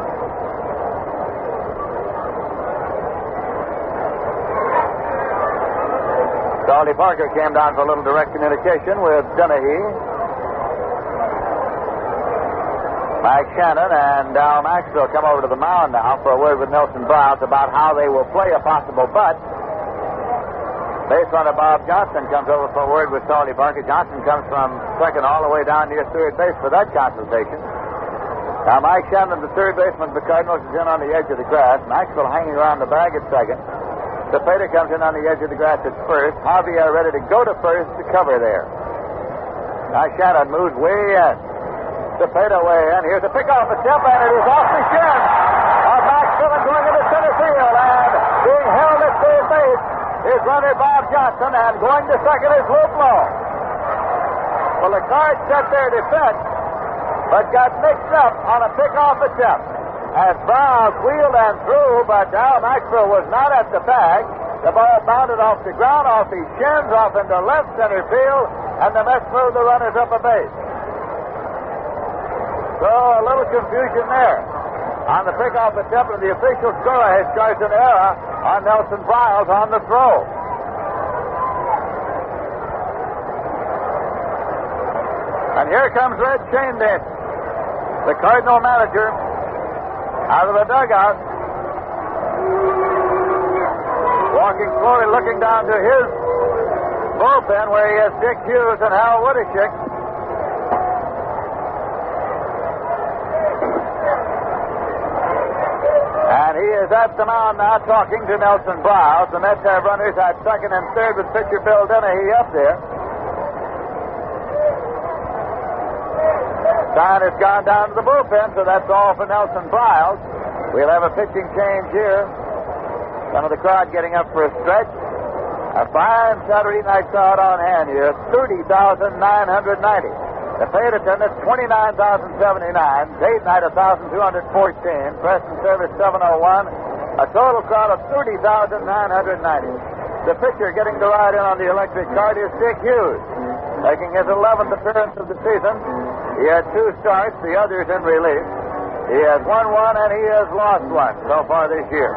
Salty Parker came down for a little direct communication with Dennehy. Mike Shannon and Dow Maxwell come over to the mound now for a word with Nelson Browse about how they will play a possible butt. Base runner Bob Johnson comes over for a word with Salty Barker. Johnson comes from second all the way down near third base for that consultation. Now Mike Shannon, the third baseman of the Cardinals, is in on the edge of the grass. Maxwell hanging around the bag at second. Cepeda comes in on the edge of the grass at first. Javier ready to go to first to cover there. Now Shannon moves way in. Cepeda way in. Here's a pick off the tip, and it is off the shin of Maxwell going into center field. And being held at third base is runner Bob Johnson, and going to second is Luplo. Well, the Cards set their defense, but got mixed up on a pick off the tip. As Browse wheeled and threw, but Dow Maxwell was not at the bag. The ball bounded off the ground, off his shins, off into left center field, and the Mets moved the runners up a base. So a little confusion there. On the pick off the tip, and the official score is Carson Era on Nelson Browse on the throw. And here comes Red Chaindish, the Cardinal manager, out of the dugout. Walking slowly, looking down to his bullpen where he has Dick Hughes and Hal Woodishick. And he is at the mound now talking to Nelson Browse. The Mets have runners at second and third with pitcher Bill Dennehy up there. Stein has gone down to the bullpen, so that's all for Nelson Browse. We'll have a pitching change here. Some of the crowd getting up for a stretch. A fine Saturday night crowd on hand here, thirty thousand nine hundred ninety. The paid attendance, twenty-nine thousand seventy-nine. Date night, one thousand two hundred fourteen. Press and service, seven oh one. A total crowd of thirty thousand nine hundred ninety. The pitcher getting to ride in on the electric cart is Dick Hughes, making his eleventh appearance of the season. He had two starts, the others in relief. He has won one and he has lost one so far this year.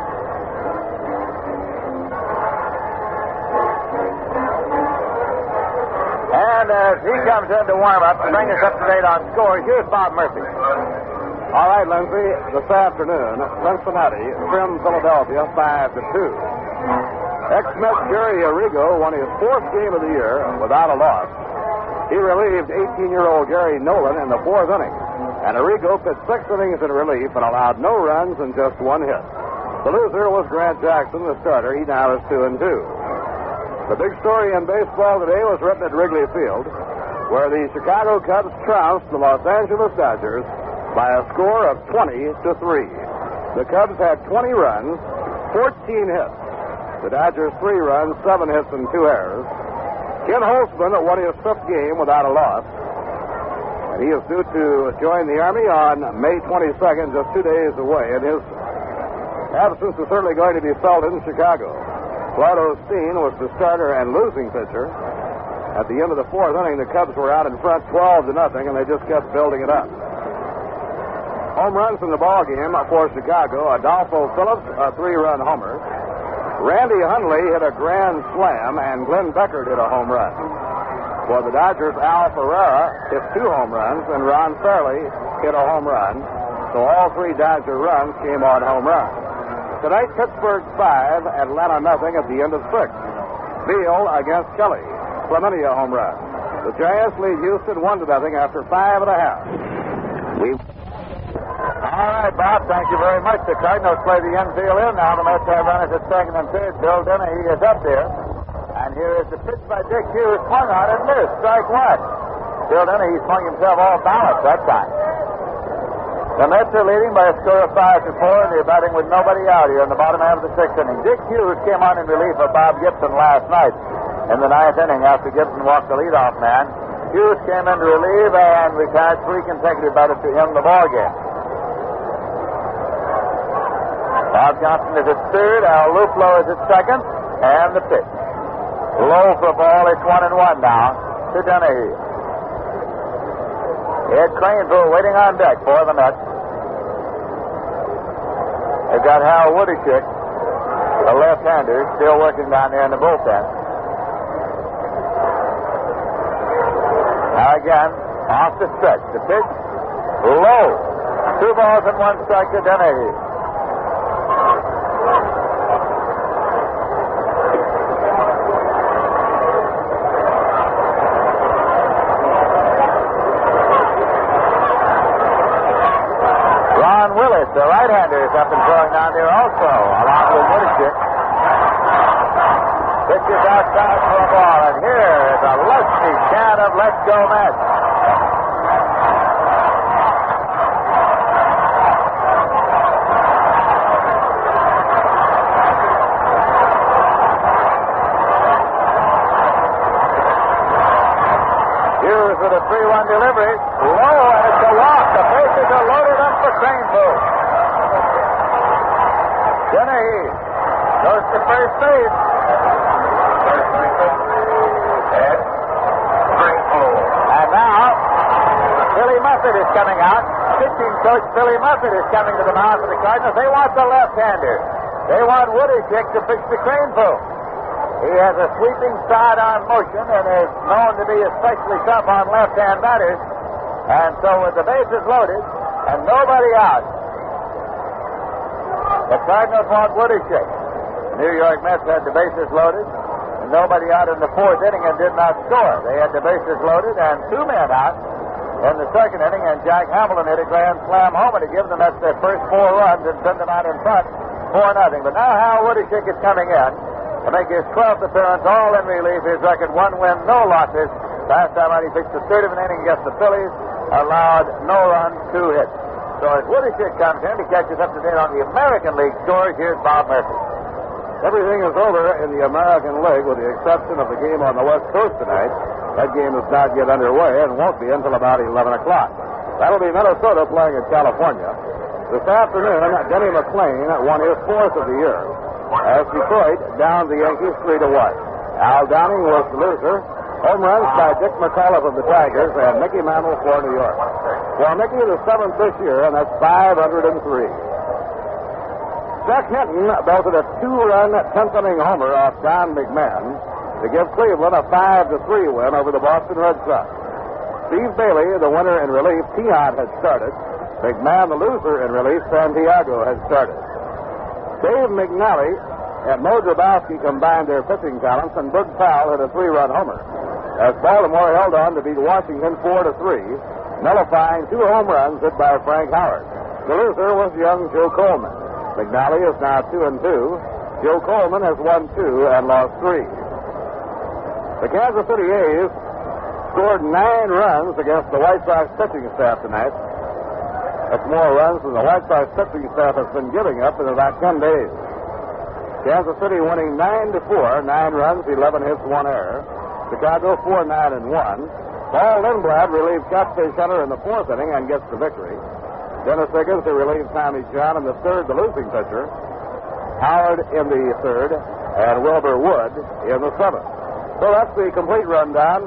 And as he comes in to warm up to bring us up to date on scores, here's Bob Murphy. All right, Lindsay. This afternoon, Cincinnati trimmed Philadelphia five to two. Ex-Met Jerry Arrigo won his fourth game of the year without a loss. He relieved eighteen-year-old Gary Nolan in the fourth inning, and Arrigo pitched six innings in relief and allowed no runs and just one hit. The loser was Grant Jackson, the starter. He now is two and two. The big story in baseball today was written at Wrigley Field, where the Chicago Cubs trounced the Los Angeles Dodgers by a score of twenty to three. The Cubs had twenty runs, fourteen hits. The Dodgers three runs, seven hits, and two errors. Ken Holtzman won his fifth game without a loss, and he is due to join the Army on May twenty-second, just two days away, and his absence is certainly going to be felt in Chicago. Claude Osteen was the starter and losing pitcher. At the end of the fourth inning, the Cubs were out in front twelve to nothing, and they just kept building it up. Home runs in the ball game for Chicago. Adolfo Phillips, a three-run homer. Randy Hundley hit a grand slam, and Glenn Beckert hit a home run. For the Dodgers, Al Ferreira hit two home runs, and Ron Fairley hit a home run. So all three Dodger runs came on home runs. Tonight, Pittsburgh five, Atlanta nothing at the end of six. Beal against Kelly. Clemente a home run. The Giants lead Houston one to nothing after five and a half. We. All right, Bob, thank you very much. The Cardinals play the infield in now. The Mets have runners at second and third. Bill Dennehy is up there. And here is the pitch by Dick Hughes, swung on and missed. Strike one. Bill Dennehy swung himself all balanced that time. The Mets are leading by a score of five to four. They're batting with nobody out here in the bottom half of the sixth inning. Dick Hughes came on in relief of Bob Gibson last night in the ninth inning after Gibson walked the leadoff man. Hughes came in to relieve and retired three consecutive batters to him the ball game. Bob Johnson is at third. Al Luplo is at second. And the pitch. Low for ball. It's one and one now to Dennehy. Ed Cranesville waiting on deck for the Mets. They've got Hal Woodishick, a left-hander, still working down there in the bullpen. Now again, off the stretch. The pitch, low. Two balls and one strike to Dennehy. Ron Willis, the right-hander, is up and throwing down there also, along with Woodishick. Pitches outside for a ball, and here is a lusty chant of "Let's Go Mets." Hughes with a three one delivery. Low, and it's a walk. The bases are loaded up for Craneville. Dennehy goes to first base. And now, Billy Muffet is coming out. Pitching coach Billy Muffet is coming to the mound for the Cardinals. They want the left-hander. They want Woodishick to pitch to Craneville. He has a sweeping sidearm motion and is known to be especially tough on left-hand batters. And so with the bases loaded and nobody out, the Cardinals want Woodishick. The New York Mets had the bases loaded and nobody out in the fourth inning and did not score. They had the bases loaded and two men out in the second inning, and Jack Hamilton hit a grand slam homer to give the Mets their first four runs and send them out in front four nothing. But now Hal Woodishick is coming in to make his twelfth appearance, all in relief. His record, one win, no losses. Last time out he pitched the third of an inning against the Phillies, allowed no runs, two hits. So as Woodishick comes in to catch us up to date on the American League scores, here's Bob Murphy. Everything is over in the American League with the exception of the game on the West Coast tonight. That game is not yet underway and won't be until about eleven o'clock. That'll be Minnesota playing at California. This afternoon, Denny McLain won his fourth of the year as Detroit downed the Yankees three to one. Al Downing was the loser. Home runs by Dick McAuliffe of the Tigers and Mickey Mantle for New York. For Mickey, the seventh this year, and that's five hundred three. Jack Hinton belted a two-run tenth-inning homer off Don McMahon to give Cleveland a five to three win over the Boston Red Sox. Steve Bailey, the winner in relief, Tiant had started. McMahon, the loser in relief, Santiago had started. Dave McNally and Mo Grabowski combined their pitching talents, and Bud Powell hit a three-run homer as Baltimore held on to beat Washington four to three, nullifying two home runs hit by Frank Howard. The loser was young Joe Coleman. McNally is now two and two. Joe Coleman has won two and lost three. The Kansas City A's scored nine runs against the White Sox pitching staff tonight. That's more runs than the White Sox pitching staff has been giving up in about ten days. Kansas City winning nine to four, nine runs, eleven hits, one error. Chicago four nine and one. Paul Lindblad relieves Catfish Hunter in the fourth inning and gets the victory. Dennis Higgins to relieve Tommy John in the third, the losing pitcher. Howard in the third, and Wilbur Wood in the seventh. So that's the complete rundown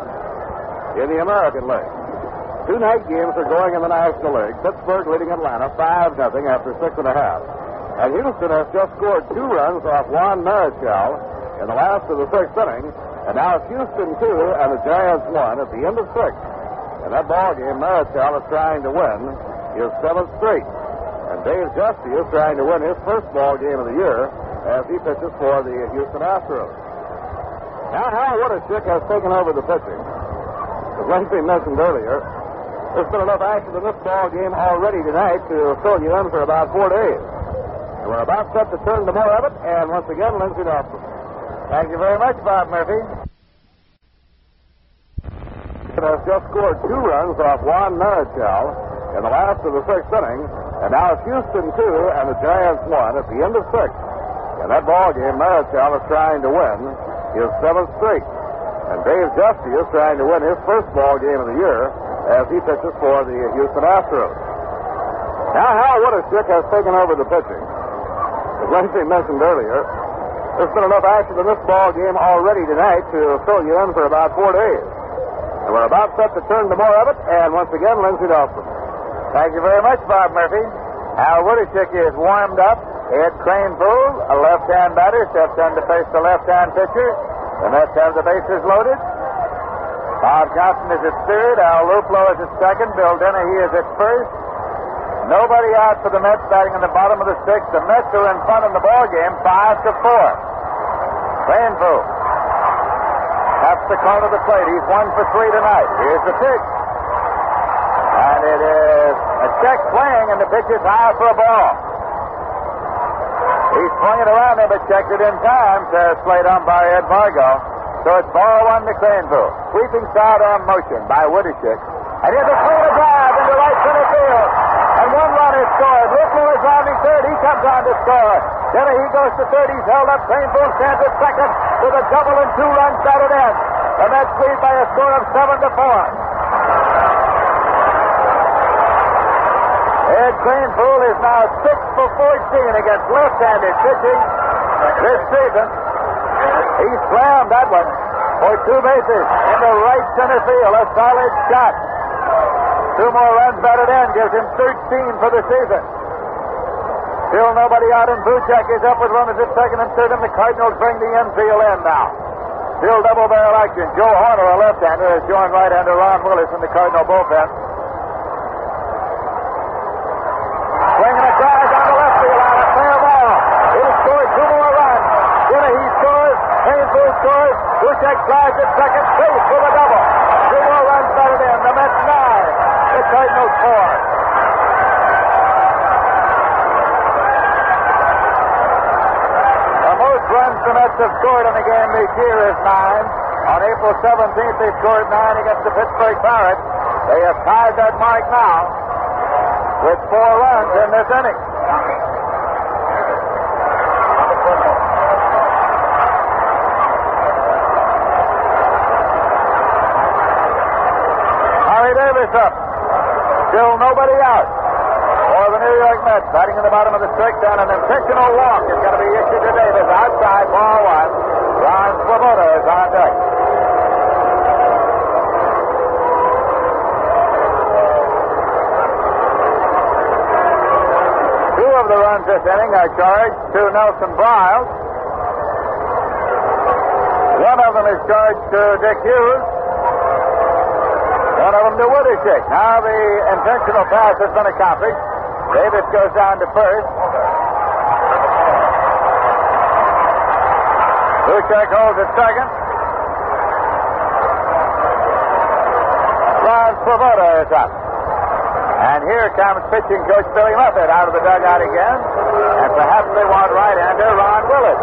in the American League. Two night games are going in the National League. Pittsburgh leading Atlanta five nothing after six and a half. And Houston has just scored two runs off Juan Marichal in the last of the sixth inning. And now it's Houston two and the Giants one at the end of six. In that ball game, Marichal is trying to win his seventh straight. And Dave Justy is trying to win his first ball game of the year as he pitches for the Houston Astros. Now Hal Woodishick has taken over the pitching. As Lindsay mentioned earlier, there's been enough action in this ball game already tonight to fill you in for about four days. And we're about set to turn to more of it, and once again, Lindsay Dawson. Thank you very much, Bob Murphy. Has just scored two runs off Juan Marichal in the last of the sixth inning, and now it's Houston two and the Giants one at the end of six. In that ball game, Marichal is trying to win his seventh straight, and Dave Justy is trying to win his first ball game of the year as he pitches for the Houston Astros. Now Hal Woodishick has taken over the pitching. As Lindsay mentioned earlier, there's been enough action in this ball game already tonight to fill you in for about four days. And we're about set to turn to more of it, and once again, Lindsay Dawson. Thank you very much, Bob Murphy. Hal Woodishick is warmed up. Ed Craneville, a left-hand batter, steps in to face the left-hand pitcher. The Mets have the bases loaded. Bob Johnson is at third. Al Luplo is at second. Bill Dennehy is at first. Nobody out for the Mets batting in the bottom of the sixth. The Mets are in front in the ball game, five to four. Rainbow taps the corner of the plate. He's one for three tonight. Here's the pitch. And it is a check swing, and the pitch is high for a ball. He's swinging around him, but checked it in time, says plate umpire Ed Vargo. So it's ball one to Craneville. Sweeping sidearm motion by Woodishick. And here's a clear drive into right center field. And one run is scored. Whitmore is rounding third. He comes on to score. Then he goes to third. He's held up. Craneville stands at second with a double and two runs batted in. The Mets lead by a score of seven to four. Ed Craneville is now six for fourteen against left-handed pitching this season. He slammed that one for two bases into right center field. A solid shot. Two more runs batted in gives him thirteen for the season. Still nobody out, and Buchek is up with runners at second and third, and the Cardinals bring the infield in now. Still double barrel action. Joe Horner, a left-hander, has joined right-hander Ron Willis in the Cardinal bullpen. Swinging a drive down the left field on a fair ball. It'll score two more runs. Dennehy scores. Craneville scores. Buchek drives at second base for the double. Two more runs batted in. The Mets nine. The Cardinals four. The most runs the Mets have scored in a game this year is nine. On April seventeenth, they scored nine against the Pittsburgh Pirates. They have tied that mark now with four runs in this inning. Harry Davis up. Still nobody out for the New York Mets. Batting in the bottom of the sixth, and an intentional walk is going to be issued to Davis. Outside, ball one. Ron Swoboda is on deck. Two of the runs this inning are charged to Nelson Briles. One of them is charged to Dick Hughes. One of them to Woodishick. Now the intentional pass has been accomplished. Davis goes down to first. Buchek holds at second. Ron Swoboda is up. And here comes pitching coach Billy Muffet out of the dugout again. And perhaps they want right-hander Ron Willis.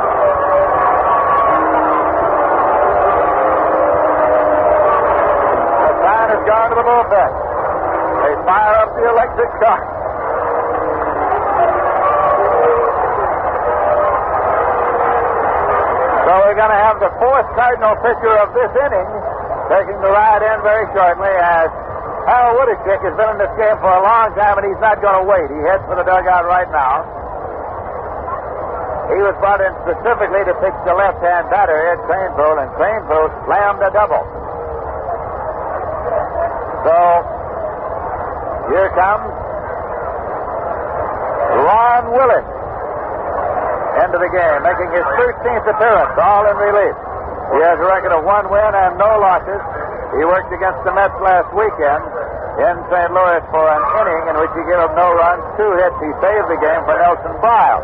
The sign has gone to the bullpen. They fire up the electric car. So we're going to have the fourth Cardinal pitcher of this inning taking the ride in very shortly, as Harold Woodishick has been in this game for a long time, and he's not going to wait. He heads for the dugout right now. He was brought in specifically to pitch the left-hand batter, Ed Craneville, and Craneville slammed a double. So here comes Ron Willis into the game, making his thirteenth appearance, all in relief. He has a record of one win and no losses. He worked against the Mets last weekend in Saint Louis for an inning in which he gave up no runs, two hits. He saved the game for Nelson Briles.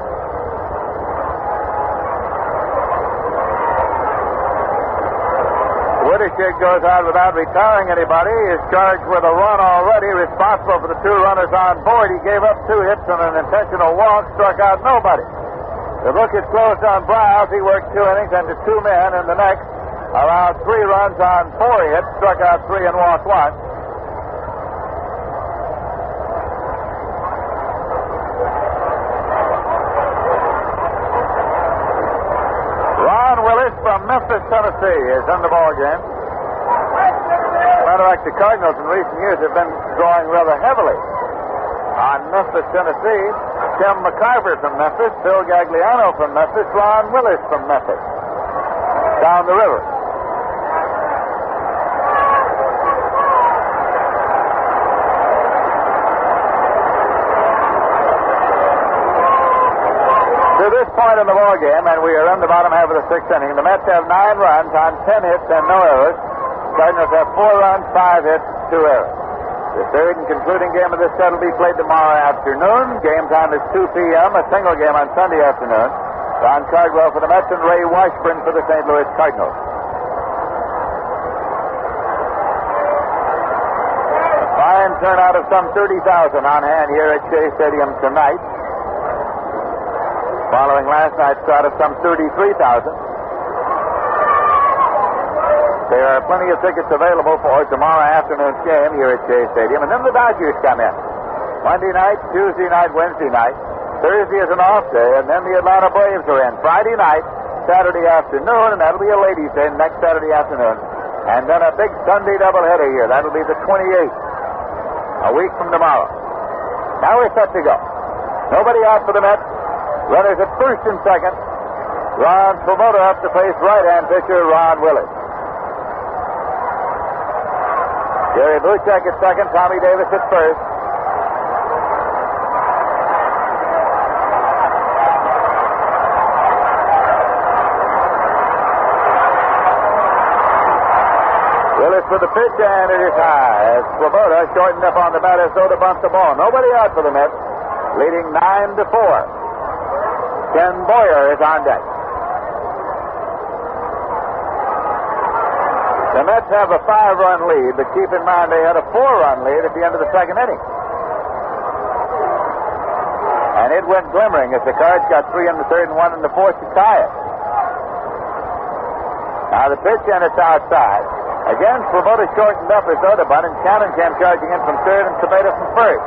Woodishick goes out without retiring anybody. He is charged with a run already, responsible for the two runners on board. He gave up two hits and an intentional walk, struck out nobody. The book is closed on Briles. He worked two innings and to two men in the next. Allowed three runs on four hits, struck out three and walked one. Ron Willis from Memphis, Tennessee is in the ball game. Matter of fact, the Cardinals in recent years have been drawing rather heavily on Memphis, Tennessee. Tim McCarver from Memphis, Phil Gagliano from Memphis, Ron Willis from Memphis. Down the river. To this point in the ball game, and we are in the bottom half of the sixth inning, the Mets have nine runs on ten hits and no errors. Cardinals have four runs, five hits, two errors. The third and concluding game of this set will be played tomorrow afternoon. Game time is two p.m., a single game on Sunday afternoon. Don Cardwell for the Mets and Ray Washburn for the Saint Louis Cardinals. A fine turnout of some thirty thousand on hand here at Shea Stadium tonight, following last night's crowd of some thirty-three thousand. There are plenty of tickets available for tomorrow afternoon's game here at Shea Stadium. And then the Dodgers come in. Monday night, Tuesday night, Wednesday night. Thursday is an off day, and then the Atlanta Braves are in. Friday night, Saturday afternoon, and that'll be a ladies' day next Saturday afternoon. And then a big Sunday doubleheader here. That'll be the twenty-eighth, a week from tomorrow. Now we're set to go. Nobody out for the Mets. Runners at first and second. Ron Swoboda up to face right-hand pitcher Ron Willis. Jerry Buchek at second, Tommy Davis at first. Willis for the pitch, and it is high as Swoboda shortened up on the batter, so to bunt the ball. Nobody out for the Mets, leading nine to four. Ken Boyer is on deck. The Mets have a five-run lead, but keep in mind they had a four-run lead at the end of the second inning. And it went glimmering as the Cards got three in the third and one in the fourth to tie it. Now the pitch, and it's outside. Again, Swoboda shortened up his other bunt, and Cannon came charging in from third and Cabeda from first.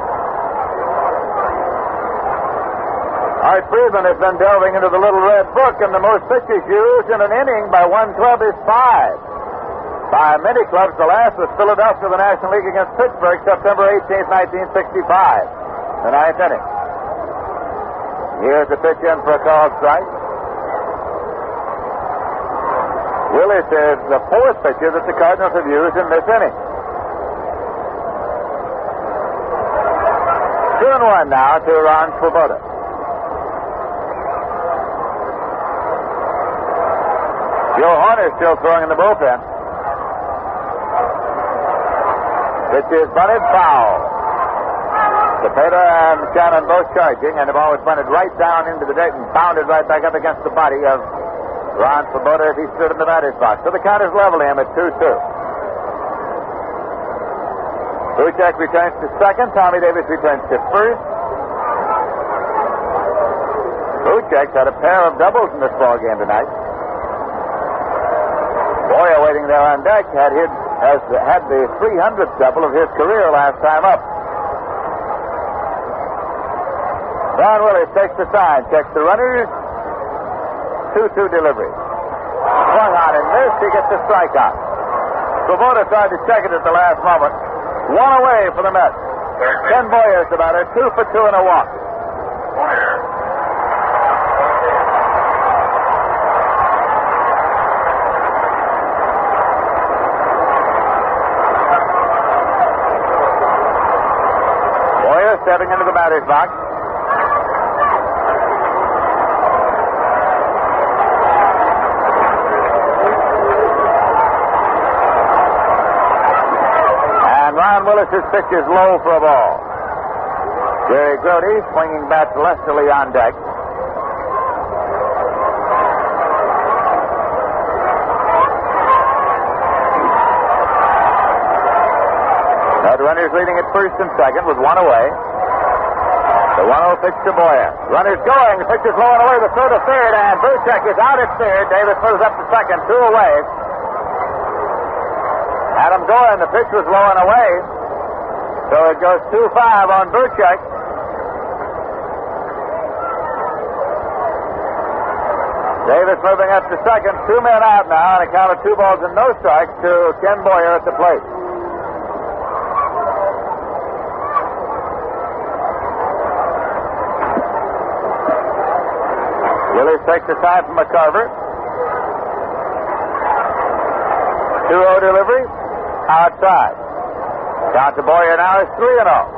Art Friedman has been delving into the Little Red Book, and the most pitches used in an inning by one club is five. By many clubs, the last was Philadelphia, the National League against Pittsburgh, September eighteenth, nineteen sixty-five, the ninth inning. Here's the pitch in for a called strike. Willis is the fourth pitcher that the Cardinals have used in this inning. Two and one now to Ron Swoboda. Joe Horner still throwing in the bullpen. Pitch is bunted foul. Cepeda and Cannon both charging, and the ball was bunted right down into the dirt and pounded right back up against the body of Ron Swoboda as he stood in the batter's box. So the count is level him at two two. Buchek returns to second. Tommy Davis returns to first. Buchek's had a pair of doubles in this ball game tonight. Boyer waiting there on deck had hit. Has had the three hundredth double of his career last time up. Ron Willis takes the sign, checks the runners. two two delivery. Swung on and missed. He gets the strikeout. Swoboda tried to check it at the last moment. One away for the Mets. Ken Boyer's the batter. Two for two and a walk. Stepping into the batter's box. And Ron Willis's pitch is low for a ball. Jerry Grody swinging bat lustily on deck. The runners leading at first and second with one away. The one oh pitch to Boyer. Runners going. The pitch is low and away. The throw to third, and Buchek is out at third. Davis moves up to second. Two away. Adam Gorin, the pitch was low and away. So it goes two five on Buchek. Davis moving up to second. Two men out now, and a count of two balls and no strikes to Ken Boyer at the plate. Willis takes the sign from McCarver. two oh delivery. Outside. Count to Boyer now is three and oh.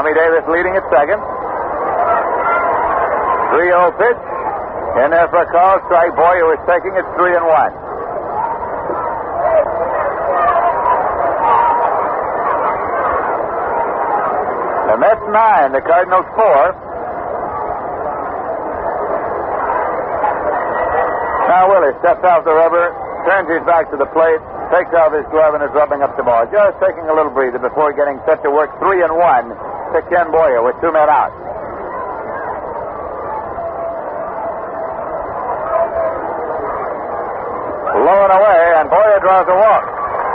Tommy Davis leading at second. three oh pitch. In there for a call. Strike. Boyer was taking it three and one. The Mets nine, the Cardinals four. Now Willie steps off the rubber, turns his back to the plate, takes off his glove, and is rubbing up the ball. Just taking a little breather before getting set to work three and one to Ken Boyer with two men out. Low and away, and Boyer draws a walk.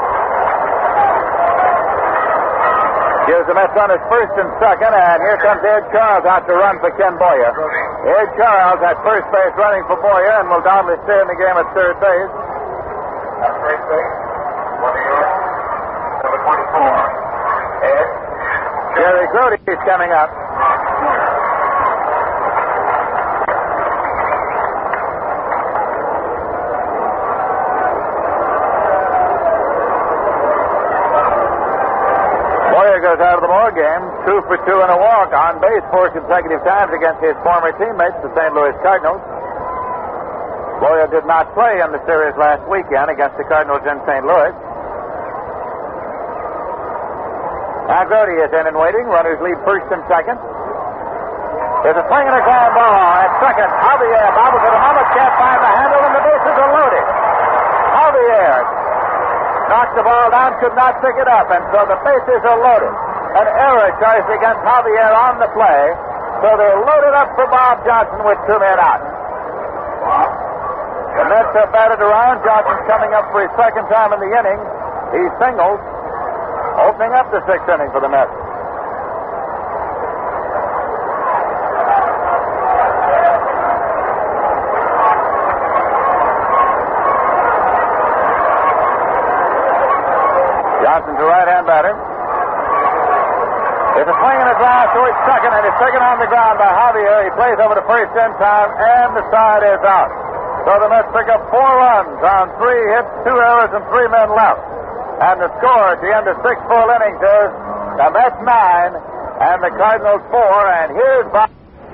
Gives the Mets runners first and second, and here comes Ed Charles out to run for Ken Boyer. Ed Charles at first base running for Boyer and will doubtless stay in the game at third base. At third base, number twenty-four, Ed. Jerry Grote is coming up. Goes out of the ball game, two for two and a walk, on base four consecutive times against his former teammates, the Saint Louis Cardinals. Boyer did not play in the series last weekend against the Cardinals in Saint Louis. Now Grote is in and waiting. Runners lead first and second. There's a swing and a ground ball at second. Javier bobbles at a moment, can't find the handle, and the bases are loaded. Javier knocked the ball down, could not pick it up, and so the bases are loaded. An error charged against Javier on the play, so they're loaded up for Bob Johnson with two men out. The Mets have batted around. Johnson's coming up for his second time in the inning. He singles, opening up the sixth inning for the Mets. Johnson's a right-hand batter. There's a swing and a drive towards second, and it's taken on the ground by Javier. He plays over to first in time, and the side is out. So the Mets pick up four runs on three hits, two errors, and three men left. And the score at the end of six full innings is the Mets nine and the Cardinals four. And here's Bob.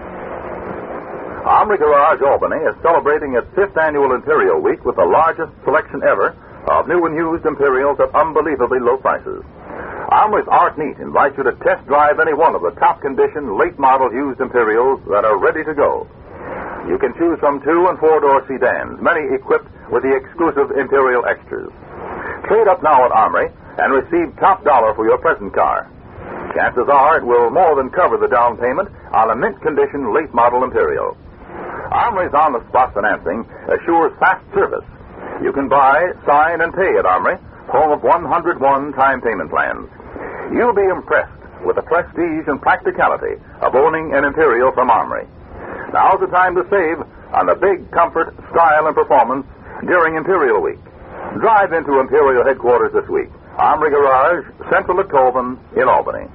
Omri Garage Albany is celebrating its fifth annual Imperial Week with the largest selection ever of new and used Imperials at unbelievably low prices. Omri's Art Neat invites you to test drive any one of the top condition, late model used Imperials that are ready to go. You can choose from two and four door sedans, many equipped with the exclusive Imperial extras. Trade up now at Omri and receive top dollar for your present car. Chances are it will more than cover the down payment on a mint condition late model Imperial. Omri's on the spot financing assures fast service. You can buy, sign, and pay at Omri, home of one hundred one time payment plans. You'll be impressed with the prestige and practicality of owning an Imperial from Omri. Now's the time to save on the big comfort, style, and performance during Imperial Week. Drive into Imperial headquarters this week. Omri Garage, Central at Colvin in Albany.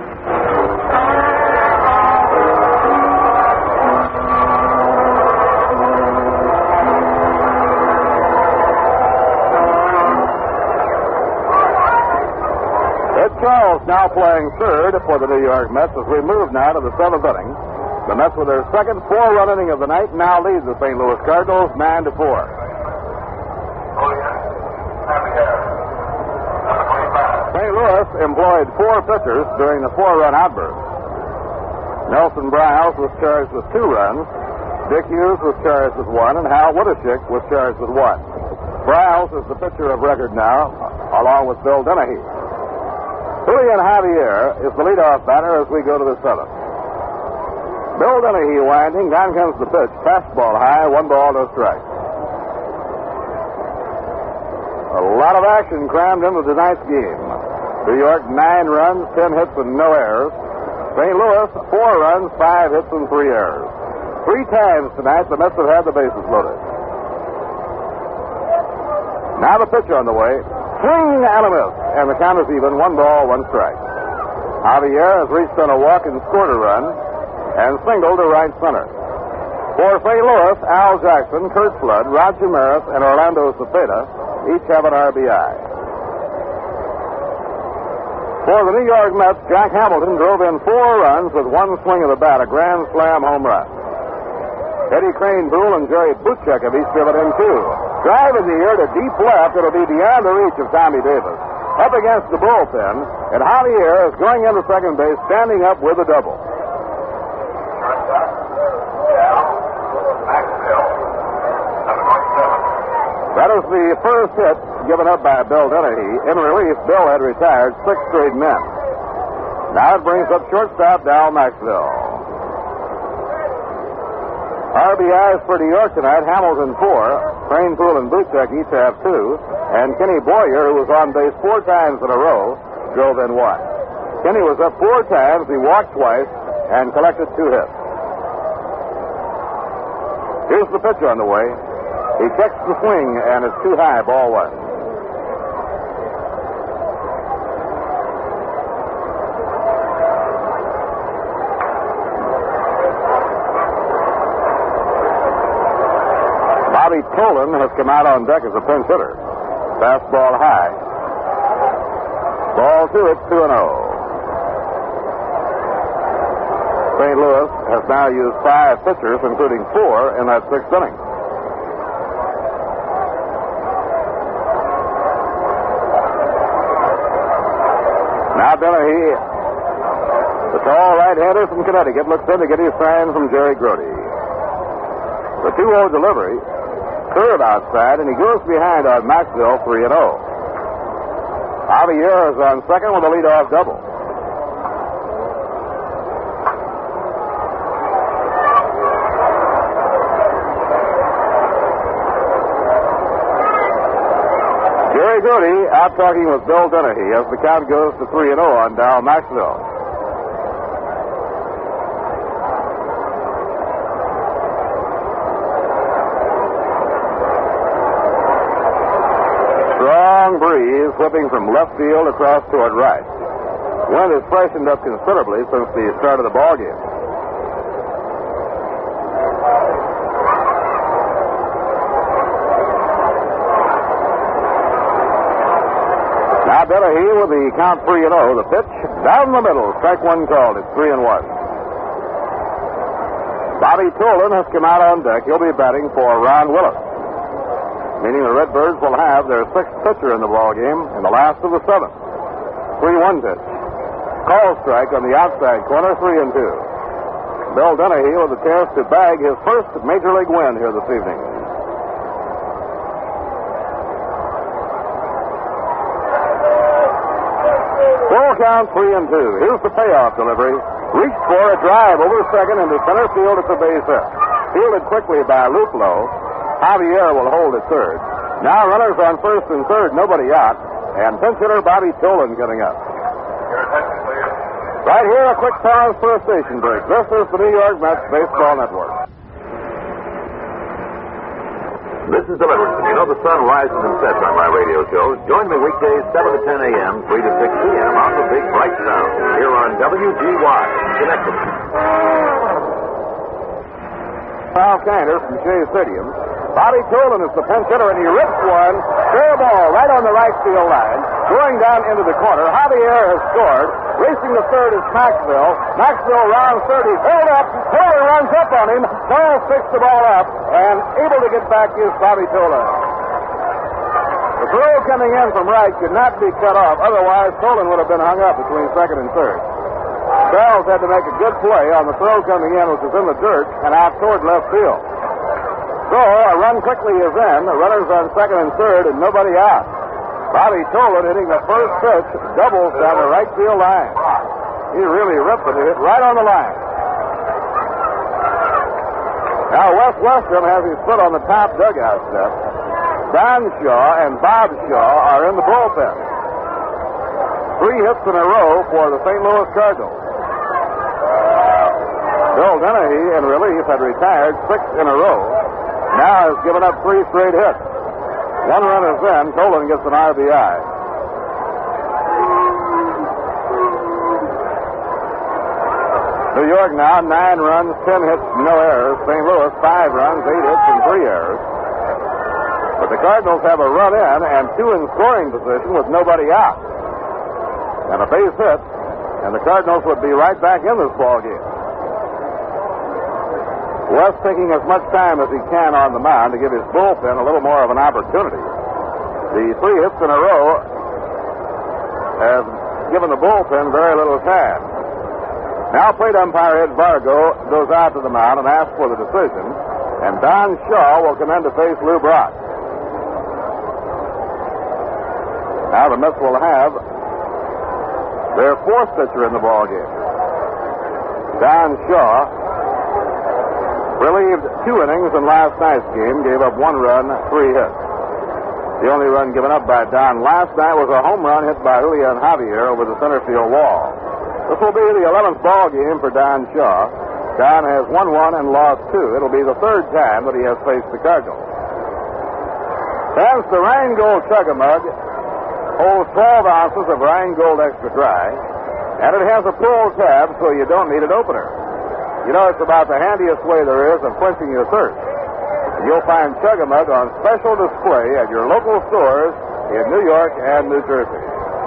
Ed Charles now playing third for the New York Mets as we move now to the seventh inning. The Mets with their second four-run inning of the night now lead the Saint Louis Cardinals nine to four. Saint Louis employed four pitchers during the four-run outburst. Nelson Bryhouse was charged with two runs. Dick Hughes was charged with one, and Hal Woodishick was charged with one. Bryhouse is the pitcher of record now, along with Bill Dennehy. Julian Javier is the leadoff batter as we go to the seventh. Bill Dennehy winding. Down comes the pitch. Fastball high. One ball, no strike. A lot of action crammed into tonight's game. New York, nine runs, ten hits, and no errors. Saint Louis, four runs, five hits, and three errors. Three times tonight the Mets have had the bases loaded. Now the pitch on the way. Swing and a miss. And the count is even. One ball, one strike. Javier has reached on a walk and scored a run. And singled to right center. For Saint Louis, Al Jackson, Kurt Flood, Roger Maris, and Orlando Cepeda each have an R B I. For the New York Mets, Jack Hamilton drove in four runs with one swing of the bat, a grand slam home run. Eddie Crane Boole and Jerry Butchek have each driven in two. Drive in the air to deep left. It'll be beyond the reach of Tommy Davis. Up against the bullpen, and Javier is going into second base, standing up with a double. That is the first hit given up by Bill Dennehy. In relief, Bill had retired six straight men. Now it brings up shortstop Dal Maxwell. R B Is for New York tonight, Hamilton four, Crane, Poole, and Butchek each have two, and Kenny Boyer, who was on base four times in a row, drove in one. Kenny was up four times, he walked twice, and collected two hits. Here's the pitch on the way. He checks the swing, and it's too high, ball one. Bobby Tolan has come out on deck as a pinch hitter. Fastball high. Ball two, it's two and oh. Saint Louis has now used five pitchers, including four in that sixth inning. Now Dennehy, the tall right-hander from Connecticut, looks in to get his sign from Jerry Grody. The two oh delivery, curve outside, and he goes behind on Maxwell, three and oh. Javier is on second with a leadoff double. Jerry Grody out talking with Bill Dennehy as the count goes to three and oh on Dal Maxwell. Breeze whipping from left field across toward right. Wind has freshened up considerably since the start of the ball game. Now Dennehy with the count three and oh. The pitch down the middle. Strike one called. It's three and one. Bobby Tolan has come out on deck. He'll be batting for Ron Willis, meaning the Redbirds will have their sixth pitcher in the ball game and the last of the seventh. three one pitch. Call strike on the outside corner, three and two. Bill Dennehy with a chance to bag his first major league win here this evening. Full count, three and two. Here's the payoff delivery. Reached for a drive over second into center field at the base hit. Fielded quickly by Luplow. Javier will hold at third. Now runners on first and third, nobody out. And pinch hitter Bobby Tolan getting up. Right here, a quick pause for a station break. This is the New York Mets Baseball Network. This is Deliverance. You know the sun rises and sets on my radio shows. Join me weekdays seven to ten a.m., three to six p.m. on the Big Bright Sound here on W G Y, Schenectady. Paul Kinder from Shea Stadium. Bobby Tolan is the pinch hitter, and he rips one. Fair ball right on the right field line. Going down into the corner. Javier has scored. Racing to third is Maxwell. Maxwell rounds third. He's held up. Tolan runs up on him. Charles picks the ball up, and able to get back is Bobby Tolan. The throw coming in from right could not be cut off. Otherwise, Tolan would have been hung up between second and third. Charles had to make a good play on the throw coming in, which was in the dirt, and out toward left field. So, a run quickly is in. The runners on second and third, and nobody out. Bobby Tolan hitting the first pitch, doubles down the right field line. He really ripped it. It hit right on the line. Now, Wes Westrom has his foot on the top dugout step. Don Shaw and Bob Shaw are in the bullpen. Three hits in a row for the Saint Louis Cardinals. Bill Dennehy, in relief, had retired six in a row. Now has given up three straight hits. One run is in. Tolan gets an R B I. New York now, nine runs, ten hits, no errors. Saint Louis, five runs, eight hits, and three errors. But the Cardinals have a run in and two in scoring position with nobody out. and a base hit, and the Cardinals would be right back in this ball game. West taking as much time as he can on the mound to give his bullpen a little more of an opportunity. The three hits in a row have given the bullpen very little time. Now plate umpire Ed Vargo goes out to the mound and asks for the decision, and Don Shaw will come in to face Lou Brock. Now the Mets will have their fourth pitcher in the ball game. Don Shaw relieved two innings in last night's game, gave up one run, three hits. The only run given up by Don last night was a home run hit by Julian Javier over the center field wall. This will be the eleventh ball game for Don Shaw. Don has won one and lost two. It'll be the third time that he has faced the Cardinals. Hence, the Rheingold Chug-a-Mug holds twelve ounces of Rheingold Extra Dry, and it has a pull tab so you don't need an opener. You know, it's about the handiest way there is of quenching your thirst. And you'll find Chug-a-Mug on special display at your local stores in New York and New Jersey.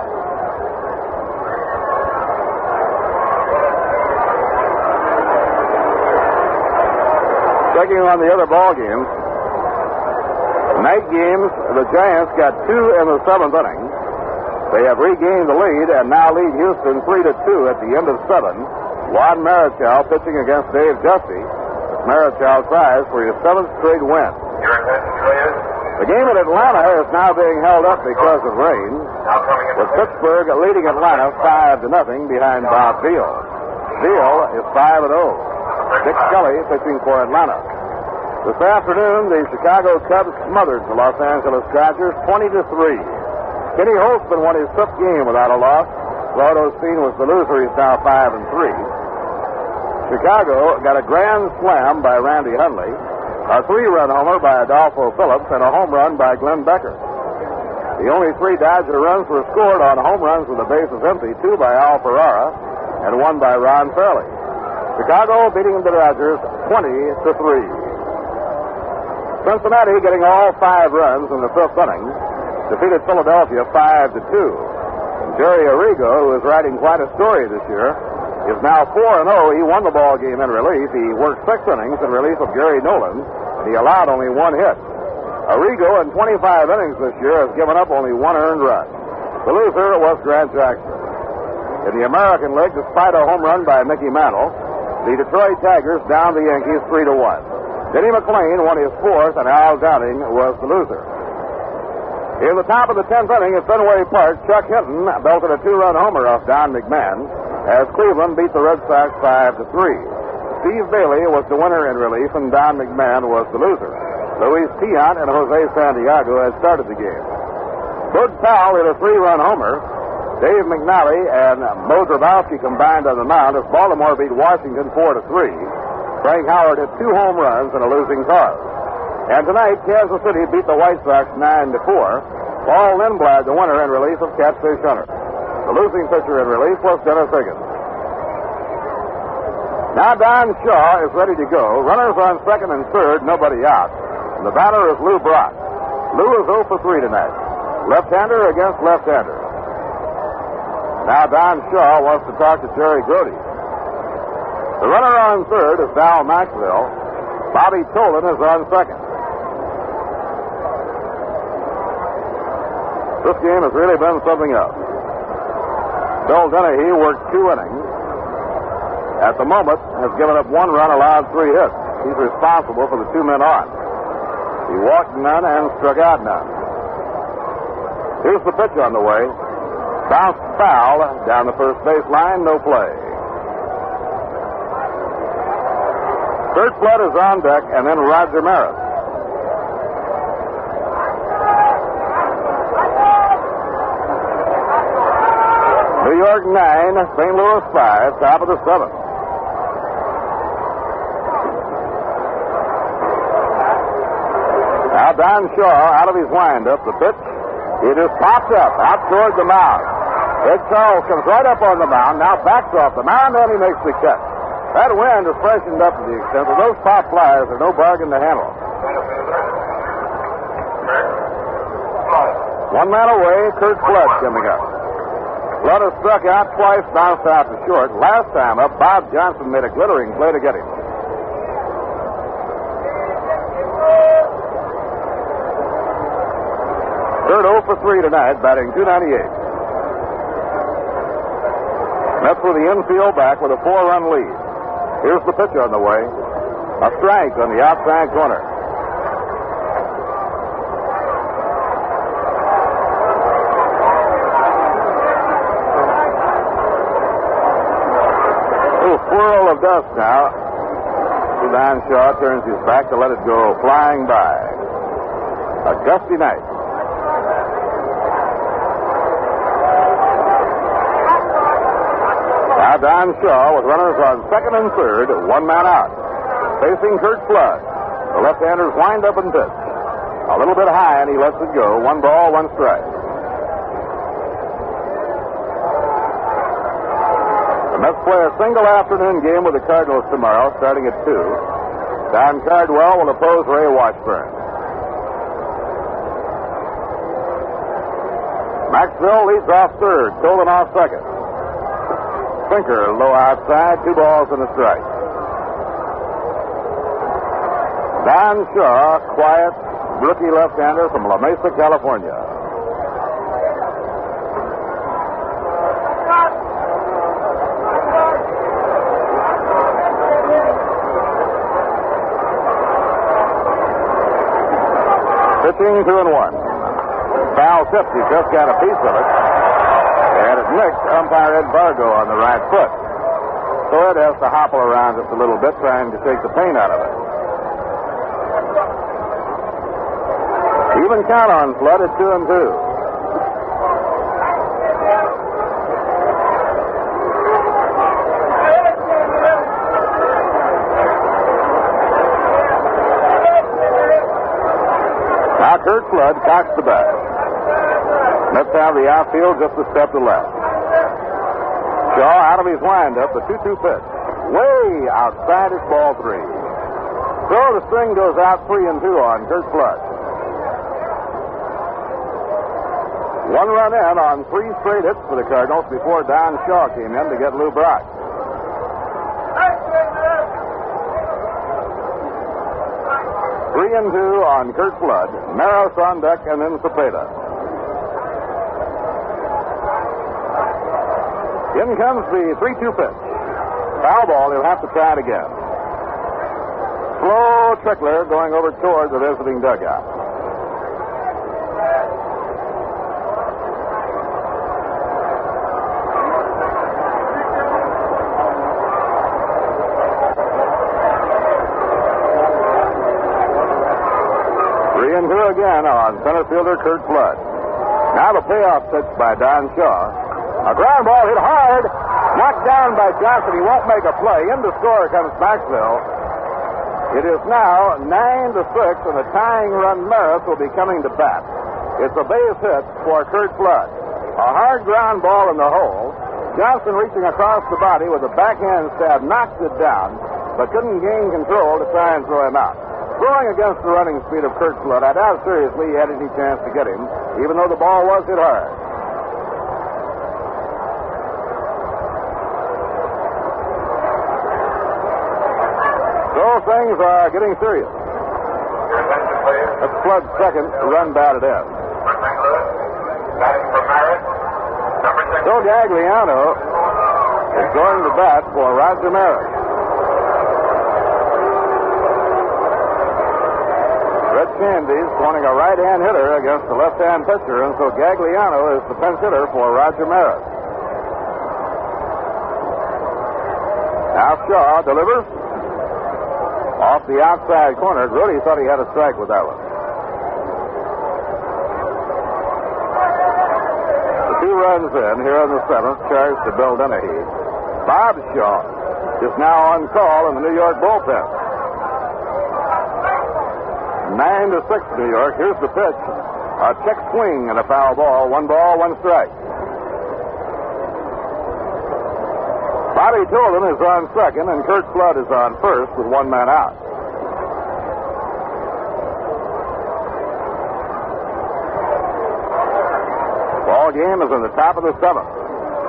Checking on the other ball games. Night games, the Giants got two in the seventh inning. They have regained the lead and now lead Houston three to two at the end of seven. Juan Marichal pitching against Dave Justy. Marichal tries for his seventh straight win. The game at Atlanta is now being held up because of rain, with Pittsburgh leading Atlanta five to nothing behind Bob Beal. Beal is five and oh. Dick Scully pitching for Atlanta. This afternoon, the Chicago Cubs smothered the Los Angeles Dodgers twenty to three. Kenny Holtzman won his fifth game without a loss. Claude Osteen was the loser. He's now five and three. Chicago got a grand slam by Randy Hundley, a three-run homer by Adolfo Phillips, and a home run by Glenn Becker. The only three Dodger runs were scored on home runs with the bases empty, two by Al Ferrara and one by Ron Fairley. Chicago beating the Dodgers twenty to three. Cincinnati getting all five runs in the fifth inning defeated Philadelphia five to two. Jerry Arrigo, who is writing quite a story this year, is now four and oh. He won the ball game in relief. He worked six innings in relief of Gary Nolan, and he allowed only one hit. Arrigo, in twenty-five innings this year, has given up only one earned run. The loser was Grant Jackson. In the American League, despite a home run by Mickey Mantle, the Detroit Tigers downed the Yankees three to one. Denny McClain won his fourth, and Al Downing was the loser. In the top of the tenth inning at Fenway Park, Chuck Hinton belted a two-run homer off Don McMahon as Cleveland beat the Red Sox five to three. Steve Bailey was the winner in relief, and Don McMahon was the loser. Luis Tiant and Jose Santiago had started the game. Bud Powell hit a three-run homer. Dave McNally and Mo Grabowski combined on the mound as Baltimore beat Washington four to three. Frank Howard hit two home runs in a losing cause. And tonight, Kansas City beat the White Sox nine to four. Paul Lindblad, the winner in relief of Catfish Hunter. The losing pitcher in relief was Dennis Higgins. Now Don Shaw is ready to go. Runners on second and third, nobody out. And the batter is Lou Brock. Lou is oh for three tonight. Left-hander against left-hander. Now Don Shaw wants to talk to Jerry Grody. The runner on third is Val Maxwell. Bobby Tolan is on second. This game has really been something else. Bill Dennehy worked two innings. At the moment, has given up one run, allowed three hits. He's responsible for the two men on. He walked none and struck out none. Here's the pitch on the way. Bounced foul down the first base line, no play. Kurt Flood is on deck, and then Roger Maris. New York nine, Saint Louis five, top of the seventh. Now Don Shaw out of his windup, the pitch. He just pops up out toward the mound. Ed Charles comes right up on the mound, now backs off the mound, and he makes the catch. That wind has freshened up to the extent that those pop flyers are no bargain to handle. One man away, Kurt Flood coming up. Flood has struck out twice, bounced out to short. Last time up, Bob Johnson made a glittering play to get him. Third oh for three tonight, batting two ninety-eight. Mets with the infield back with a four-run lead. Here's the pitch on the way. A strike on the outside corner. Little swirl of dust now. Don Shaw turns his back to let it go flying by. A gusty night. Now Don Shaw with runners on second and third, one man out. Facing Curt Flood. The left-handers wind up and pitch. A little bit high, and he lets it go. One ball, one strike. The Mets play a single afternoon game with the Cardinals tomorrow, starting at two. Don Cardwell will oppose Ray Washburn. Maxwell leads off third, Colton off second. Sinker low outside, two balls and a strike. Don Shaw, quiet, rookie left-hander from La Mesa, California. Pitching two and one. Foul tipped. He just got a piece of it. And it nicked umpire Ed Bargo on the right foot. So Ed has to hobble around just a little bit, trying to take the pain out of it. Even count on Flood at two and two. Now Curt Flood cocks the bat. Mets have the outfield just a step to left. Shaw out of his windup, the two two pitch. Way outside is ball three. So the string goes out three and two on Curt Flood. One run in on three straight hits for the Cardinals before Don Shaw came in to get Lou Brock. Three and two on Curt Flood. Maris on deck and then Cepeda. In comes the three two pitch. Foul ball, he'll have to try it again. Slow trickler going over toward the visiting dugout. Three and two again on center fielder Curt Flood. Now the payoff pitch by Don Shaw. A ground ball hit hard. Knocked down by Johnson. He won't make a play. In to score comes Maxwell. It is now nine to six, and the tying run Maris will be coming to bat. It's a base hit for Curt Flood. A hard ground ball in the hole. Johnson reaching across the body with a backhand stab knocked it down, but couldn't gain control to try and throw him out. Throwing against the running speed of Curt Flood, I doubt seriously he had any chance to get him, even though the ball was hit hard. So things are getting serious. That's Flood's second run batted in. So Gagliano is going to bat for Roger Maris. Red Shandy's pointing a right-hand hitter against the left-hand pitcher, and so Gagliano is the pinch hitter for Roger Maris. Now Shaw delivers. Off the outside corner. Grody thought he had a strike with that one. The two runs in here in the seventh, charged to Bill Dennehy. Bob Shaw is now on call in the New York bullpen. Nine to six, New York. Here's the pitch. A check swing and a foul ball. One ball, one strike. Bobby Tilden is on second, and Curt Flood is on first with one man out. Ball game is in the top of the seventh.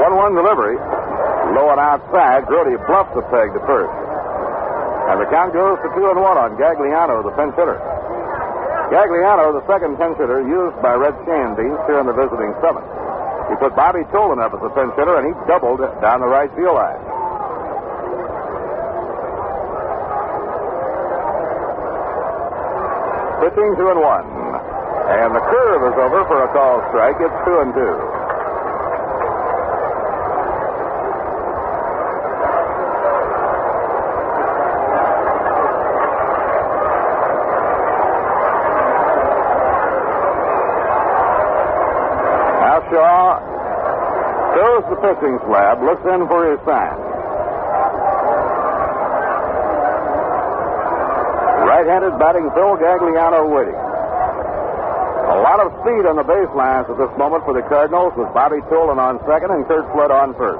one one delivery. Low and outside. Grody bluffs the peg to first. And the count goes to two and one on Gagliano, the pinch hitter. Gagliano, the second pinch hitter used by Red Shandines here in the visiting seventh. He put Bobby Tolan up as the pinch hitter, and he doubled down the right field line. Pitching two and one. And the curve is over for a call strike. It's two and two. Now Shaw throws the pitching slab, looks in for his sign. Right-handed batting Phil Gagliano waiting. A lot of speed on the baselines at this moment for the Cardinals with Bobby Tolan on second and Kurt Flood on first.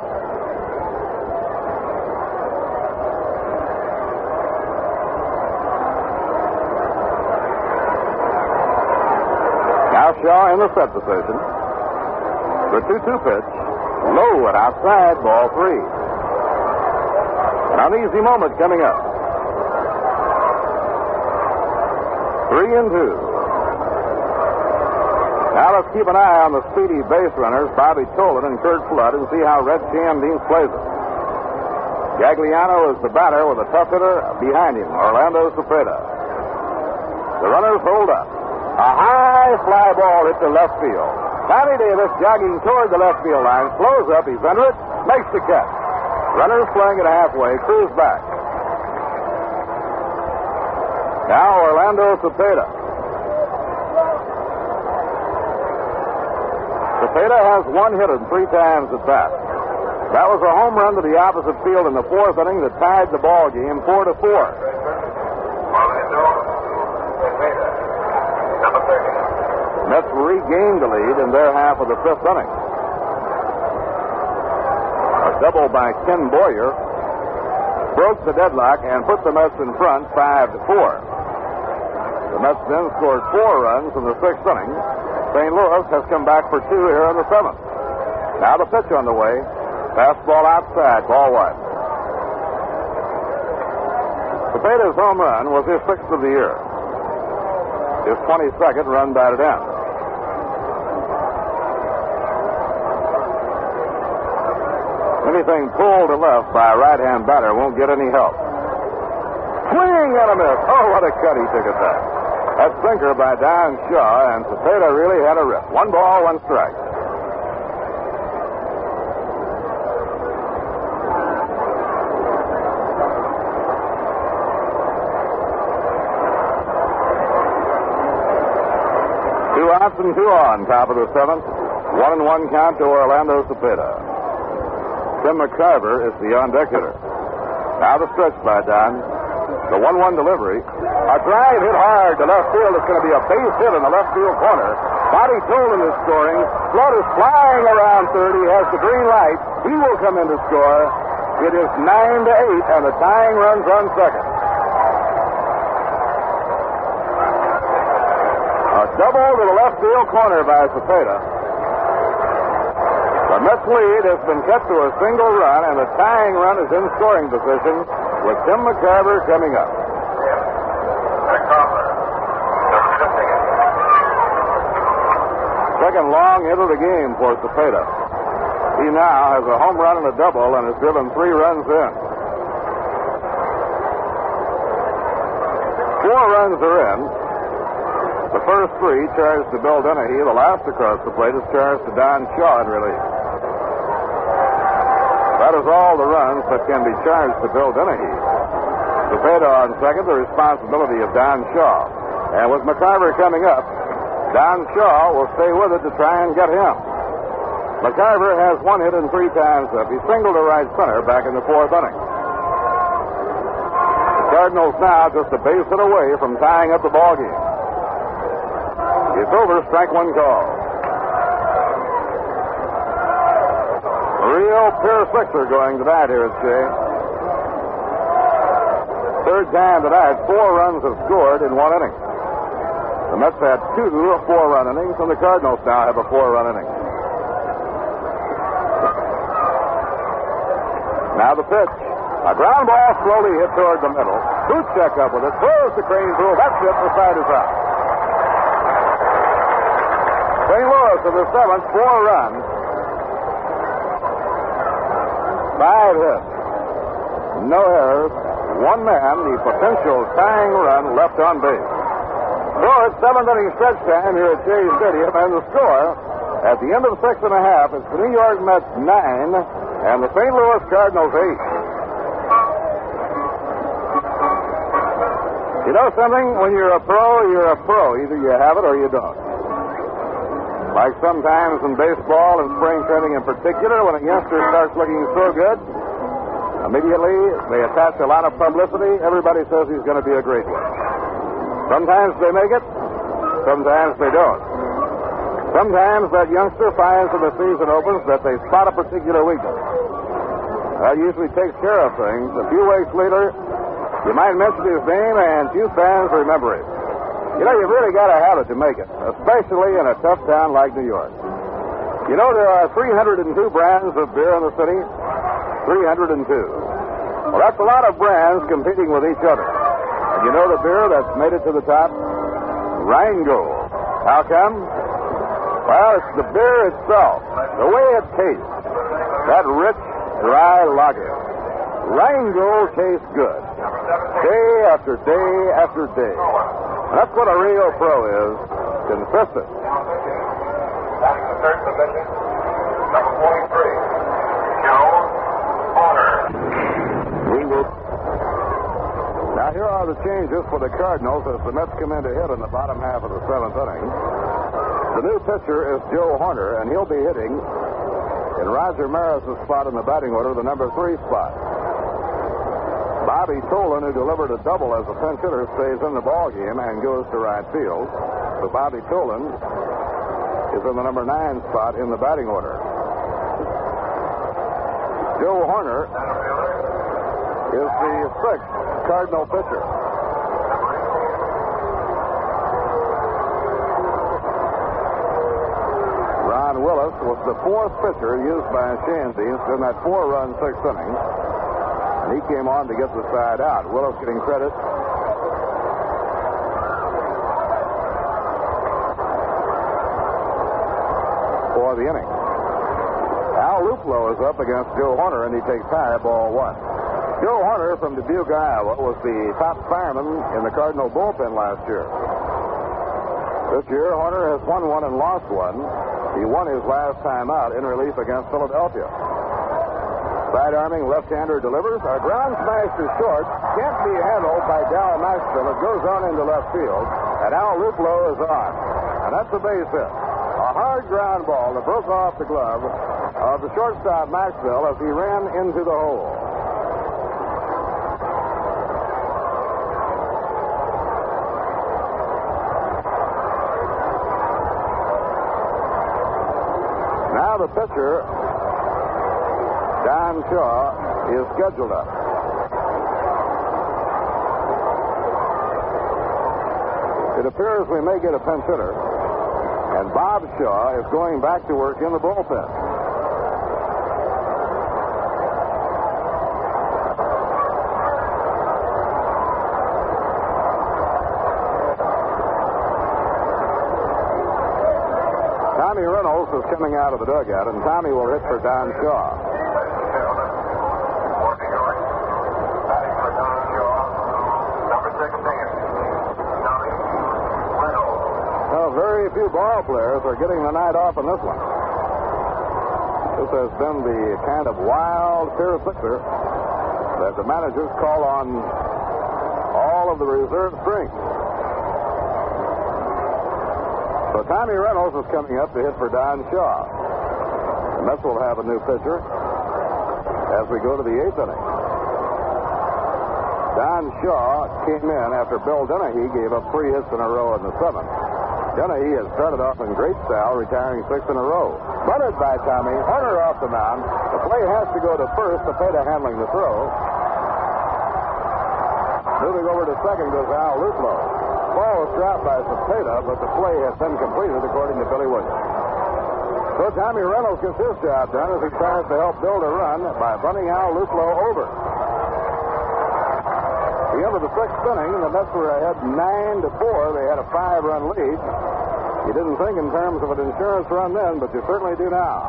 Now Shaw in the set position. The two two pitch. Low and outside, ball three. An uneasy moment coming up. Three and two. Now let's keep an eye on the speedy base runners, Bobby Tolan and Kurt Flood, and see how Red Shandines plays it. Gagliano is the batter with a tough hitter behind him, Orlando Cepeda. The runners hold up. A high fly ball hit to left field. Tommy Davis jogging toward the left field line, slows up, he's under it, makes the catch. Runners playing at halfway, cruise back. Now Orlando Cepeda. Cepeda has one hit and three times at bat. That was a home run to the opposite field in the fourth inning that tied the ball game four to four. Mets regained the lead in their half of the fifth inning. A double by Ken Boyer broke the deadlock and put the Mets in front five to four. The Mets then scored four runs in the sixth inning. Saint Louis has come back for two here in the seventh. Now the pitch on the way. Fastball outside, ball one. Cepeda's home run was his sixth of the year. His twenty-second run batted in. Anything pulled to left by a right-hand batter won't get any help. Swing and a miss. Oh, what a cut he took at that. That sinker by Don Shaw, and Cepeda really had a rip. One ball, one strike. Two outs and two on, top of the seventh. One and one count to Orlando Cepeda. Tim McCarver is the on-deck hitter. Now the stretch by Don. The one one delivery. A drive hit hard to left field. It's going to be a base hit in the left field corner. Bobby Tolan is scoring. Flood is flying around third. He has the green light. He will come in to score. It is nine to eight, and the tying runs on second. A double to the left field corner by Cepeda. The Mets lead has been cut to a single run, and the tying run is in scoring position with Tim McCarver coming up. Second long hit of the game for Cepeda. He now has a home run and a double and has driven three runs in. Four runs are in. The first three charged to Bill Dennehy. The last across the plate is charged to Don Shaw in relief. That is all the runs that can be charged to Bill Dennehy. Cepeda on second, the responsibility of Don Shaw. And with McCarver coming up, Don Shaw will stay with it to try and get him. McCarver has one hit and three times up. He singled to right center back in the fourth inning. The Cardinals now just a base hit away from tying up the ball game. It's over, strike one call. Real pure sixer going tonight here at Shea. Third time tonight, four runs have scored in one inning. The Mets had two four-run innings, and the Cardinals now have a four-run inning. Now the pitch. A ground ball slowly hit toward the middle. Boots check up with it. Throws to Crane through. That's it. The side is out. Saint Louis in the seventh, four runs. Five hits. No errors. One man, the potential tying run left on base. So it's seventh inning stretch time here at Shea Stadium, and the score at the end of six and a half is the New York Mets nine and the Saint Louis Cardinals eight. You know something? When you're a pro, you're a pro. Either you have it or you don't. Like sometimes in baseball and spring training in particular, when a youngster starts looking so good, immediately they attach a lot of publicity. Everybody says he's going to be a great one. Sometimes they make it, sometimes they don't. Sometimes that youngster finds when the season opens that they spot a particular weakness. That usually takes care of things. A few weeks later, you might mention his name and few fans remember him. You know, you've really got to have it to make it, especially in a tough town like New York. You know, there are three hundred two brands of beer in the city. three hundred two. Well, that's a lot of brands competing with each other. And you know the beer that's made it to the top? Rheingold. How come? Well, it's the beer itself. The way it tastes. That rich, dry lager. Rheingold tastes good. Day after day after day. And that's what a real pro is. Consistent. Batting the third position, number forty-three, Joe Horner. We will. Now, here are the changes for the Cardinals as the Mets come in to hit in the bottom half of the seventh inning. The new pitcher is Joe Horner, and he'll be hitting in Roger Maris' spot in the batting order, the number three spot. Bobby Tolan, who delivered a double as a pinch hitter, stays in the ballgame and goes to right field. So Bobby Tolan is in the number nine spot in the batting order. Joe Horner is the sixth Cardinal pitcher. Ron Willis was the fourth pitcher used by Shanzies in that four-run sixth inning. And he came on to get the side out. Willis getting credit for the inning. Al Luplo is up against Joe Horner, and he takes high, ball one. Joe Horner from Dubuque, Iowa, was the top fireman in the Cardinal bullpen last year. This year, Horner has won one and lost one. He won his last time out in relief against Philadelphia. Side-arming left-hander delivers. Our ground smash to short can't be handled by Dal Maxwell. It goes on into left field, and Al Luplo is on. And that's a base hit. A hard ground ball that broke off the glove of the shortstop Maxwell as he ran into the hole. Now the pitcher, Don Shaw, is scheduled up. It appears we may get a pinch hitter, and Bob Shaw is going back to work in the bullpen. Tommy Reynolds is coming out of the dugout, and Tommy will hit for Don Shaw. Well, very few ball players are getting the night off in this one. This has been the kind of wild fair sixer that the managers call on all of the reserve strength. So Tommy Reynolds is coming up to hit for Don Shaw. The Mets will have a new pitcher as we go to the eighth inning. Don Shaw came in after Bill Dennehy gave up three hits in a row in the seventh. Dennehy has started off in great style, retiring six in a row. Bunted by Tommy, Horner off the mound. The play has to go to first. Cepeda handling the throw. Moving over to second goes Al Luplo. Ball was dropped by Cepeda, but the play has been completed according to Billy Williams. So Tommy Reynolds gets his job done as he tries to help build a run by bunting Al Luplo over. At the end of the sixth inning, the Mets were ahead nine to four. They had a five-run lead. You didn't think in terms of an insurance run then, but you certainly do now.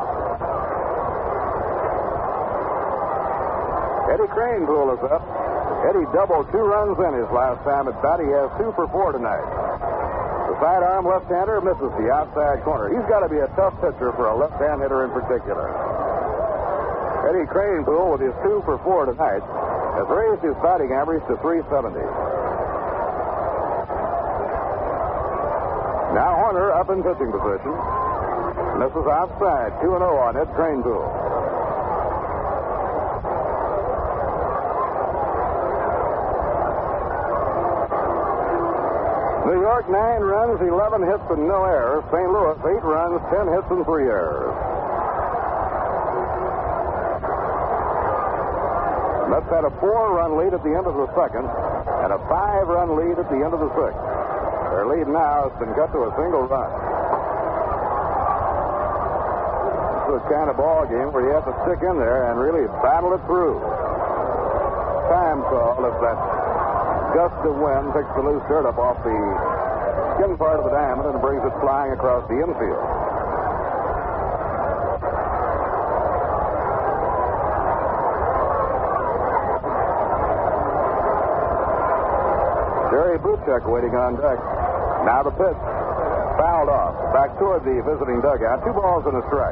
Eddie Kranepool is up. Eddie doubled two runs in his last time at bat. He has two for four tonight. The sidearm left-hander misses the outside corner. He's got to be a tough pitcher for a left-hand hitter in particular. Eddie Kranepool, with his two for four tonight, has raised his batting average to three seventy. Now Horner up in pitching position. Misses outside. two and oh on Ed Kranepool. New York, nine runs, eleven hits, and no errors. Saint Louis, eight runs, ten hits, and three errors. Mets had a four-run lead at the end of the second and a five-run lead at the end of the sixth. Their lead now has been cut to a single run. This is the kind of ball game where you have to stick in there and really battle it through. Time call if that gust of wind picks the loose dirt up off the skin part of the diamond and brings it flying across the infield. Jerry Buchek waiting on deck. Now the pitch. Fouled off. Back toward the visiting dugout. Two balls and a strike.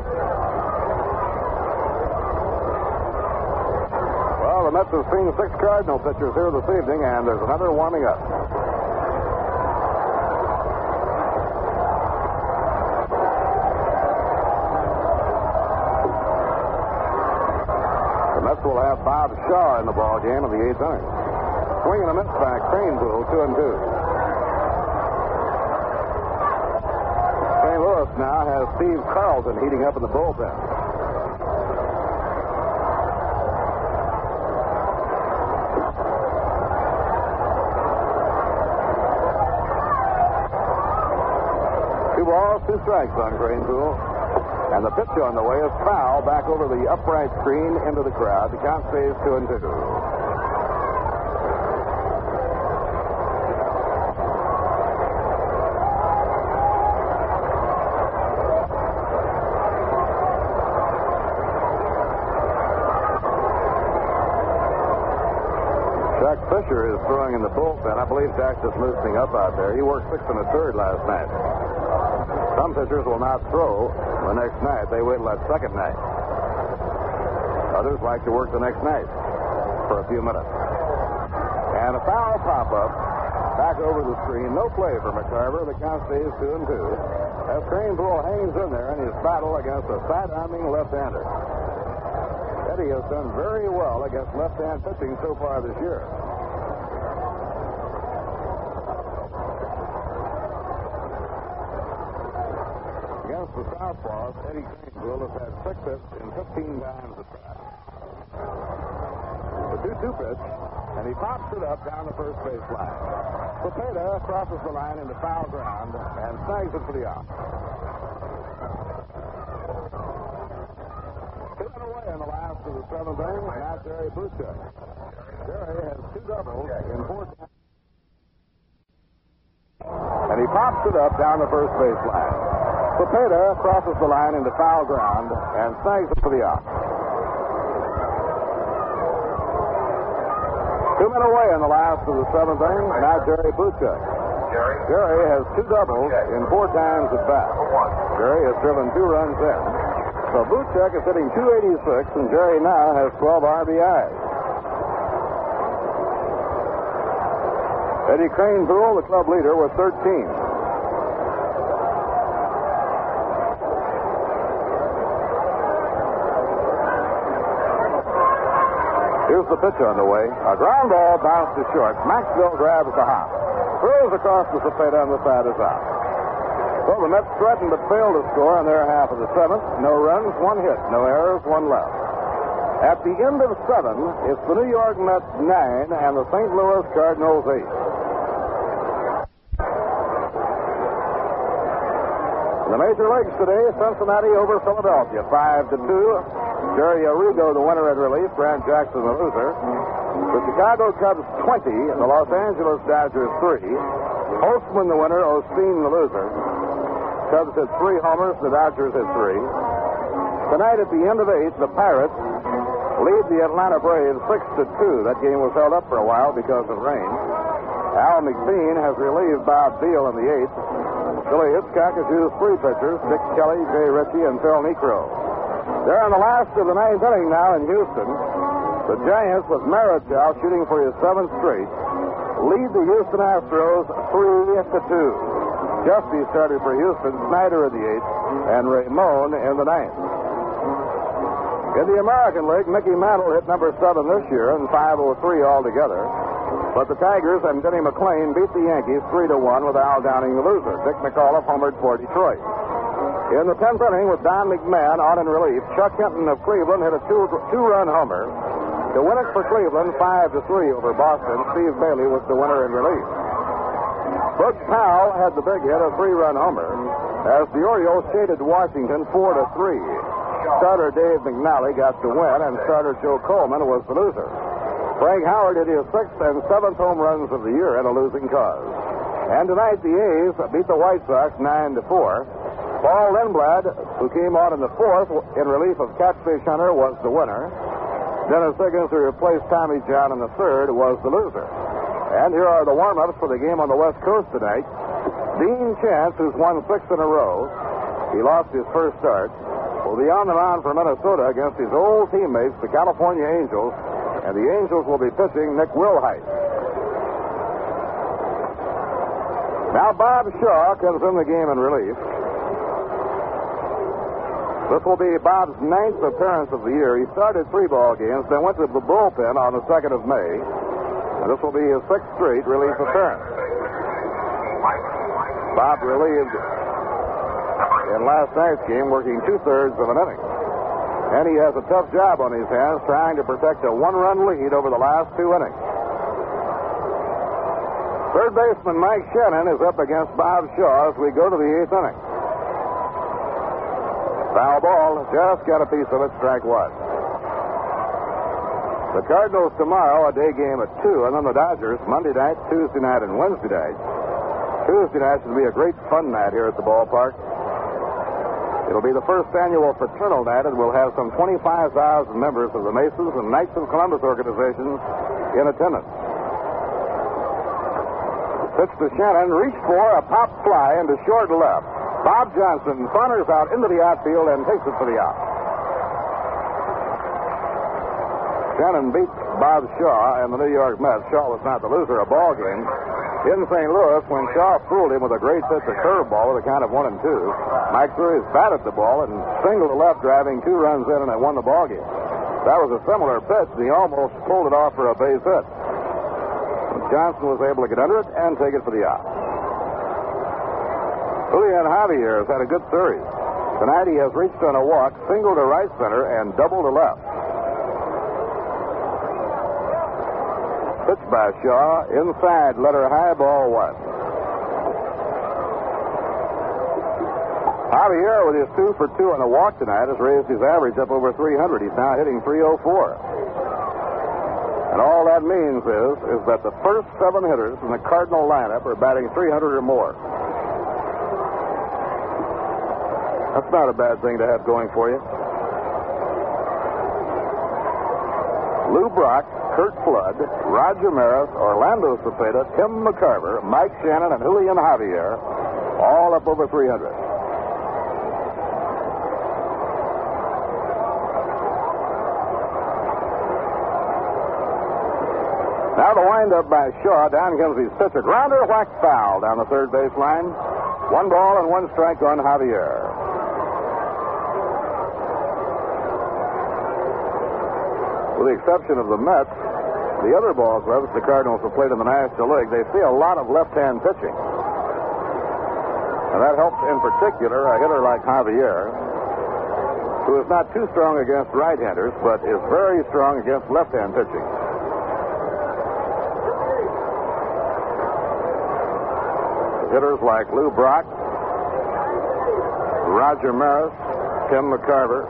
Well, the Mets have seen six Cardinal pitchers here this evening, and there's another warming up. The Mets will have Bob Shaw in the ball game in the eighth inning. Swing and a miss by Kranepool, two and two. Saint Louis now has Steve Carlton heating up in the bullpen. Two balls, two strikes on Kranepool. And the pitch on the way is foul back over the upright screen into the crowd. The count stays two and two. Jack Fisher is throwing in the bullpen. I believe Jack's just loosening up out there. He worked six and a third last night. Some pitchers will not throw the next night. They wait till that second night. Others like to work the next night for a few minutes. And a foul pop-up back over the screen. No play for McCarver. The count stays two and two. As Kranepool hangs in there in his battle against a side-arming left-hander. Eddie has done very well against left-hand pitching so far this year. Against the southpaws, Eddie Kranepool has had six hits in fifteen times at bat. The two two pitch, and he pops it up down the first base line. Cepeda crosses the line into foul ground and snags it for the out. Two and away in the last of the seventh inning. Now Jerry Buchek. Jerry has two doubles in four times. And he pops it up down the first base line. Cepeda crosses the line into foul ground and snags it for the out. Two men away in the last of the seventh inning. Now Jerry Buchek. Jerry? Jerry has two doubles in four times at bat. Jerry has driven two runs in. So Buchek is hitting two eighty-six, and Jerry now has twelve R B Is. Eddie Kranepool, the club leader, with thirteen. Here's the pitch on the way. A ground ball bounced to short. Maxwell grabs the hop. Throws across the Cepeda on the side is out. So the Mets threatened but failed to score on their half of the seventh. No runs, one hit. No errors, one left. At the end of seven, it's the New York Mets nine and the Saint Louis Cardinals eight. In the major leagues today, Cincinnati over Philadelphia, five to two. Jerry Arrigo, the winner in relief. Grant Jackson, the loser. The Chicago Cubs, twenty. And the Los Angeles Dodgers, three. Holtzman, the winner. Osteen, the loser. Cubs hit three homers. The Dodgers hit three. Tonight at the end of eight, the Pirates lead the Atlanta Braves six to two. That game was held up for a while because of rain. Al McBean has relieved Bob Beal in the eighth. Billy Hitchcock has used three pitchers, Dick Kelly, Jay Ritchie, and Phil Necro. They're in the last of the ninth inning now in Houston. The Giants, with Marichal shooting for his seventh straight, lead the Houston Astros three to two. Justy started for Houston, Snyder in the eighth, and Ramon in the ninth. In the American League, Mickey Mantle hit number seven this year and five oh three altogether. But the Tigers and Denny McClain beat the Yankees three to one with Al Downing the loser. Dick McAuliffe homered for Detroit. In the tenth inning with Don McMahon on in relief, Chuck Hinton of Cleveland hit a two, two-run homer to win it for Cleveland five to three over Boston. Steve Bailey was the winner in relief. Bud Powell had the big hit, a three-run homer, as the Orioles shaded Washington four to three. Starter Dave McNally got the win, and starter Joe Coleman was the loser. Frank Howard hit his sixth and seventh home runs of the year in a losing cause. And tonight the A's beat the White Sox nine to four. Paul Lindblad, who came on in the fourth in relief of Catfish Hunter, was the winner. Dennis Higgins, who replaced Tommy John in the third, was the loser. And here are the warm-ups for the game on the West Coast tonight. Dean Chance, who's won six in a row, he lost his first start, will be on the mound for Minnesota against his old teammates, the California Angels. And the Angels will be pitching Nick Wilhite. Now Bob Shaw comes in the game in relief. This will be Bob's ninth appearance of the year. He started three ball games, then went to the bullpen on the second of May. And this will be his sixth straight relief appearance. Bob relieved in last night's game, working two-thirds of an inning. And he has a tough job on his hands trying to protect a one-run lead over the last two innings. Third baseman Mike Shannon is up against Bob Shaw as we go to the eighth inning. Foul ball, just got a piece of it, strike one. The Cardinals tomorrow, a day game at two, and then the Dodgers Monday night, Tuesday night, and Wednesday night. Tuesday night should be a great fun night here at the ballpark. It'll be the first annual fraternal night, and we'll have some twenty-five thousand members of the Masons and Knights of Columbus organizations in attendance. Pitch to Shannon, reached for a pop fly into short left. Bob Johnson saunters out into the outfield and takes it for the out. Shannon beat Bob Shaw and the New York Mets. Shaw was not the loser of ball game. In Saint Louis, when Shaw fooled him with a great pitch, a curveball with a count of one and two, Mike threw his bat at the ball and singled to left, driving two runs in, and it won the ball game. That was a similar pitch, and he almost pulled it off for a base hit. Johnson was able to get under it and take it for the out. Julian Javier has had a good series. Tonight he has reached on a walk, single to right center, and double to left. Pitch by Shaw, inside, letter high, ball one. Javier, with his two for two on a walk tonight, has raised his average up over three hundred. He's now hitting three oh four. And all that means is, is that the first seven hitters in the Cardinal lineup are batting three hundred or more. That's not a bad thing to have going for you. Lou Brock, Kurt Flood, Roger Maris, Orlando Cepeda, Tim McCarver, Mike Shannon, and Julian Javier, all up over three hundred. Now the windup by Shaw. Down comes his pitcher. Grounder, whack foul down the third base line. One ball and one strike on Javier. With the exception of the Mets, the other ball clubs the Cardinals have played in the National League, they see a lot of left-hand pitching. And that helps in particular a hitter like Javier, who is not too strong against right-handers, but is very strong against left-hand pitching. Hitters like Lou Brock, Roger Maris, Tim McCarver.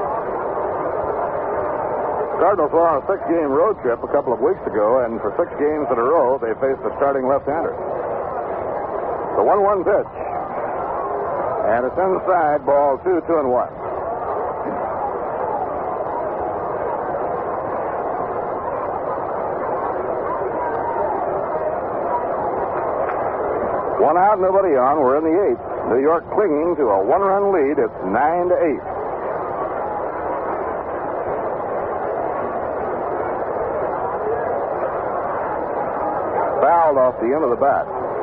Cardinals were on a six-game road trip a couple of weeks ago, and for six games in a row, they faced a starting left-hander. The one one pitch. And it's inside, ball two, two and one. One out, nobody on. We're in the eighth. New York clinging to a one-run lead. It's nine to eight. Fouled off the end of the bat.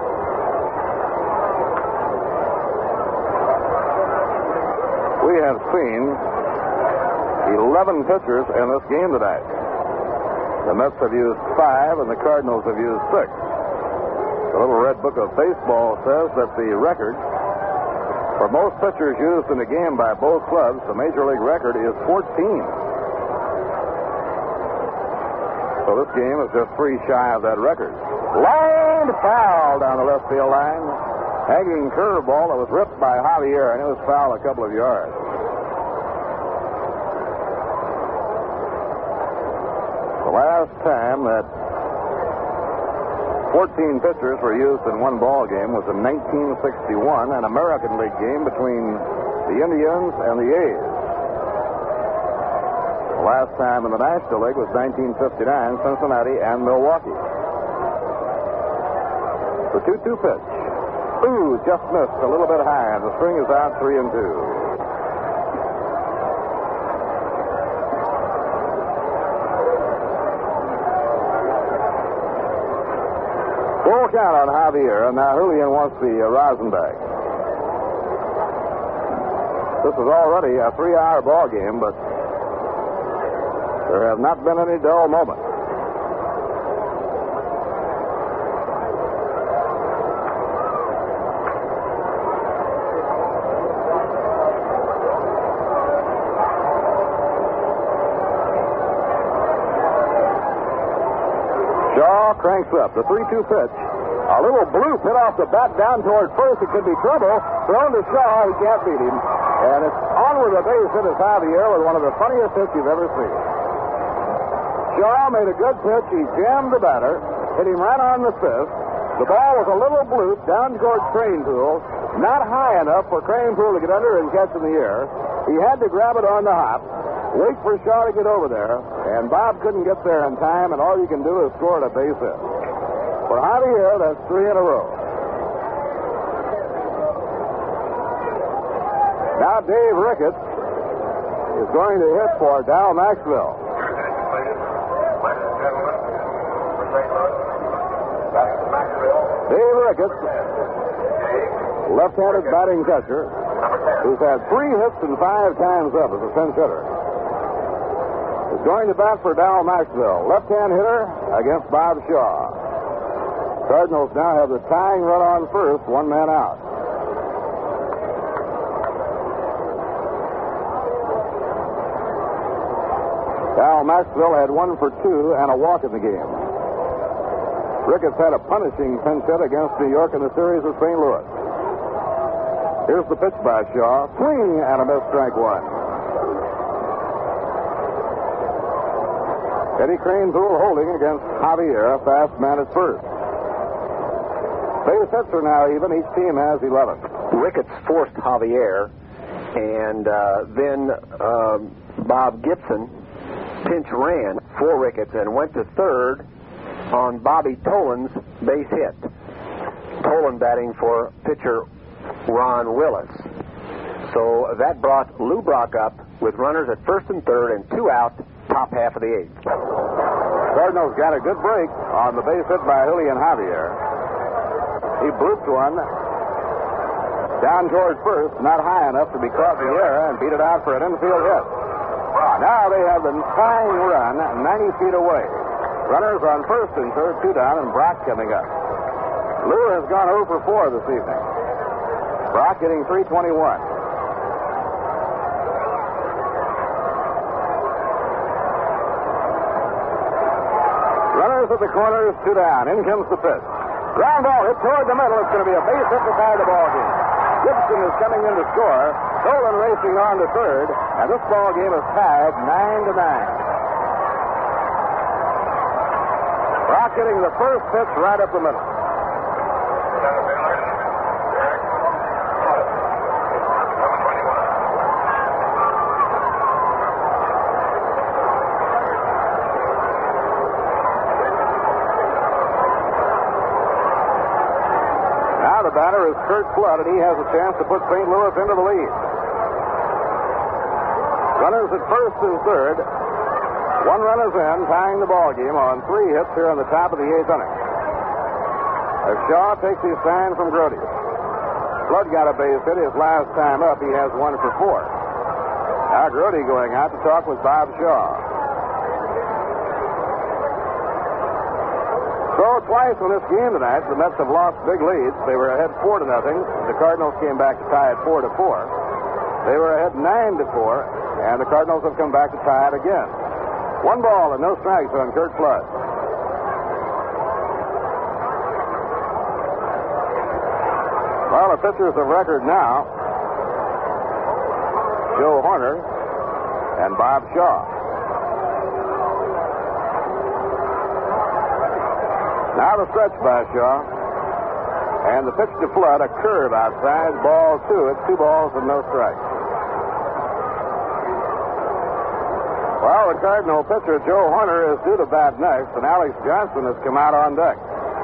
We have seen eleven pitchers in this game tonight. The Mets have used five, and the Cardinals have used six. The Little Red Book of Baseball says that the record for most pitchers used in a game by both clubs, the Major League record is fourteen. So this game is just three shy of that record. Line foul down the left field line. Hanging curveball that was ripped by Javier, and it was fouled a couple of yards. The last time that fourteen pitchers were used in one ball game was in nineteen sixty-one, an American League game between the Indians and the A's. The last time in the National League was nineteen fifty-nine, Cincinnati and Milwaukee. The two two pitch. Ooh, just missed a little bit high, and the string is out three and two. Full count on Javier, and now Julian wants the uh, Rosenbach. This is already a three-hour ball game, but there have not been any dull moments. Shaw cranks up the three two pitch. A little bloop hit off the bat down toward first. It could be trouble. Thrown to Shaw. He can't beat him. And it's onward the base hit is Javier with one of the funniest hits you've ever seen. Shaw made a good pitch. He jammed the batter. Hit him right on the fifth. The ball was a little bloop down toward Cranepool. Not high enough for Cranepool to get under and catch in the air. He had to grab it on the hop. Wait for Shaw to get over there, and Bob couldn't get there in time, and all you can do is score at a base hit. For Javier, that's three in a row. Now Dave Ricketts is going to hit for Dal Maxwell. Dave Ricketts, left-handed batting catcher, who's had three hits and five times up as a pinch hitter. Is going to bat for Dal Maxwell, left-hand hitter against Bob Shaw. Cardinals now have the tying run on first, one man out. Dal Maxwell had one for two and a walk in the game. Ricketts had a punishing pinch hit against New York in the series with Saint Louis. Here's the pitch by Shaw. Swing and a miss, strike one. Eddie Cranepool holding against Javier, fast man at first. Base hits are now even. Each team has eleven. Ricketts forced Javier, and uh, then uh, Bob Gibson pinch ran for Ricketts and went to third on Bobby Tolan's base hit. Tolan batting for pitcher Ron Willis. So that brought Lou Brock up with runners at first and third and two out, top half of the eighth. Cardinals got a good break on the base hit by Julian Javier. He blooped one down toward first, not high enough to be caught in the air, and beat it out for an infield hit. Now they have the tying run ninety feet away. Runners on first and third, two down, and Brock coming up. Lou has gone oh for four this evening. Brock hitting three twenty-one. Runners at the corners, two down. In comes the pitch. Ground ball hit toward the middle. It's going to be a base hit to tie the ball game. Gibson is coming in to score. Tolan racing on to third, and this ball game is tied nine to nine. Brock hitting the first pitch right up the middle. Now the batter is Kurt Flood, and he has a chance to put Saint Louis into the lead. Runners at first and third. One run is in, tying the ball game on three hits here on the top of the eighth inning. As Shaw takes his sign from Grote. Flood got a base hit his last time up. He has one for four. Now Grote going out to talk with Bob Shaw. So twice in this game tonight, the Mets have lost big leads. They were ahead four to nothing. The Cardinals came back to tie it four to four. They were ahead nine to four, and the Cardinals have come back to tie it again. One ball and no strikes on Kurt Flood. Well, the pitchers of record now, Joe Horner and Bob Shaw. Now the stretch by Shaw. And the pitch to Flood, a curve outside, ball two. It's two balls and no strikes. Well, the Cardinal pitcher, Joe Horner, is due to bat next, and Alex Johnson has come out on deck.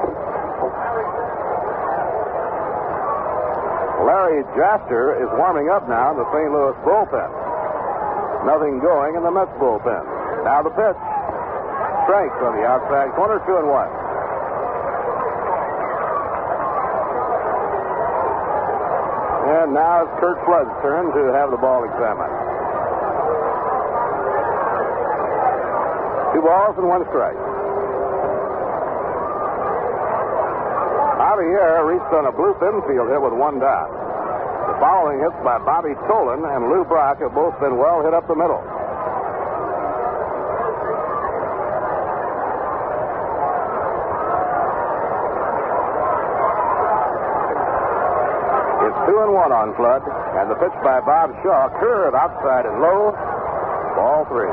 Larry Jaster is warming up now in the Saint Louis bullpen. Nothing going in the Mets bullpen. Now the pitch. Strikes on the outside corner, two and one. And now it's Kurt Flood's turn to have the ball examined. Two balls and one strike. Javier reached on a Bloop infield hit with one down. The following hits by Bobby Tolan and Lou Brock have both been well hit up the middle. It's two and one on Flood, and the pitch by Bob Shaw, curve outside and low, ball three.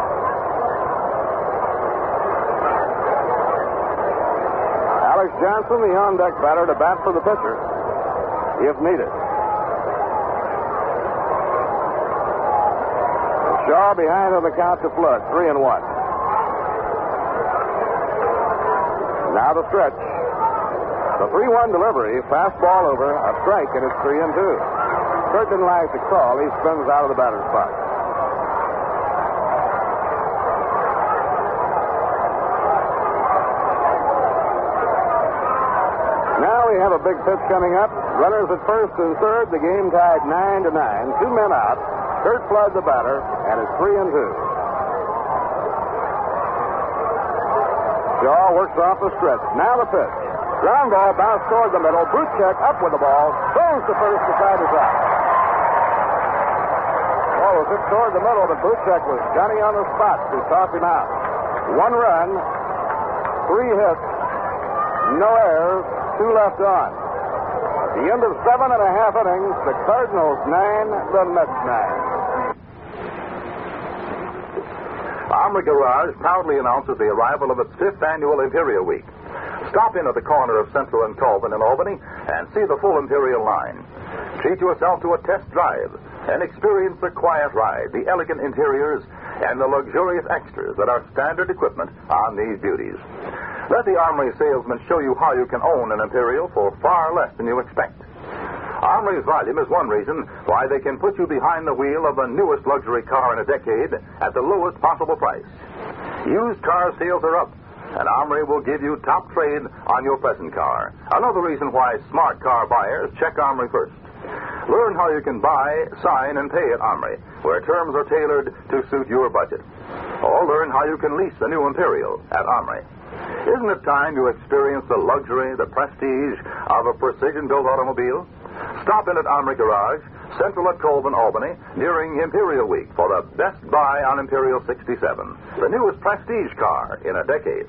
Alex Johnson, the on-deck batter, to bat for the pitcher, if needed. Shaw behind on the count to Flood, three and one. Now the stretch. The three one delivery, fastball over, a strike, and it's three and two. Kurt didn't like the call. He spins out of the batter's box. Now we have a big pitch coming up. Runners at first and third. The game tied nine to nine. Two men out. Kurt Flood the batter, and it's three and two. Shaw works off the stretch. Now the pitch. Ground ball bounced toward the middle. Bruchek up with the ball. Throws to first to side is out. Ball was hit toward the middle, but Bruchek was Johnny on the spot to toss him out. One run, three hits, no errors, two left on. At the end of seven and a half innings, the Cardinals nine, the Mets nine. Armory Garage proudly announces the arrival of its fifth annual Imperial Week. Stop in at the corner of Central and Colvin in Albany and see the full Imperial line. Treat yourself to a test drive and experience the quiet ride, the elegant interiors, and the luxurious extras that are standard equipment on these beauties. Let the Armory salesman show you how you can own an Imperial for far less than you expect. Armory's volume is one reason why they can put you behind the wheel of the newest luxury car in a decade at the lowest possible price. Used car sales are up, and Armory will give you top trade on your present car. Another reason why smart car buyers check Armory first. Learn how you can buy, sign, and pay at Armory, where terms are tailored to suit your budget. Or learn how you can lease the new Imperial at Armory. Isn't it time to experience the luxury, the prestige of a precision-built automobile? Stop in at Armory Garage, Central at Colvin, Albany, during Imperial Week for the best buy on Imperial sixty-seven, the newest prestige car in a decade.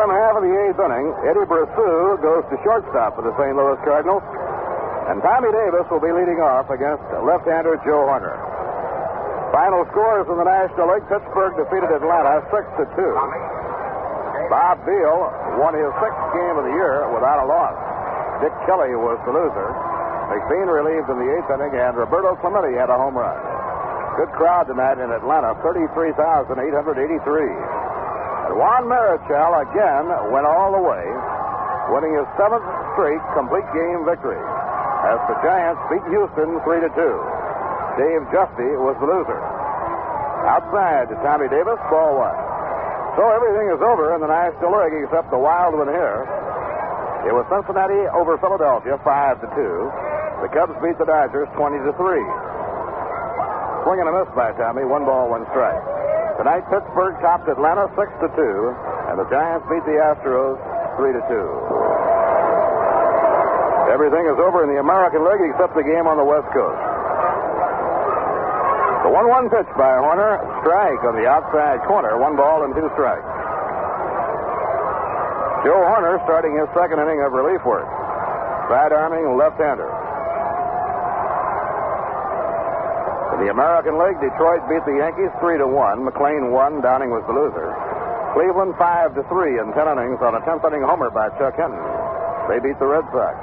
Bottom half of the eighth inning, Eddie Brasseau goes to shortstop for the Saint Louis Cardinals, and Tommy Davis will be leading off against left-hander Joe Horner. Final scores in the National League: Pittsburgh defeated Atlanta six to two. Bob Beal won his sixth game of the year without a loss. Dick Kelly was the loser. McBean relieved in the eighth inning, and Roberto Clemente had a home run. Good crowd tonight in Atlanta, thirty-three thousand eight hundred eighty-three. And Juan Marichal again went all the way, winning his seventh straight complete game victory as the Giants beat Houston three to two. Dave Justy was the loser. Outside to Tommy Davis, ball one. So everything is over in the National League except the wild one here. It was Cincinnati over Philadelphia, five to two. The Cubs beat the Dodgers twenty to three. Swing and a miss by Tommy, one ball, one strike. Tonight, Pittsburgh topped Atlanta six to two, and the Giants beat the Astros three to two. Everything is over in the American League except the game on the West Coast. The one one pitch by Horner, strike on the outside corner, one ball and two strikes. Joe Horner starting his second inning of relief work. Side-arming left-hander. In the American League, Detroit beat the Yankees three to one. McLean won. Downing was the loser. Cleveland five to three in ten innings on a tenth inning homer by Chuck Hinton. They beat the Red Sox.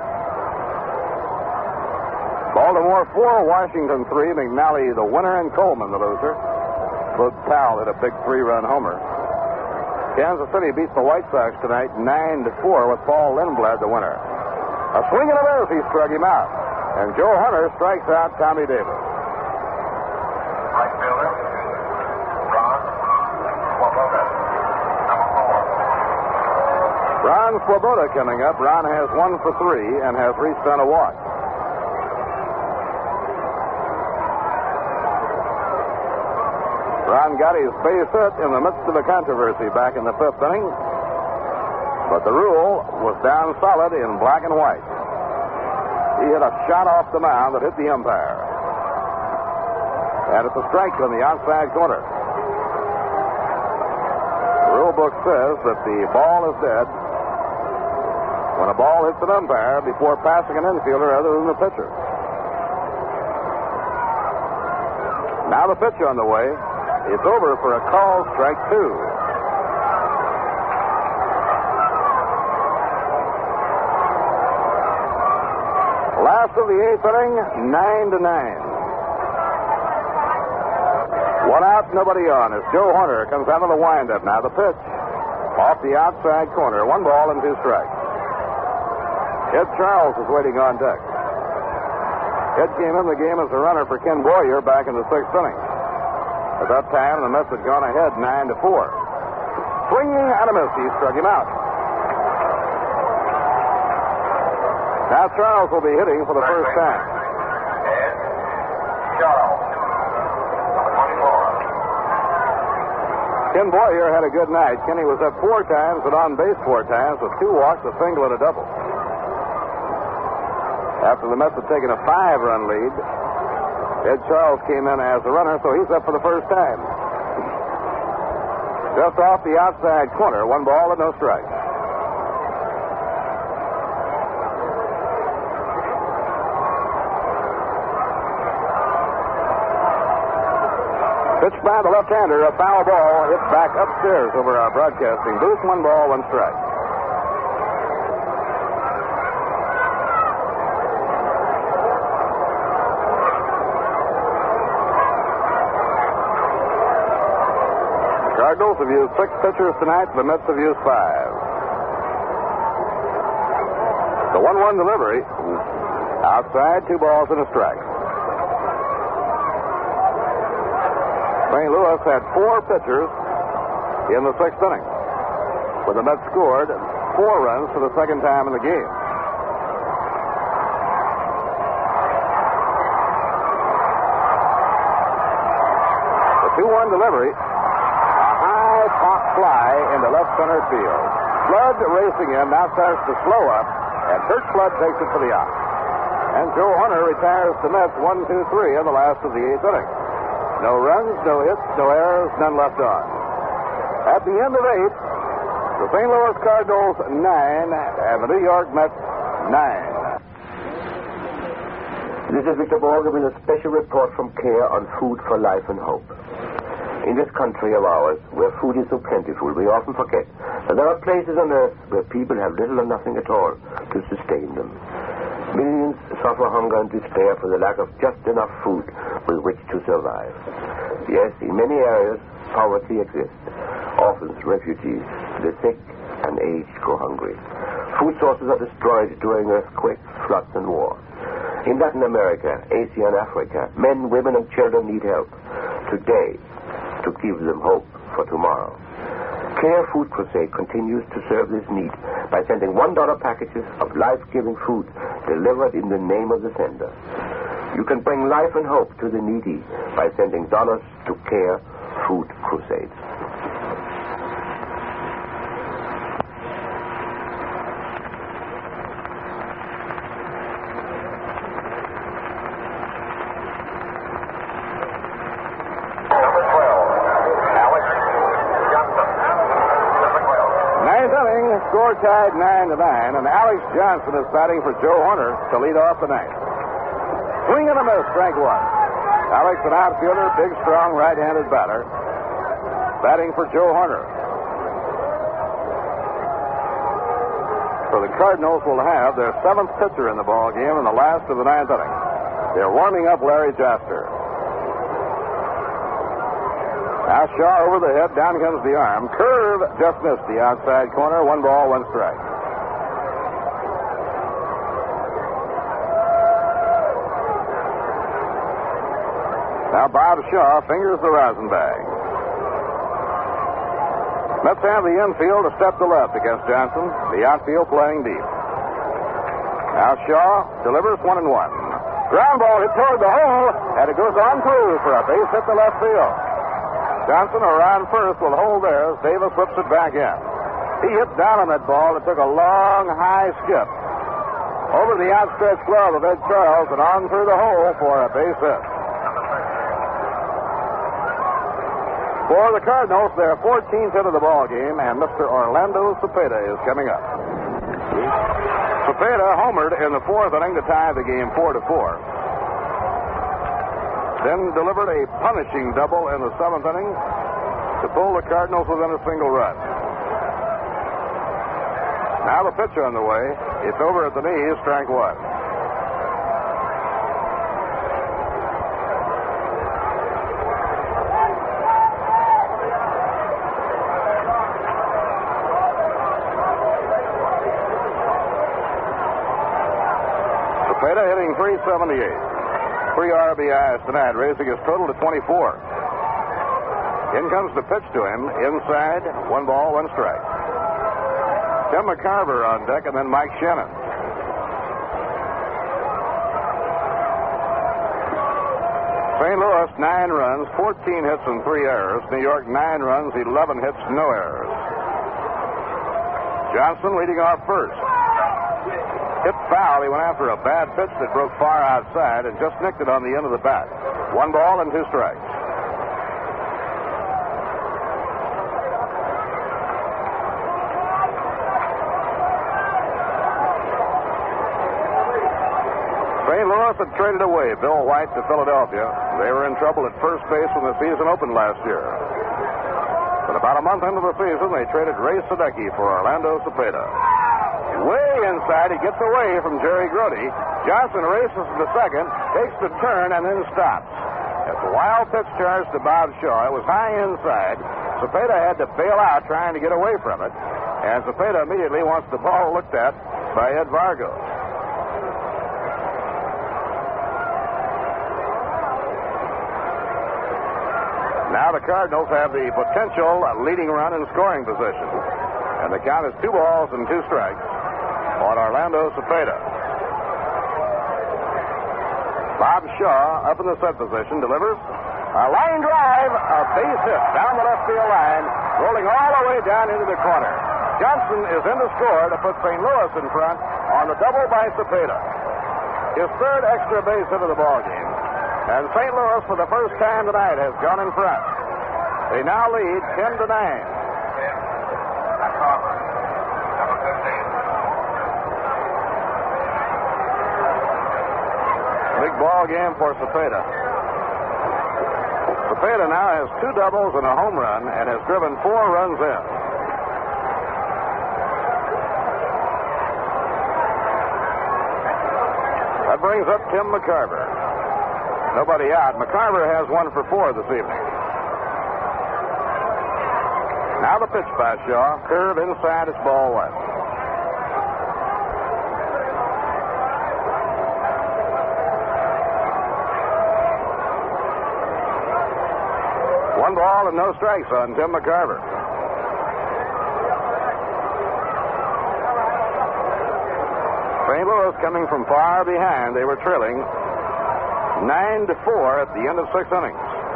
Baltimore four, Washington three. McNally the winner and Coleman the loser. Bud Powell hit a big three-run homer. Kansas City beats the White Sox tonight nine to four with Paul Lindblad the winner. A swing and a miss, he struck him out. And Joe Hunter strikes out Tommy Davis. Right fielder, Ron Swoboda, number four. Ron Swoboda coming up. Ron has one for three and has reached on a walk. Ron got his base hit in the midst of a controversy back in the fifth inning, but the rule was down solid in black and white. He hit a shot off the mound that hit the umpire. And it's a strike on the outside corner. The rule book says that the ball is dead when a ball hits an umpire before passing an infielder other than the pitcher. Now the pitch on the way. It's over for a call, strike two. Last of the eighth inning, nine to nine. One out, nobody on as Joe Horner comes out of the windup. Now the pitch. Off the outside corner, one ball and two strikes. Ed Charles is waiting on deck. Ed came in the game as a runner for Ken Boyer back in the sixth inning. At that time, the Mets had gone ahead nine to four. Swinging and a miss, he struck him out. Now Charles will be hitting for the first time. Ed Charles, number twenty-four. Ken Boyer had a good night. Kenny was up four times and on base four times with two walks, a single, and a double. After the Mets had taken a five-run lead, Ed Charles came in as a runner, so he's up for the first time. Just off the outside corner, one ball and no strike. Pitched by the left-hander, a foul ball hit back upstairs over our broadcasting booth. One ball, one strike. Cardinals have used six pitchers tonight. The Mets have used five. The one one delivery. Outside, two balls and a strike. Saint Louis had four pitchers in the sixth inning, when the Mets scored four runs for the second time in the game. The two one delivery. Pop fly into left center field. Flood racing in, now starts to slow up, and Kurt Flood takes it for the out. And Joe Hunter retires the Mets one two three in the last of the eighth inning. No runs, no hits, no errors, none left on. At the end of eight, The Saint Louis Cardinals, nine, and the New York Mets, nine. This is Victor Borger with a special report from CARE on food for life and hope. In this country of ours, where food is so plentiful, we often forget that there are places on earth where people have little or nothing at all to sustain them. Millions suffer hunger and despair for the lack of just enough food with which to survive. Yes, in many areas, poverty exists. Orphans, refugees, the sick and aged grow hungry. Food sources are destroyed during earthquakes, floods, and war. In Latin America, Asia, and Africa, men, women, and children need help today to give them hope for tomorrow. CARE Food Crusade continues to serve this need by sending one dollar packages of life-giving food delivered in the name of the sender. You can bring life and hope to the needy by sending dollars to CARE Food Crusade. Score tied nine to nine, and Alex Johnson is batting for Joe Horner to lead off the ninth. Swing and a miss, strike one. Alex, an outfielder, big, strong, right-handed batter, batting for Joe Horner. So the Cardinals will have their seventh pitcher in the ball game in the last of the ninth inning. They're warming up Larry Joster. Now Shaw over the head, down comes the arm. Curve just missed the outside corner. One ball, one strike. Now Bob Shaw fingers the rosin bag. Mets have the infield a step to left against Johnson. The outfield playing deep. Now Shaw delivers one and one. Ground ball hit toward the hole, and it goes on through for a base hit to left field. Johnson around first will hold there as Davis whips it back in. He hit down on that ball and took a long, high skip over the outstretched glove of Ed Charles and on through the hole for a base hit. For the Cardinals, their fourteenth hit of the ball game, and Mister Orlando Cepeda is coming up. Cepeda homered in the fourth inning to tie the game four to four. Then delivered a punishing double in the seventh inning to pull the Cardinals within a single run. Now the pitch on the way. It's over at the knees, strike one. Cepeda hitting three seventy-eight. Three R B Is tonight, raising his total to twenty-four. In comes the pitch to him. Inside, one ball, one strike. Tim McCarver on deck, and then Mike Shannon. Saint Louis, nine runs, fourteen hits, and three errors. New York, nine runs, eleven hits, no errors. Johnson leading off first. Hit foul. He went after a bad pitch that broke far outside and just nicked it on the end of the bat. One ball and two strikes. Saint Louis had traded away Bill White to Philadelphia. They were in trouble at first base when the season opened last year. But about a month into the season, they traded Ray Sadecki for Orlando Cepeda. Way inside, he gets away from Jerry Grody. Johnson races to the second, takes the turn, and then stops. It's a wild pitch charge to Bob Shaw. It was high inside. Cepeda had to bail out trying to get away from it. And Cepeda immediately wants the ball looked at by Ed Vargo. Now the Cardinals have the potential leading run in scoring position. And the count is two balls and two strikes on Orlando Cepeda. Bob Shaw up in the set position, delivers a line drive, a base hit down the left field line, rolling all the way down into the corner. Johnson is in to score to put Saint Louis in front on the double by Cepeda. His third extra base hit of the ball game. And Saint Louis, for the first time tonight, has gone in front. They now lead ten to nine. Carver. Number fifteen. Big ball game for Cepeda. Cepeda now has two doubles and a home run and has driven four runs in. That brings up Tim McCarver. Nobody out. McCarver has one for four this evening. Now the pitch by Shaw. Curve inside. It's ball one. One ball and no strikes on Tim McCarver. Saint Louis coming from far behind. They were trailing nine to four at the end of six innings.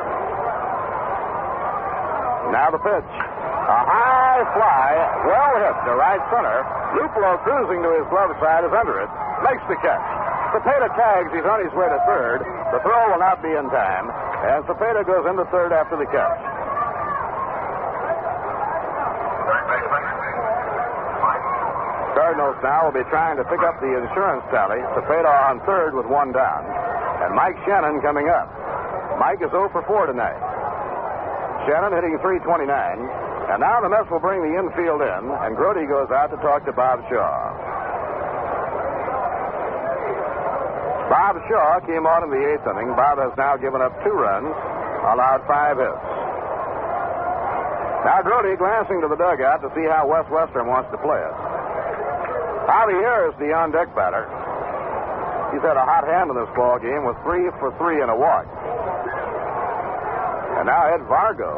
Now the pitch. A high fly, well hit to right center. Luplow cruising to his glove side is under it. Makes the catch. Cepeda tags. He's on his way to third. The throw will not be in time. And Cepeda goes into third after the catch. Cardinals now will be trying to pick up the insurance tally. Cepeda on third with one down. And Mike Shannon coming up. Mike is oh for four tonight. Shannon hitting three twenty-nine. And now the Mets will bring the infield in, and Grody goes out to talk to Bob Shaw. Bob Shaw came on in the eighth inning. Bob has now given up two runs, allowed five hits. Now Grody glancing to the dugout to see how Wes Western wants to play it. Javier is the on-deck batter. He's had a hot hand in this ball game with three for three and a walk. And now Ed Vargo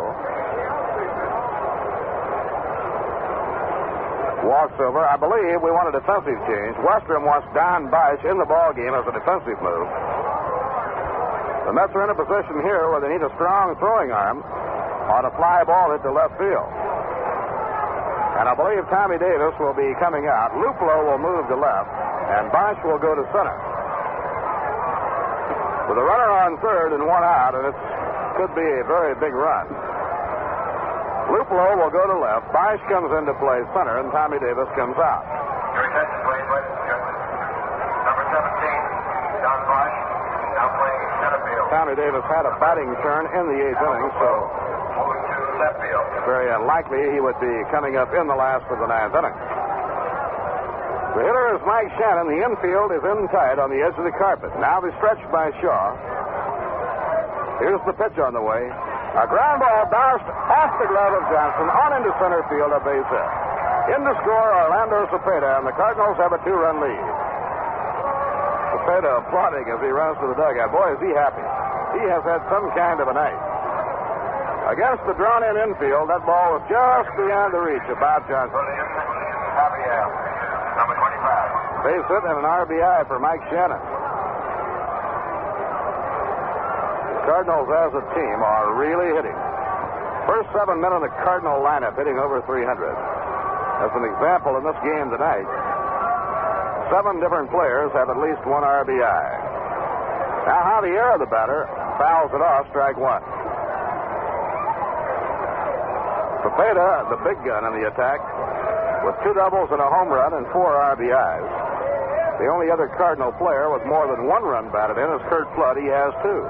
walks over. I believe we want a defensive change. Western wants Don Beisch in the ball game as a defensive move. The Mets are in a position here where they need a strong throwing arm on a fly ball hit to left field. And I believe Tommy Davis will be coming out. Luplow will move to left, and Beisch will go to center. With a runner on third and one out, and it could be a very big run. Luplow will go to left. Beisch comes into play center, and Tommy Davis comes out. Your attention, please, ladies and gentlemen. Number seventeen, Don Beisch, now playing center field. Tommy Davis had a batting turn in the eighth inning, so moving to left field. Very unlikely he would be coming up in the last of the ninth inning. The hitter is Mike Shannon. The infield is in tight on the edge of the carpet. Now the stretch by Shaw. Here's the pitch on the way. A ground ball bounced past the glove of Johnson on into center field, a base hit. In to score Orlando Cepeda, and the Cardinals have a two-run lead. Cepeda applauding as he runs to the dugout. Boy, is he happy. He has had some kind of a night. Against the drawn-in infield, that ball was just beyond the reach of Bob Johnson. Javier, number twenty-five. Base hit and an R B I for Mike Shannon. Cardinals as a team are really hitting. First seven men in the Cardinal lineup hitting over three hundred. As an example, in this game tonight, seven different players have at least one R B I. Now Javier, the batter, fouls it off, strike one. Cepeda, the big gun in the attack, with two doubles and a home run and four R B Is. The only other Cardinal player with more than one run batted in is Curt Flood. He has two.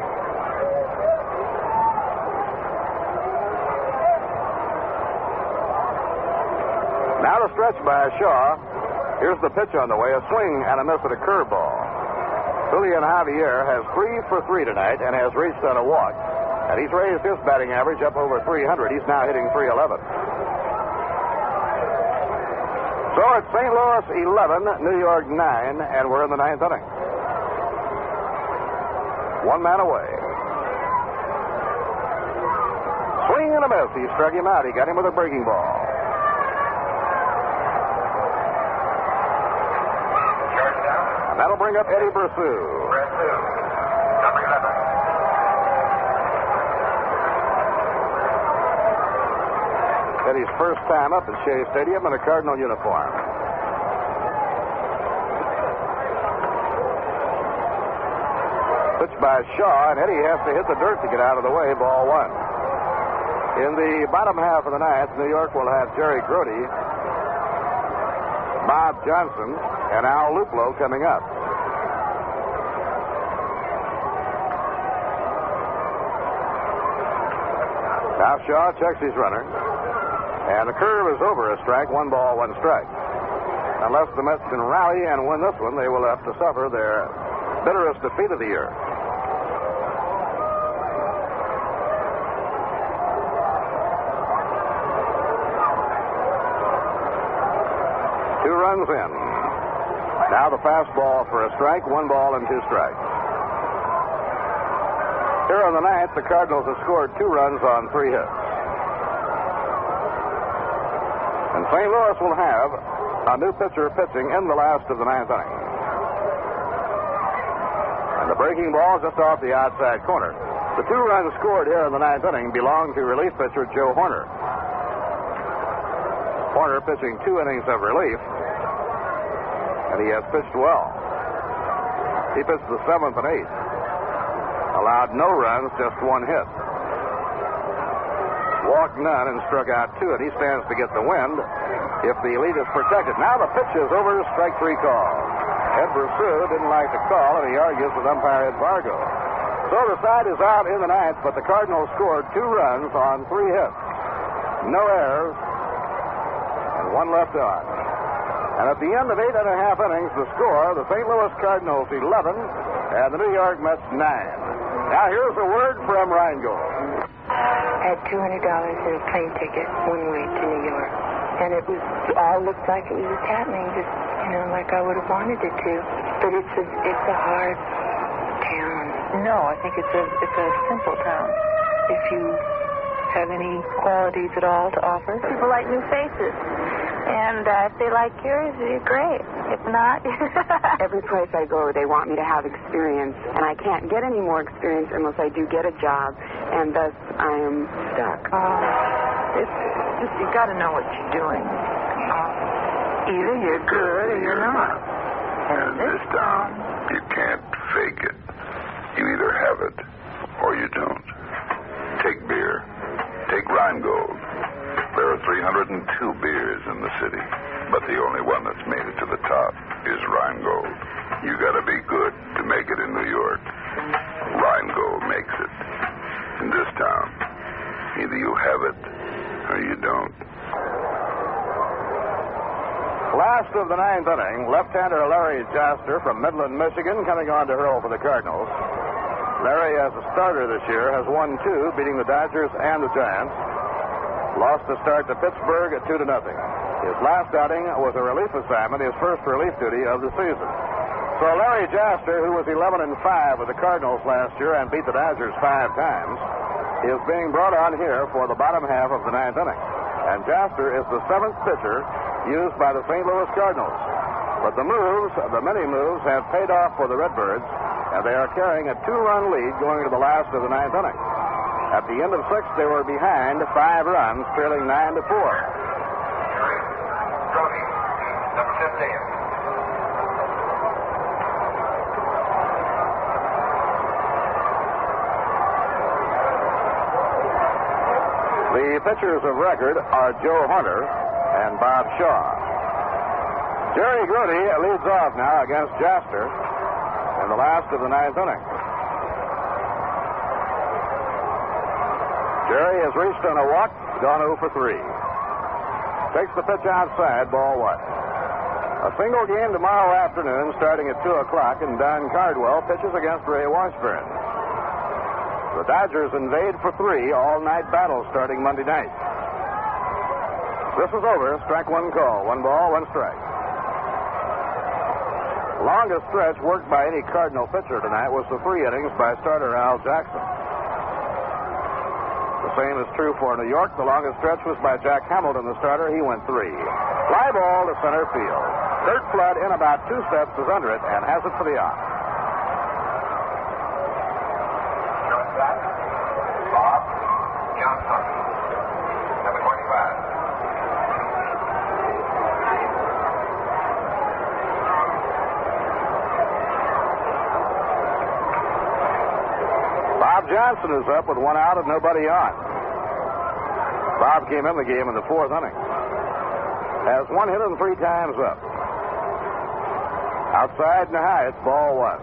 Now to stretch by Shaw. Here's the pitch on the way. A swing and a miss at a curveball. Julian Javier has three for three tonight and has reached on a walk. And he's raised his batting average up over three hundred. He's now hitting three eleven. So it's Saint Louis eleven, New York nine, and we're in the ninth inning. One man away. Swing and a miss. He struck him out. He got him with a breaking ball. That'll bring up Eddie Brosseau. Brosseau, number eleven. Eddie's first time up at Shea Stadium in a Cardinal uniform. Pitch by Shaw, and Eddie has to hit the dirt to get out of the way. Ball one. In the bottom half of the ninth, New York will have Jerry Grody, Bob Johnson, and Al Luplo coming up. Now Shaw checks his runner. And the curve is over a strike, one ball, one strike. Unless the Mets can rally and win this one, they will have to suffer their bitterest defeat of the year. Two runs in. Now the fastball for a strike, one ball and two strikes. Here in the ninth, the Cardinals have scored two runs on three hits. And Saint Louis will have a new pitcher pitching in the last of the ninth inning. And the breaking ball just off the outside corner. The two runs scored here in the ninth inning belong to relief pitcher Joe Horner. Horner pitching two innings of relief, and he has pitched well. He pitched the seventh and eighth. Allowed no runs, just one hit. Walked none and struck out two, and he stands to get the wind if the lead is protected. Now the pitch is over, strike three call. Ed Brasseau didn't like the call, and he argues with umpire Ed Vargo. So the side is out in the ninth, but the Cardinals scored two runs on three hits. No errors, and one left on. And at the end of eight and a half innings, the score, the Saint Louis Cardinals eleven, and the New York Mets nine. Now here's a word from Rheingold. I had two hundred dollars in a plane ticket one way to New York. And it was all looked like it was just happening, just, you know, like I would have wanted it to. But it's a, it's a hard town. No, I think it's a, it's a simple town. If you have any qualities at all to offer. People like new faces. And uh, if they like yours, you're great. If not... Every place I go, they want me to have experience. And I can't get any more experience unless I do get a job. And thus, I am stuck. Uh, it's just, you got to know what you're doing. Uh, either you're good or you're not. And in this town, you can't fake it. You either have it or you don't. Take beer. Take Rheingold. There are three hundred two beers in the city, but the only one that's made it to the top is Rheingold. You gotta be good to make it in New York. Rheingold makes it. In this town, either you have it or you don't. Last of the ninth inning, left-hander Larry Jaster from Midland, Michigan, coming on to hurl for the Cardinals. Larry, as a starter this year, has won two, beating the Dodgers and the Giants. Lost the start to Pittsburgh at two to nothing. His last outing was a relief assignment, his first relief duty of the season. So Larry Jaster, who was eleven and five with the Cardinals last year and beat the Dodgers five times, is being brought on here for the bottom half of the ninth inning. And Jaster is the seventh pitcher used by the Saint Louis Cardinals. But the moves, the many moves, have paid off for the Redbirds, and they are carrying a two-run lead going to the last of the ninth inning. At the end of six, they were behind five runs, trailing nine to four. Brody, number fifteen. The pitchers of record are Joe Horner and Bob Shaw. Jerry Grody leads off now against Jaster in the last of the ninth inning. Jerry has reached on a walk, gone oh for three. Takes the pitch outside, ball one. A single game tomorrow afternoon starting at two o'clock, and Don Cardwell pitches against Ray Washburn. The Dodgers invade for three all-night battle starting Monday night. This is over. Strike one call. One ball, one strike. The longest stretch worked by any Cardinal pitcher tonight was the three innings by starter Al Jackson. The same is true for New York. The longest stretch was by Jack Hamilton, the starter. He went three. Fly ball to center field. Curt Flood in about two steps is under it and has it for the out. Shortstop, Bob Johnson, number twenty-five. Bob Johnson is up with one out and nobody on. Bob came in the game in the fourth inning. Has one hit and three times up. Outside and high, it's ball one.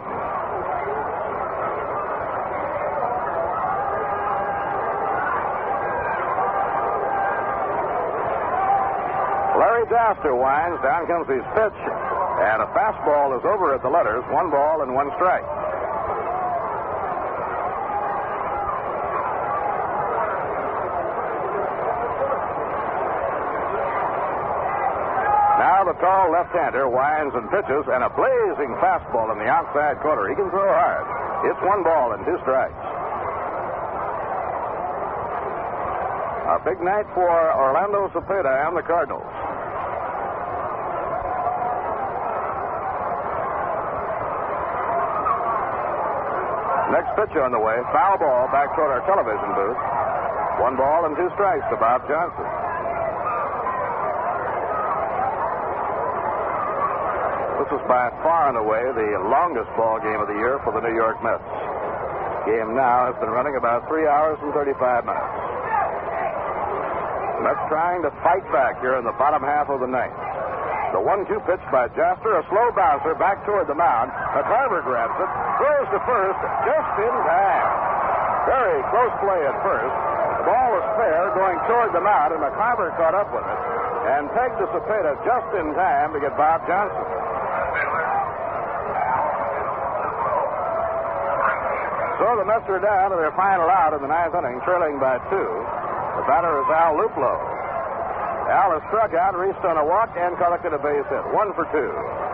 Larry Doster winds. Down comes his pitch. And a fastball is over at the letters. One ball and one strike. Now the tall left-hander winds and pitches, and a blazing fastball in the outside corner. He can throw hard. It's one ball and two strikes. A big night for Orlando Cepeda and the Cardinals. Next pitch on the way. Foul ball back toward our television booth. One ball and two strikes to Bob Johnson. This is by far and away the longest ball game of the year for the New York Mets. Game now has been running about three hours and thirty-five minutes. Mets trying to fight back here in the bottom half of the ninth. The one two pitch by Jasper, a slow bouncer back toward the mound. McCarver grabs it, throws to first, just in time. Very close play at first. The ball was fair, going toward the mound, and McCarver caught up with it and pegged to Cepeda just in time to get Bob Johnson. So the Mets are down to their final out in the ninth inning, trailing by two. The batter is Al Luplow. Al has struck out, reached on a walk, and collected a base hit. One for two.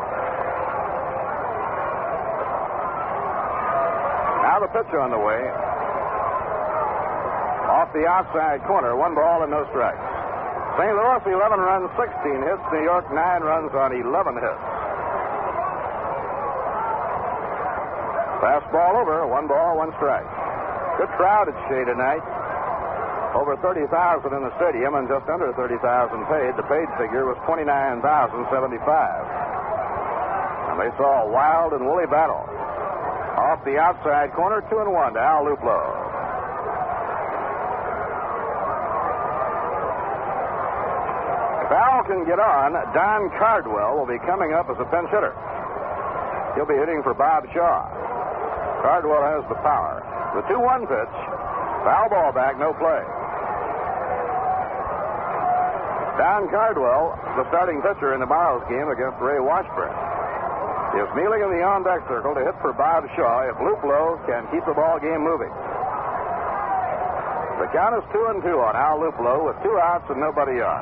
Now the pitch on the way. Off the outside corner, one ball and no strikes. Saint Louis, eleven runs, sixteen hits. New York, nine runs on eleven hits. Fastball over, one ball, one strike. Good crowd at Shea tonight. Over thirty thousand in the stadium and just under thirty thousand paid. The paid figure was twenty-nine thousand seventy-five. And they saw a wild and woolly battle. Off the outside corner, two and one to Al Luplow. If Al can get on, Don Cardwell will be coming up as a pinch hitter. He'll be hitting for Bob Shaw. Cardwell has the power. The two one pitch. Foul ball back, no play. Don Cardwell, the starting pitcher in tomorrow's game against Ray Washburn, is kneeling in the on-deck circle to hit for Bob Shaw if Luplow can keep the ball game moving. The count is two and two on Al Luplow with two outs and nobody on.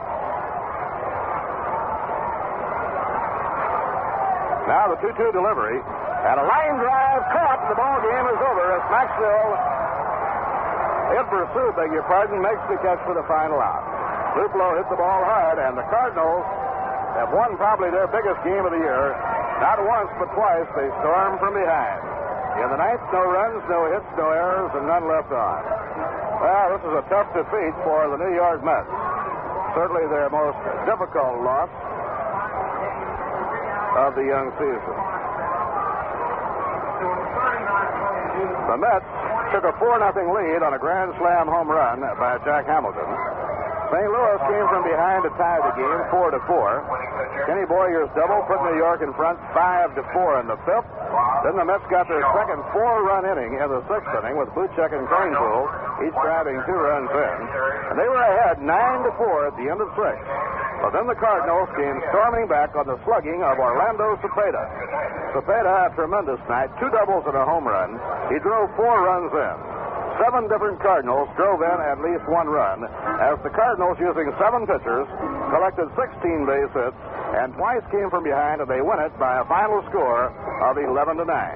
Now the two two delivery and a line drive caught. The ball game is over as Maxwell, hit for Sue, beg your pardon, makes the catch for the final out. Luplow hit the ball hard, and the Cardinals have won probably their biggest game of the year. Not once, but twice, they stormed from behind. In the ninth, no runs, no hits, no errors, and none left on. Well, this is a tough defeat for the New York Mets. Certainly their most difficult loss of the young season. The Mets took a four nothing lead on a grand slam home run by Jack Hamilton. Saint Louis came from behind to tie the game, four to four. Kenny Boyer's double put New York in front, five to four in the fifth. Then the Mets got their second four-run inning in the sixth inning with Buchek and Cranepool each driving two runs in, and they were ahead nine to four at the end of six. But then the Cardinals came storming back on the slugging of Orlando Cepeda. Cepeda had a tremendous night, two doubles and a home run. He drove four runs in. Seven different Cardinals drove in at least one run, as the Cardinals, using seven pitchers, collected sixteen base hits, and twice came from behind, and they win it by a final score of eleven to nine.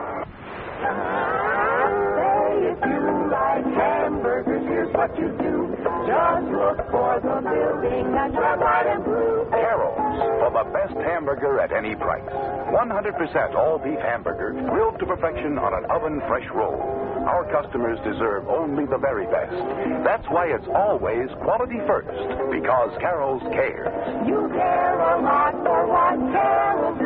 Say if you like hamburgers, here's what you do. Just look for the building that red, white, and blue. Carol's for the best hamburger at any price. one hundred percent all beef hamburger, grilled to perfection on an oven fresh roll. Our customers deserve only the very best. That's why it's always quality first, because Carol's cares. You care a lot for what Carol's